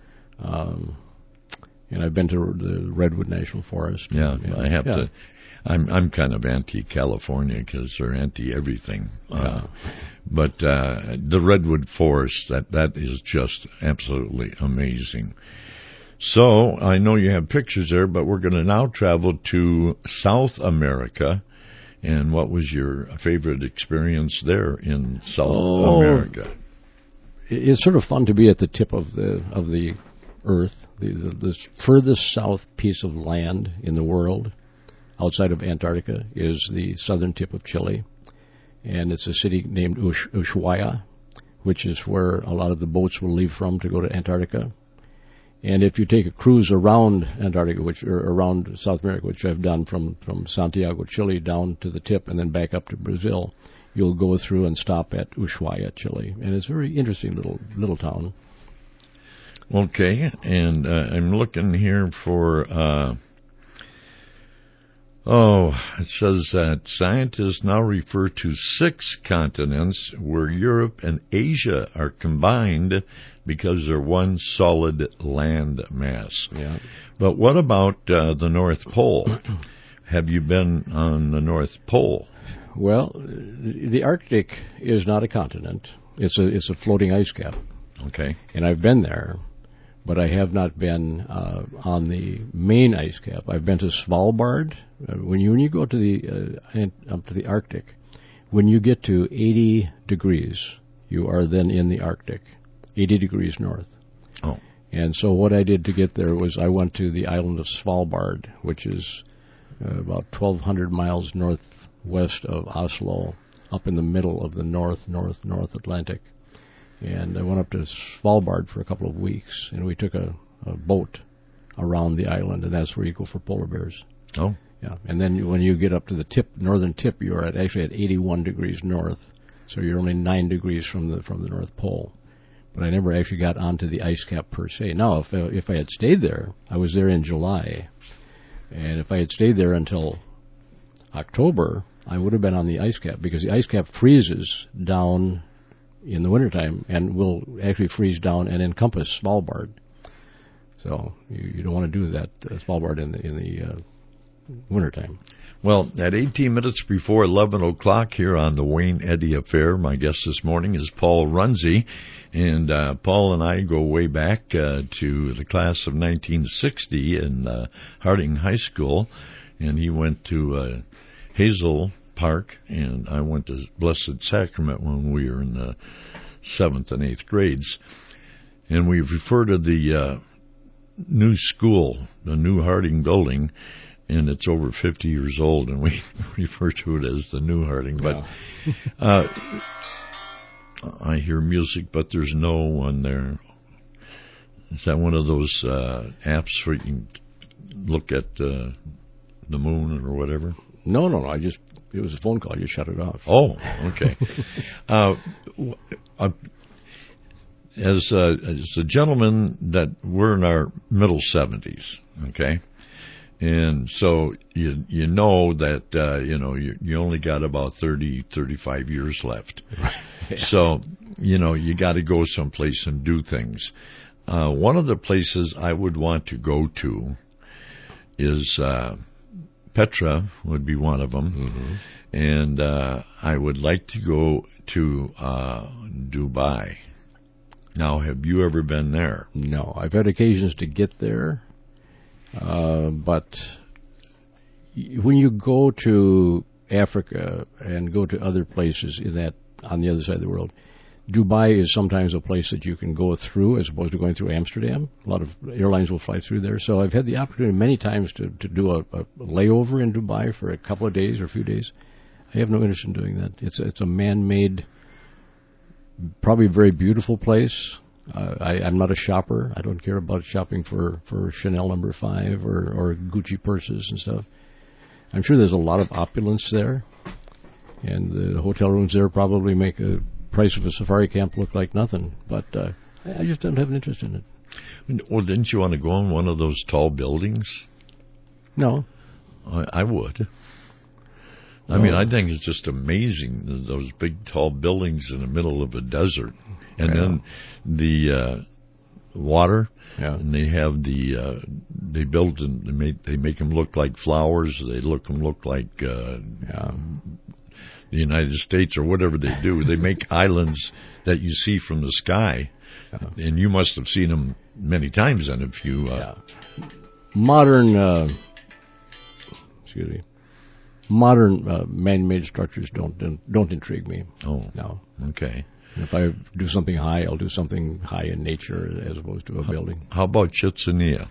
Speaker 2: Um, and I've been to the Redwood National Forest.
Speaker 1: Yeah,
Speaker 2: and,
Speaker 1: I have
Speaker 2: yeah.
Speaker 1: to. I'm I'm kind of anti-California because they're anti-everything.
Speaker 2: Yeah.
Speaker 1: Uh, but uh, the Redwood Forest, that, that is just absolutely amazing. So I know you have pictures there, but we're going to now travel to South America. And what was your favorite experience there in South
Speaker 2: oh,
Speaker 1: America?
Speaker 2: It's sort of fun to be at the tip of the of the earth, the, the, the furthest south piece of land in the world, outside of Antarctica, is the southern tip of Chile, and it's a city named Ush, Ushuaia, which is where a lot of the boats will leave from to go to Antarctica. And if you take a cruise around Antarctica, which or around South America, which I've done from, from Santiago, Chile, down to the tip and then back up to Brazil, you'll go through and stop at Ushuaia, Chile. And it's a very interesting little little town.
Speaker 1: Okay, and uh, I'm looking here for, uh, oh, it says that scientists now refer to six continents where Europe and Asia are combined because they're one solid land mass.
Speaker 2: Yeah.
Speaker 1: But what about uh, the North Pole? Have you been on the North Pole?
Speaker 2: Well, the Arctic is not a continent. It's a it's a floating ice cap.
Speaker 1: Okay.
Speaker 2: And I've been there, but I have not been uh, on the main ice cap. I've been to Svalbard. Uh, when you when you go to the uh, up to the Arctic, when you get to eighty degrees, you are then in the Arctic, eighty degrees north.
Speaker 1: Oh.
Speaker 2: And so what I did to get there was I went to the island of Svalbard, which is uh, about twelve hundred miles northwest of Oslo, up in the middle of the north, north, north Atlantic. And I went up to Svalbard for a couple of weeks, and we took a, a boat around the island, and that's where you go for polar bears.
Speaker 1: Oh.
Speaker 2: Yeah. And then when you get up to the tip, northern tip, you are at actually at eighty-one degrees north, so you're only nine degrees from the from the North Pole. But I never actually got onto the ice cap per se. Now, if uh, if I had stayed there, I was there in July, and if I had stayed there until October, I would have been on the ice cap, because the ice cap freezes down in the wintertime and will actually freeze down and encompass Svalbard. So you, you don't want to do that, uh, Svalbard in the in the uh, wintertime.
Speaker 1: Well, at eighteen minutes before eleven o'clock here on the Wayne Eddy Affair, my guest this morning is Paul Runze, and uh, Paul and I go way back uh, to the class of nineteen sixty in uh, Harding High School, and he went to uh, Hazel Park, and I went to Blessed Sacrament when we were in the seventh and eighth grades. And we refer to the uh, new school, the new Harding building, and it's over fifty years old, and we refer to it as the new Harding. But uh, I hear music, but there's no one there. Is that one of those uh, apps where you can look at uh, the moon or whatever?
Speaker 2: No, no, no. I just it was a phone call. You shut it off.
Speaker 1: Oh, okay. uh, uh, as uh, as a gentleman that we're in our middle seventies, okay. And so you you know that uh, you know you you only got about thirty, thirty-five years left. Yeah. So you know you got to go someplace and do things. Uh, one of the places I would want to go to is uh, Petra would be one of them, mm-hmm. and uh, I would like to go to uh, Dubai. Now, have you ever been there?
Speaker 2: No, I've had occasions to get there. Uh, but when you go to Africa and go to other places in that on the other side of the world, Dubai is sometimes a place that you can go through as opposed to going through Amsterdam. A lot of airlines will fly through there. So I've had the opportunity many times to, to do a, a layover in Dubai for a couple of days or a few days. I have no interest in doing that. It's, it's a man-made, probably very beautiful place. Uh, I, I'm not a shopper. I don't care about shopping for, for Chanel number five or, or Gucci purses and stuff. I'm sure there's a lot of opulence there, and the hotel rooms there probably make a price of a safari camp look like nothing. But uh, I just don't have an interest in it.
Speaker 1: Well, didn't you want to go in one of those tall buildings?
Speaker 2: No.
Speaker 1: I, I would. I mean, I think it's just amazing, those big, tall buildings in the middle of a desert. And yeah. then the uh, water,
Speaker 2: yeah.
Speaker 1: and they have the, uh, they build and they make, they make them look like flowers. They look them look like uh,
Speaker 2: yeah.
Speaker 1: the United States or whatever they do. They make islands that you see from the sky. Yeah. And you must have seen them many times then if you... Uh,
Speaker 2: yeah. Modern, uh, excuse me. Modern uh, man-made structures don't, don't don't intrigue me.
Speaker 1: Oh,
Speaker 2: no.
Speaker 1: Okay.
Speaker 2: If I do something high, I'll do something high in nature as opposed to a
Speaker 1: how,
Speaker 2: building.
Speaker 1: How about Chitzania?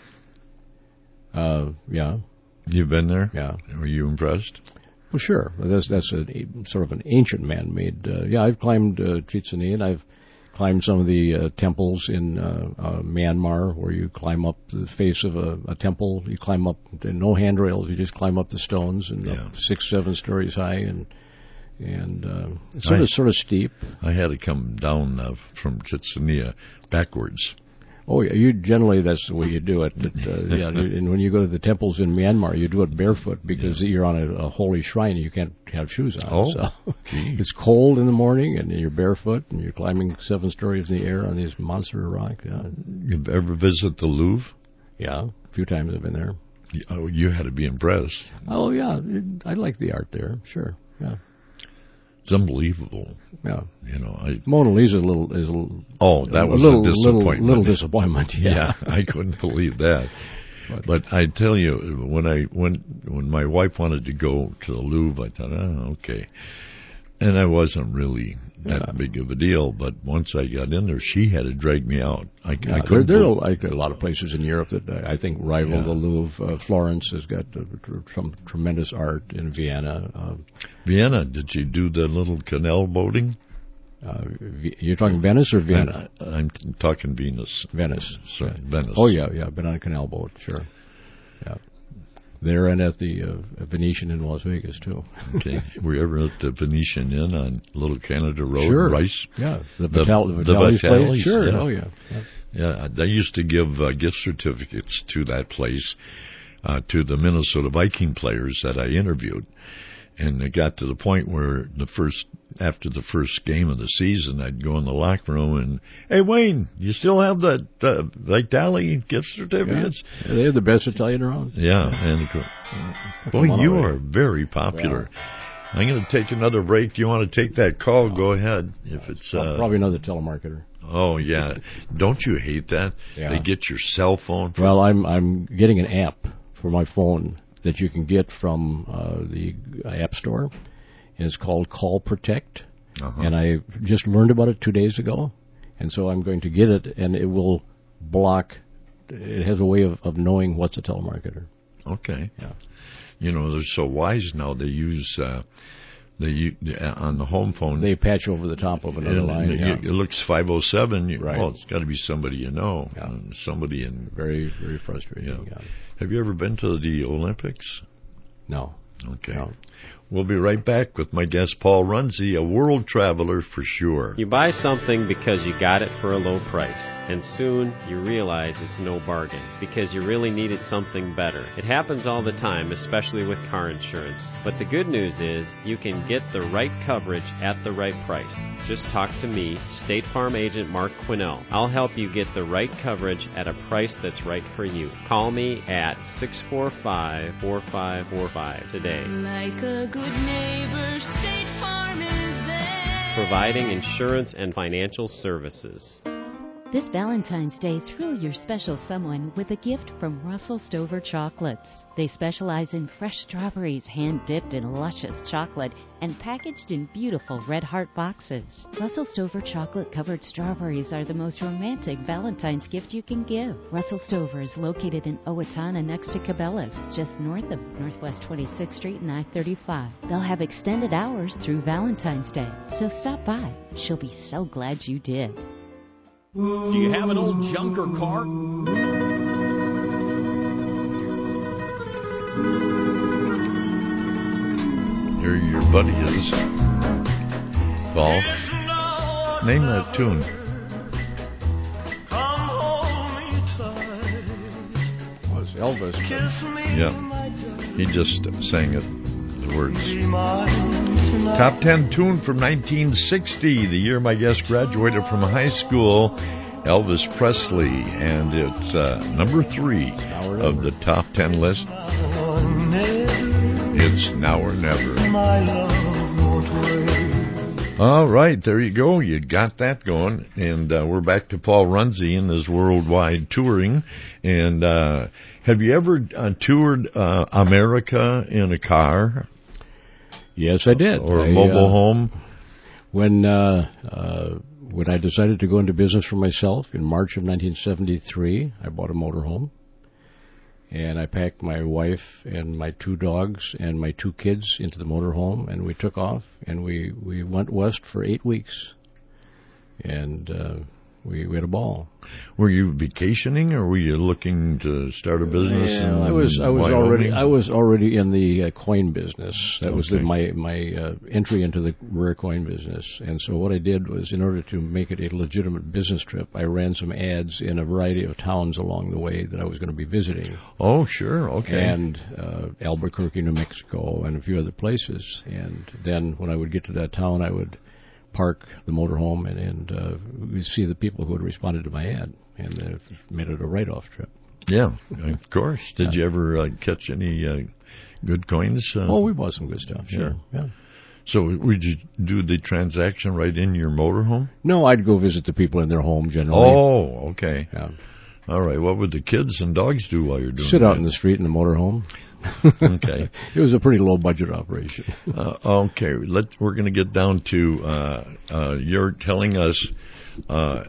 Speaker 2: Uh, yeah.
Speaker 1: You've been there?
Speaker 2: Yeah.
Speaker 1: Were you impressed?
Speaker 2: Well, sure. That's that's a, a sort of an ancient man-made. Uh, yeah, I've climbed uh, Chitzania, and I've climbed some of the uh, temples in uh, uh, Myanmar, where you climb up the face of a, a temple. You climb up, no handrails. You just climb up the stones, and
Speaker 1: Yeah.
Speaker 2: up six, seven stories high, and and uh, it's sort
Speaker 1: I-
Speaker 2: of sort of steep.
Speaker 1: I had to come down uh, from Kitsania backwards.
Speaker 2: Oh, yeah, you generally that's the way you do it. But, uh, yeah, and when you go to the temples in Myanmar, you do it barefoot because you're on a, a holy shrine and you can't have shoes on.
Speaker 1: Oh,
Speaker 2: so
Speaker 1: gee.
Speaker 2: it's cold in the morning and you're barefoot and you're climbing seven stories in the air on these monster rock. Yeah.
Speaker 1: You've ever visited the Louvre?
Speaker 2: Yeah, a few times I've been there.
Speaker 1: Oh, you had to be impressed.
Speaker 2: Oh yeah, it- I like the art there. Sure. Yeah.
Speaker 1: It's unbelievable.
Speaker 2: Yeah.
Speaker 1: You know, I
Speaker 2: Mona Lisa is a little is a little.
Speaker 1: Oh, that
Speaker 2: a
Speaker 1: was
Speaker 2: little,
Speaker 1: a disappointment.
Speaker 2: Little, little disappointment. Yeah.
Speaker 1: Yeah, I couldn't believe that. But, but I tell you, when I when when my wife wanted to go to the Louvre, I thought, oh, okay. And I wasn't really that
Speaker 2: Yeah.
Speaker 1: big of a deal. But once I got in there, she had to drag me out. I,
Speaker 2: Yeah,
Speaker 1: I
Speaker 2: there,
Speaker 1: couldn't.
Speaker 2: there are
Speaker 1: believe-
Speaker 2: like a lot of places in Europe that I I think rival
Speaker 1: Yeah.
Speaker 2: the Louvre. Uh, Florence has got uh, tr- some tremendous art in Vienna. Uh,
Speaker 1: Vienna, did you do the little canal boating?
Speaker 2: uh, v- you're talking Venice or Vienna?
Speaker 1: I'm, I'm t- talking Venus.
Speaker 2: Venice.
Speaker 1: Sorry, Venice.
Speaker 2: Oh yeah, yeah. Been on a canal boat, sure. Yeah, there and at the uh, Venetian in Las Vegas too.
Speaker 1: Okay. Were you ever at the Venetian Inn on Little Canada Road?
Speaker 2: Sure.
Speaker 1: Rice?
Speaker 2: Yeah, the Vital- the
Speaker 1: the
Speaker 2: Vitale's place?
Speaker 1: Vitale's,
Speaker 2: Sure.
Speaker 1: Yeah.
Speaker 2: Oh, yeah. Yeah.
Speaker 1: Yeah, they used to give uh, gift certificates to that place uh, to the Minnesota Viking players that I interviewed. And it got to the point where the first, after the first game of the season, I'd go in the locker room and, hey, Wayne, you still have the, the Vitale gift certificates?
Speaker 2: Yeah. They're the best Italian around.
Speaker 1: Yeah, and of course, boy,
Speaker 2: Come on
Speaker 1: you
Speaker 2: already.
Speaker 1: are very popular. I'm going to take another break. You want to take that call? Go ahead. If it's uh,
Speaker 2: Probably another telemarketer.
Speaker 1: oh yeah, don't you hate that?
Speaker 2: Yeah.
Speaker 1: They get your cell phone. From,
Speaker 2: Well, I'm I'm getting an app for my phone that you can get from uh, the App Store, and it's called Call Protect.
Speaker 1: Uh-huh.
Speaker 2: And I just learned about it two days ago, and so I'm going to get it, and it will block. It has a way of, of knowing what's a telemarketer.
Speaker 1: Okay.
Speaker 2: Yeah.
Speaker 1: You know, they're so wise now. They use uh, they u- uh, on the home phone.
Speaker 2: They patch over the top of another
Speaker 1: and
Speaker 2: line.
Speaker 1: It,
Speaker 2: Yeah.
Speaker 1: it looks five oh seven. You,
Speaker 2: Right.
Speaker 1: Well, it's got to be somebody you know.
Speaker 2: Yeah.
Speaker 1: Uh, somebody in.
Speaker 2: Very very frustrating.
Speaker 1: Yeah.
Speaker 2: Yeah.
Speaker 1: Have you ever been to the Olympics?
Speaker 2: No.
Speaker 1: Okay.
Speaker 2: No.
Speaker 1: We'll be right back with my guest, Paul Runze, a world traveler for sure.
Speaker 18: You buy something because you got it for a low price, and soon you realize it's no bargain because you really needed something better. It happens all the time, especially with car insurance. But the good news is you can get the right coverage at the right price. Just talk to me, State Farm agent Mark Quinnell. I'll help you get the right coverage at a price that's right for you. Call me at six four five, four five four five today.
Speaker 16: Like a good neighbor, State Farm is there.
Speaker 18: Providing insurance and financial services.
Speaker 7: This Valentine's Day, thrill your special someone with a gift from Russell Stover Chocolates. They specialize in fresh strawberries hand-dipped in luscious chocolate and packaged in beautiful red heart boxes. Russell Stover chocolate-covered strawberries are the most romantic Valentine's gift you can give. Russell Stover is located in Owatonna next to Cabela's, just north of Northwest twenty-sixth Street and I thirty-five. They'll have extended hours through Valentine's Day, so stop by. She'll be so glad you did.
Speaker 14: Do you have an old junker car?
Speaker 1: Here your buddy is. Paul, name that tune.
Speaker 2: Was Elvis?
Speaker 1: Yeah, he just sang it. The words. Top ten tune from nineteen sixty, the year my guest graduated from high school, Elvis Presley, and it's uh, number three of the top ten list. It's Now or Never. All right, there you go. You got that going. And uh, we're back to Paul Runze in his worldwide touring. And uh, have you ever uh, toured uh, America in a car?
Speaker 2: Yes, I did.
Speaker 1: Or a
Speaker 2: I,
Speaker 1: mobile
Speaker 2: uh,
Speaker 1: home?
Speaker 2: When uh, uh, when I decided to go into business for myself in March of nineteen seventy-three, I bought a motorhome. And I packed my wife and my two dogs and my two kids into the motorhome, and we took off, and we, we went west for eight weeks. and uh, we, we had a ball.
Speaker 1: Were you vacationing, or were you looking to start a business?
Speaker 2: Yeah,
Speaker 1: in
Speaker 2: I was. I was
Speaker 1: Wyoming?
Speaker 2: already. I was already in the uh, coin business. That was the,
Speaker 1: Okay.
Speaker 2: my my uh, entry into the rare coin business. And so what I did was, in order to make it a legitimate business trip, I ran some ads in a variety of towns along the way that I was going to be visiting.
Speaker 1: Oh, sure. Okay.
Speaker 2: And uh, Albuquerque, New Mexico, and a few other places. And then when I would get to that town, I would park the motorhome and, and uh, we'd see the people who had responded to my ad, and uh, made it a write-off trip.
Speaker 1: Yeah, of course. Did you ever uh, catch any uh, good coins? Uh,
Speaker 2: Oh, we bought some good stuff, sure. Yeah.
Speaker 1: So would you do the transaction right in your motorhome?
Speaker 2: No, I'd go visit the people in their home generally.
Speaker 1: Oh, okay.
Speaker 2: Yeah.
Speaker 1: All right. What would the kids and dogs do while you're doing
Speaker 2: Sit
Speaker 1: that?
Speaker 2: out in the street in the motorhome.
Speaker 1: Okay.
Speaker 2: It was a pretty low-budget operation.
Speaker 1: uh, okay. Let, we're going to get down to, uh, uh, you're telling us uh,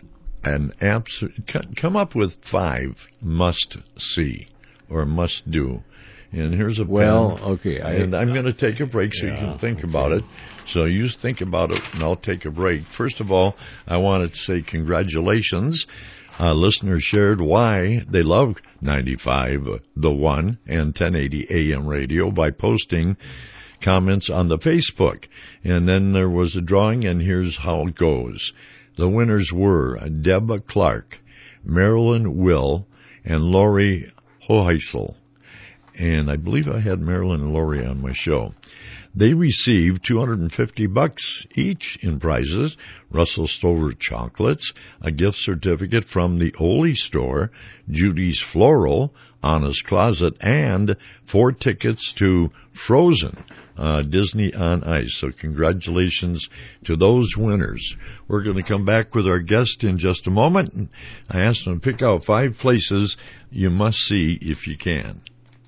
Speaker 1: an abs- come up with five must-see or must-do. And here's a
Speaker 2: Well,
Speaker 1: pen,
Speaker 2: okay. I,
Speaker 1: and I'm going to take a break so
Speaker 2: Yeah,
Speaker 1: you can think
Speaker 2: okay.
Speaker 1: about it. So you think about it, and I'll take a break. First of all, I wanted to say congratulations. Uh, listeners shared why they love ninety-five, uh, The One, and ten eighty A M radio by posting comments on the Facebook. And then there was a drawing, and here's how it goes. The winners were Deb Clark, Marilyn Will, and Lori Hoheisel. And I believe I had Marilyn and Lori on my show. They received two hundred fifty bucks each in prizes, Russell Stover chocolates, a gift certificate from the Oli store, Judy's Floral, Anna's Closet, and four tickets to Frozen, uh, Disney on Ice. So congratulations to those winners. We're going to come back with our guest in just a moment. I asked them to pick out five places you must see if you can.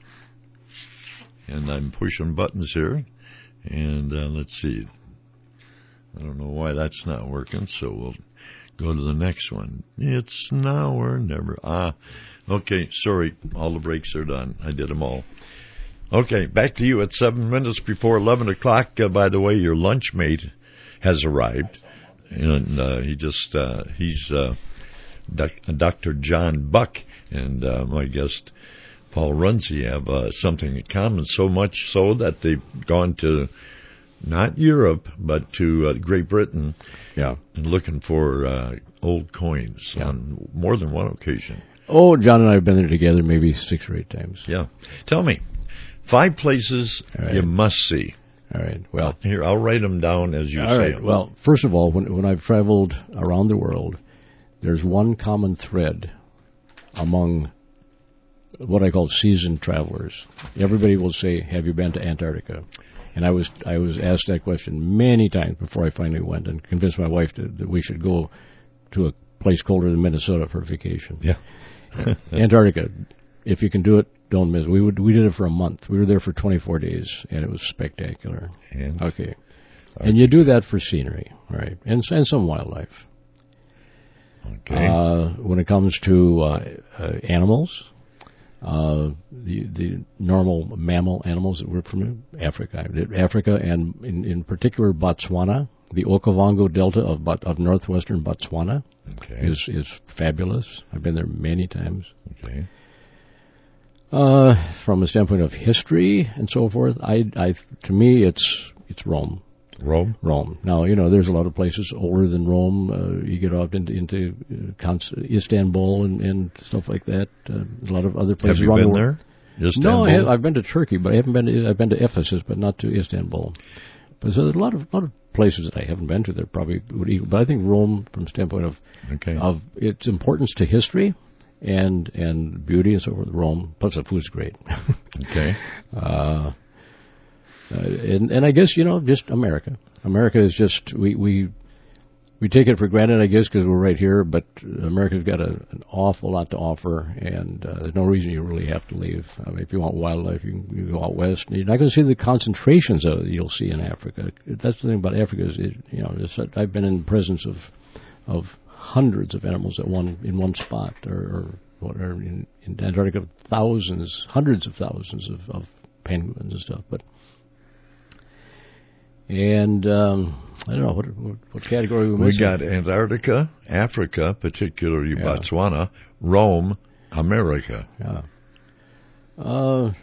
Speaker 1: And I'm pushing buttons here. And uh, let's see. I don't know why that's not working, so we'll go to the next one. It's now or never. Ah, okay, sorry. All the breaks are done. I did them all. Okay, back to you at seven minutes before eleven o'clock. Uh, by the way, your lunch mate has arrived. And uh, he just, uh, he's uh, doc- Doctor John Buck, and uh, my guest Paul Runcie have uh, something in common, so much so that they've gone to not Europe, but to uh, Great Britain,
Speaker 2: yeah,
Speaker 1: and looking for uh, old coins yeah. on more than one occasion.
Speaker 2: Oh, John and I have been there together maybe six or eight times.
Speaker 1: Yeah. Tell me, five places
Speaker 2: right.
Speaker 1: you must see.
Speaker 2: All right. Well,
Speaker 1: here, I'll write them down as you
Speaker 2: all
Speaker 1: say
Speaker 2: right.
Speaker 1: them.
Speaker 2: Well, first of all, when when I've traveled around the world, there's one common thread among what I call seasoned travelers. Everybody will say, "Have you been to Antarctica?" And I was I was asked that question many times before I finally went and convinced my wife to, that we should go to a place colder than Minnesota for vacation.
Speaker 1: Yeah,
Speaker 2: Antarctica. If you can do it, don't miss it. We would we did it for a month. We were there for twenty-four days, and it was spectacular.
Speaker 1: And
Speaker 2: okay, okay. And you do that for scenery, right? And and some wildlife.
Speaker 1: Okay.
Speaker 2: Uh, when it comes to uh, uh, animals. Uh, the the normal mammal animals that we're from Africa, Africa, and in, in particular Botswana, the Okavango Delta of of northwestern Botswana
Speaker 1: okay.
Speaker 2: is is fabulous. I've been there many times.
Speaker 1: Okay.
Speaker 2: Uh, from a standpoint of history and so forth, I I to me it's it's Rome.
Speaker 1: Rome?
Speaker 2: Rome. Now, you know, there's a lot of places older than Rome. Uh, you get off into, into uh, Istanbul and, and stuff like that. Uh, a lot of other places.
Speaker 1: Have you
Speaker 2: around
Speaker 1: been
Speaker 2: the world.
Speaker 1: there? Istanbul?
Speaker 2: No, I have, I've been to Turkey, but I haven't been to, I've been to Ephesus, but not to Istanbul. But so there's a lot of, lot of places that I haven't been to that probably would equal. But I think Rome, from the standpoint of,
Speaker 1: okay.
Speaker 2: of its importance to history and, and beauty and so forth, Rome, plus the food's great.
Speaker 1: Okay.
Speaker 2: uh, Uh, and, and I guess, you know, just America. America is just, we, we, we take it for granted, I guess, because we're right here, but America's got a, an awful lot to offer, and uh, there's no reason you really have to leave. I mean, if you want wildlife, you can, you can go out west. You're not going to see the concentrations of you'll see in Africa. That's the thing about Africa is, it, you know, it's, I've been in the presence of, of hundreds of animals at one, in one spot, or, or, or in, in Antarctica, thousands, hundreds of thousands of, of penguins and stuff, but And um, I don't know, what, what, what category we
Speaker 1: We
Speaker 2: missing?
Speaker 1: got Antarctica, Africa, particularly
Speaker 2: Yeah.
Speaker 1: Botswana, Rome, America.
Speaker 2: Yeah. Uh,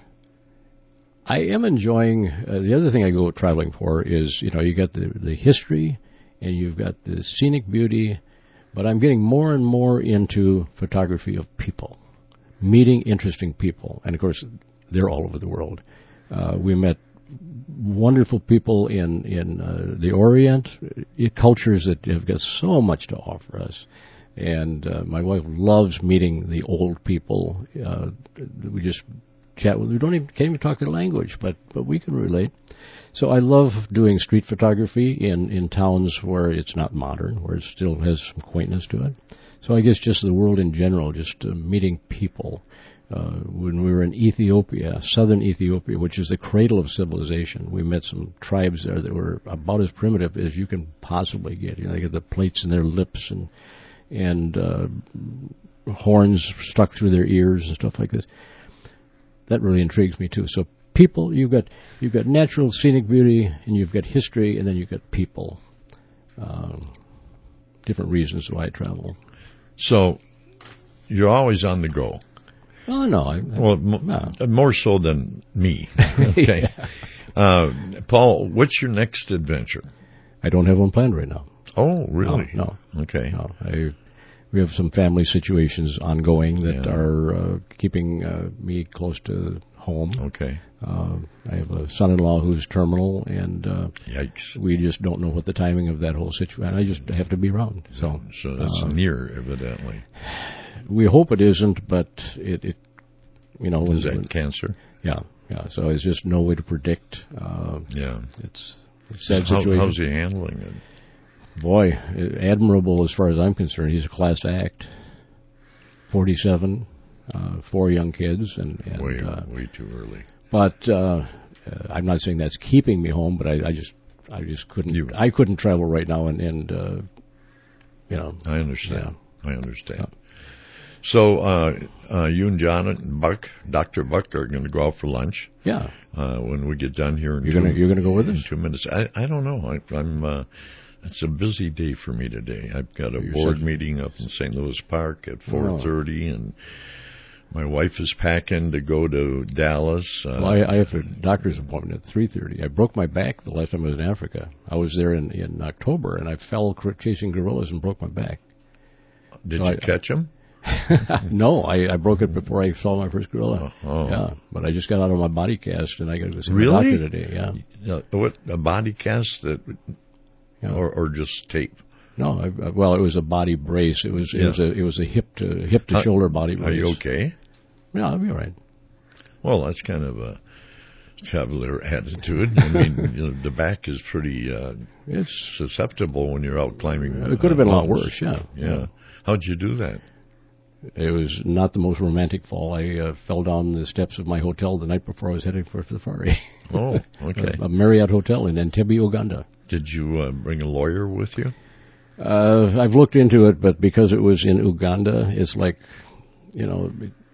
Speaker 2: I am enjoying, uh, the other thing I go traveling for is, you know, you got the, the history and you've got the scenic beauty, but I'm getting more and more into photography of people, meeting interesting people. And of course, they're all over the world. Uh, we met wonderful people in, in uh, the Orient, uh, cultures that have got so much to offer us. And uh, my wife loves meeting the old people. Uh, we just chat with. We don't even can't even talk their language, but but we can relate. So I love doing street photography in, in towns where it's not modern, where it still has some quaintness to it. So I guess just the world in general, just uh, meeting people. Uh, when we were in Ethiopia, southern Ethiopia, which is the cradle of civilization, we met some tribes there that were about as primitive as you can possibly get. You know, they got the plates in their lips and and uh, horns stuck through their ears and stuff like this. That really intrigues me too. So people, you've got you've got natural scenic beauty, and you've got history, and then you've got people. Um, different reasons why I travel.
Speaker 1: So you're always on the go.
Speaker 2: Oh no, I, I,
Speaker 1: well, m-
Speaker 2: no.
Speaker 1: more so than me. Okay,
Speaker 2: Yeah.
Speaker 1: uh, Paul, what's your next adventure?
Speaker 2: I don't have one planned right now.
Speaker 1: Oh, really?
Speaker 2: No. no.
Speaker 1: Okay.
Speaker 2: No, I, we have some family situations ongoing that
Speaker 1: Yeah.
Speaker 2: are uh, keeping uh, me close to home.
Speaker 1: Okay.
Speaker 2: Uh, I have a son-in-law who's terminal, and uh,
Speaker 1: Yikes.
Speaker 2: we just don't know what the timing of that whole situation. I just have to be around. So,
Speaker 1: So that's
Speaker 2: uh,
Speaker 1: near, evidently.
Speaker 2: we hope it isn't, but it, it you know,
Speaker 1: Is
Speaker 2: when,
Speaker 1: that
Speaker 2: when-
Speaker 1: cancer?
Speaker 2: yeah, yeah. So it's just no way to predict. Uh,
Speaker 1: Yeah.
Speaker 2: it's, it's a sad
Speaker 1: So how,
Speaker 2: situation.
Speaker 1: how's he handling it?
Speaker 2: Boy, admirable as far as I'm concerned. He's a class act. forty-seven, uh, four young kids, and, and
Speaker 1: Way,
Speaker 2: uh,
Speaker 1: way too early.
Speaker 2: But uh, uh, I'm not saying that's keeping me home, but I, I just, I just couldn't.
Speaker 1: You-
Speaker 2: I couldn't travel right now, and, and uh, you know.
Speaker 1: I understand. I understand. So uh, uh, you and John and Buck, Doctor Buck, are going to go out for lunch.
Speaker 2: Yeah.
Speaker 1: Uh, when we get done here, in
Speaker 2: You're
Speaker 1: two,
Speaker 2: gonna- you're gonna go with
Speaker 1: in
Speaker 2: us?
Speaker 1: two minutes. I I don't know. I, I'm. Uh, it's a busy day for me today. I've got a
Speaker 2: You're
Speaker 1: board
Speaker 2: such-
Speaker 1: meeting up in Saint Louis Park at
Speaker 2: Oh.
Speaker 1: four thirty, and my wife is packing to go to Dallas. Uh,
Speaker 2: Well, I, I have a doctor's appointment at three thirty. I broke my back the last time I was in Africa. I was there in, in October, and I fell cr- chasing gorillas and broke my back.
Speaker 1: Did
Speaker 2: So
Speaker 1: you
Speaker 2: I-
Speaker 1: catch him?
Speaker 2: No, I, I broke it before I saw my first gorilla.
Speaker 1: Oh, oh.
Speaker 2: Yeah, but I just got out of my body cast, and I got to go see
Speaker 1: Really?
Speaker 2: my doctor today. Yeah.
Speaker 1: Uh, what, a body cast that,
Speaker 2: Yeah.
Speaker 1: or or just tape?
Speaker 2: No, I, I- well, it was a body brace. It was it
Speaker 1: Yeah.
Speaker 2: was a it was a hip to hip to
Speaker 1: Uh,
Speaker 2: shoulder body brace.
Speaker 1: Are you okay?
Speaker 2: Yeah, I'll be all right.
Speaker 1: Well, that's kind of a cavalier attitude. I mean, you know, the back is pretty uh,
Speaker 2: It's
Speaker 1: susceptible when you're out climbing.
Speaker 2: It could have been a lot
Speaker 1: mountains.
Speaker 2: worse, yeah.
Speaker 1: yeah.
Speaker 2: Yeah.
Speaker 1: How'd you do that?
Speaker 2: It was not the most romantic fall. I uh, fell down the steps of my hotel the night before I was heading for safari.
Speaker 1: Oh, okay.
Speaker 2: a, a Marriott hotel in Entebbe, Uganda.
Speaker 1: Did you uh, bring a lawyer with you?
Speaker 2: Uh, I've looked into it, but because it was in Uganda, it's like, you know,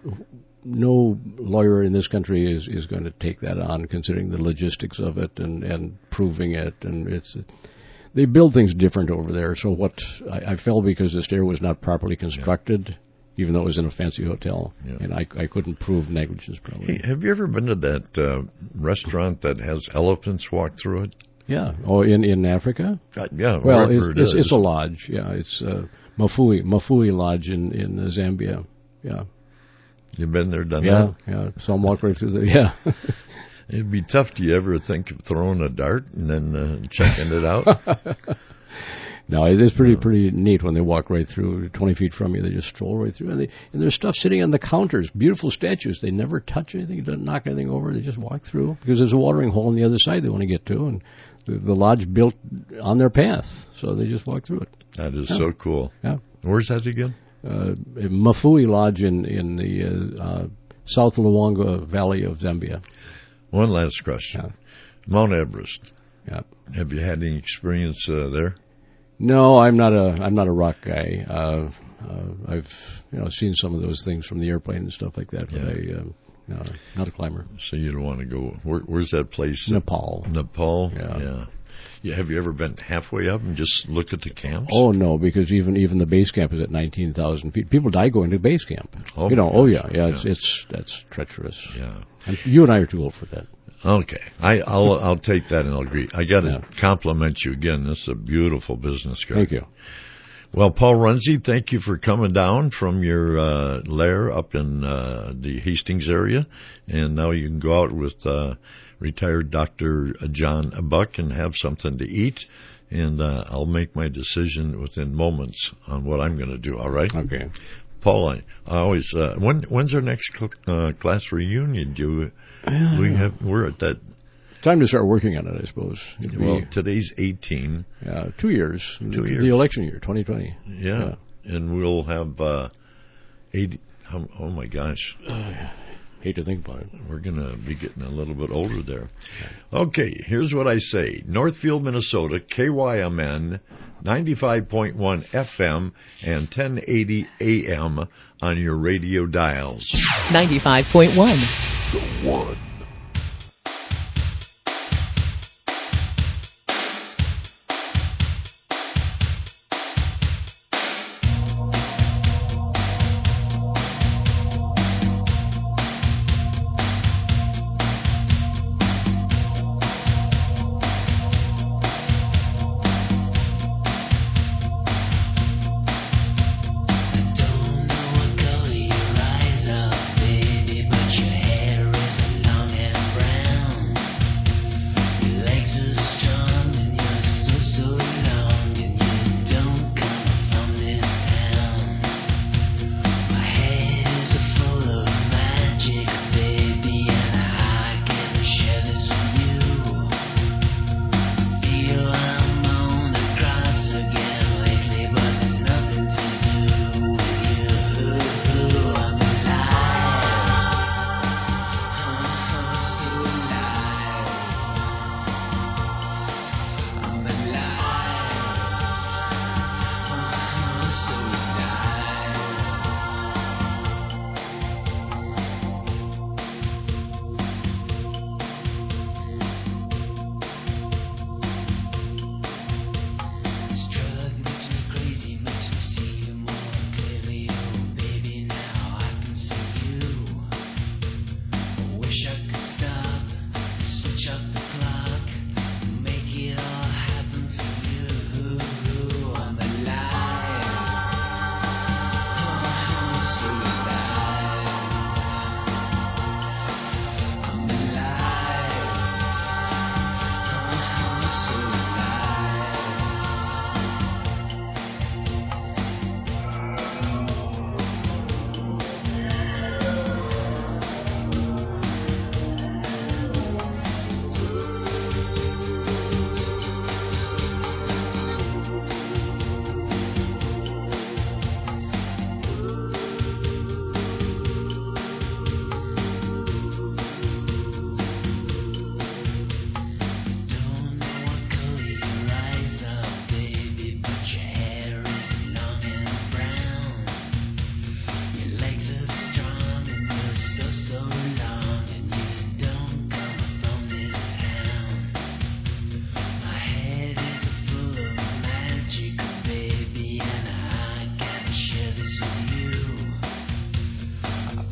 Speaker 2: no lawyer in this country is, is going to take that on, considering the logistics of it and, and proving it. And it's they build things different over there. So what I, I fell because the stair was not properly constructed, yeah. even though it was in a fancy hotel, yeah. and I, I couldn't prove negligence. Probably.
Speaker 1: Hey, have you ever been to that uh, restaurant that has elephants walk through it?
Speaker 2: Yeah. Oh, in, in Africa?
Speaker 1: Uh, yeah.
Speaker 2: Well, it's,
Speaker 1: it
Speaker 2: it's,
Speaker 1: is.
Speaker 2: it's a lodge. Yeah, it's uh, Mafui Mafui Lodge in in uh, Zambia. Yeah.
Speaker 1: You've been there, done
Speaker 2: yeah,
Speaker 1: that?
Speaker 2: Yeah, yeah. So I'm walking right through the. Yeah.
Speaker 1: It'd be tough. Do you ever think of throwing a dart and then uh, checking it out?
Speaker 2: No, it is pretty pretty neat when they walk right through, twenty feet from you. They just stroll right through, and, they, and there's stuff sitting on the counters, beautiful statues. They never touch anything, don't knock anything over. They just walk through because there's a watering hole on the other side they want to get to, and the, the lodge built on their path, so they just walk through it.
Speaker 1: That is
Speaker 2: yeah.
Speaker 1: so cool.
Speaker 2: Yeah.
Speaker 1: Where's that again?
Speaker 2: Uh, Mafui Lodge in in the uh, uh, South Luangwa Valley of Zambia.
Speaker 1: One last question:
Speaker 2: yeah.
Speaker 1: Mount Everest.
Speaker 2: Yeah.
Speaker 1: Have you had any experience uh, there?
Speaker 2: No, I'm not a I'm not a rock guy. Uh, uh, I've you know seen some of those things from the airplane and stuff like that, but
Speaker 1: yeah.
Speaker 2: I uh, no, not a climber.
Speaker 1: So you don't want to go. Where, where's that place?
Speaker 2: Nepal.
Speaker 1: Nepal.
Speaker 2: Yeah.
Speaker 1: yeah. Yeah, have you ever been halfway up and just looked at the camps?
Speaker 2: Oh no, because even even the base camp is at nineteen thousand feet. People die going to base camp.
Speaker 1: Oh,
Speaker 2: you know.
Speaker 1: gosh.
Speaker 2: Oh yeah, yeah.
Speaker 1: Yeah.
Speaker 2: It's it's that's treacherous.
Speaker 1: Yeah.
Speaker 2: And you and I are too old for that.
Speaker 1: Okay, I, I'll I'll take that and I'll agree. I got to
Speaker 2: Yeah.
Speaker 1: compliment you again. This is a beautiful business, Greg.
Speaker 2: Thank you.
Speaker 1: Well, Paul Runze, thank you for coming down from your uh, lair up in uh, the Hastings area, and now you can go out with uh, retired Doctor John Buck and have something to eat. And uh, I'll make my decision within moments on what I'm going to do. All right?
Speaker 2: Okay.
Speaker 1: Paul, I, I always. Uh, when when's our next cl- uh, class reunion? Do
Speaker 2: Yeah.
Speaker 1: we have? We're at that.
Speaker 2: Time to start working on it, I suppose. It'd
Speaker 1: Well,
Speaker 2: be,
Speaker 1: today's eighteen.
Speaker 2: uh, two years.
Speaker 1: Two
Speaker 2: the,
Speaker 1: years.
Speaker 2: The election year, twenty twenty.
Speaker 1: Yeah, and we'll have uh, eighty. Oh, oh my gosh.
Speaker 2: Uh, hate to think about it.
Speaker 1: We're going to be getting a little bit older there. Okay, here's what I say. Northfield, Minnesota, K Y M N, ninety-five point one F M and ten eighty A M on your radio dials.
Speaker 19: ninety-five point one.
Speaker 1: The one.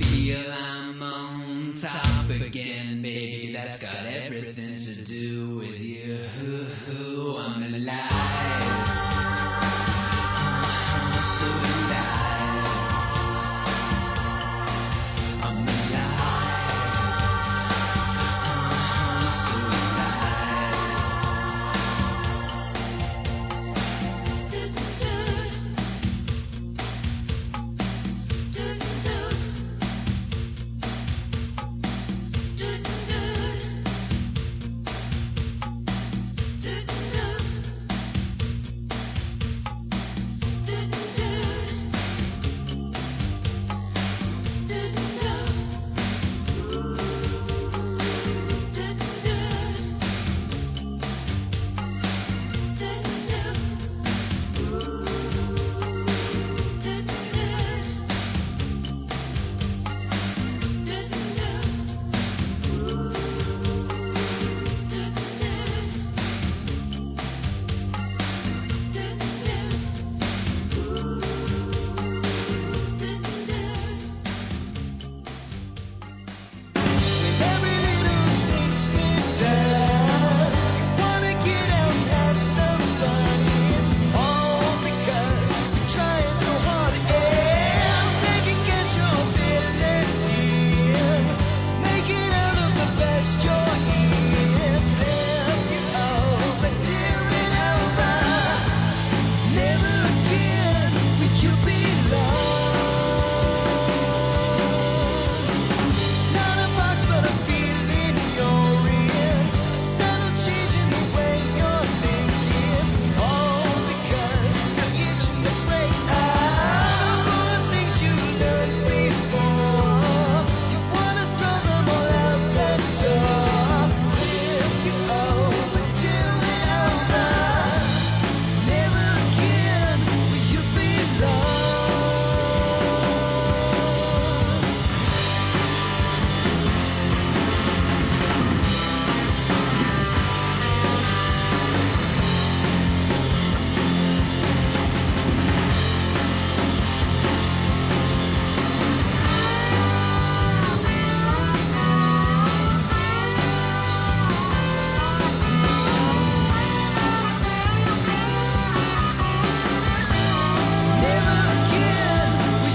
Speaker 20: Again, baby, that's got everything to do with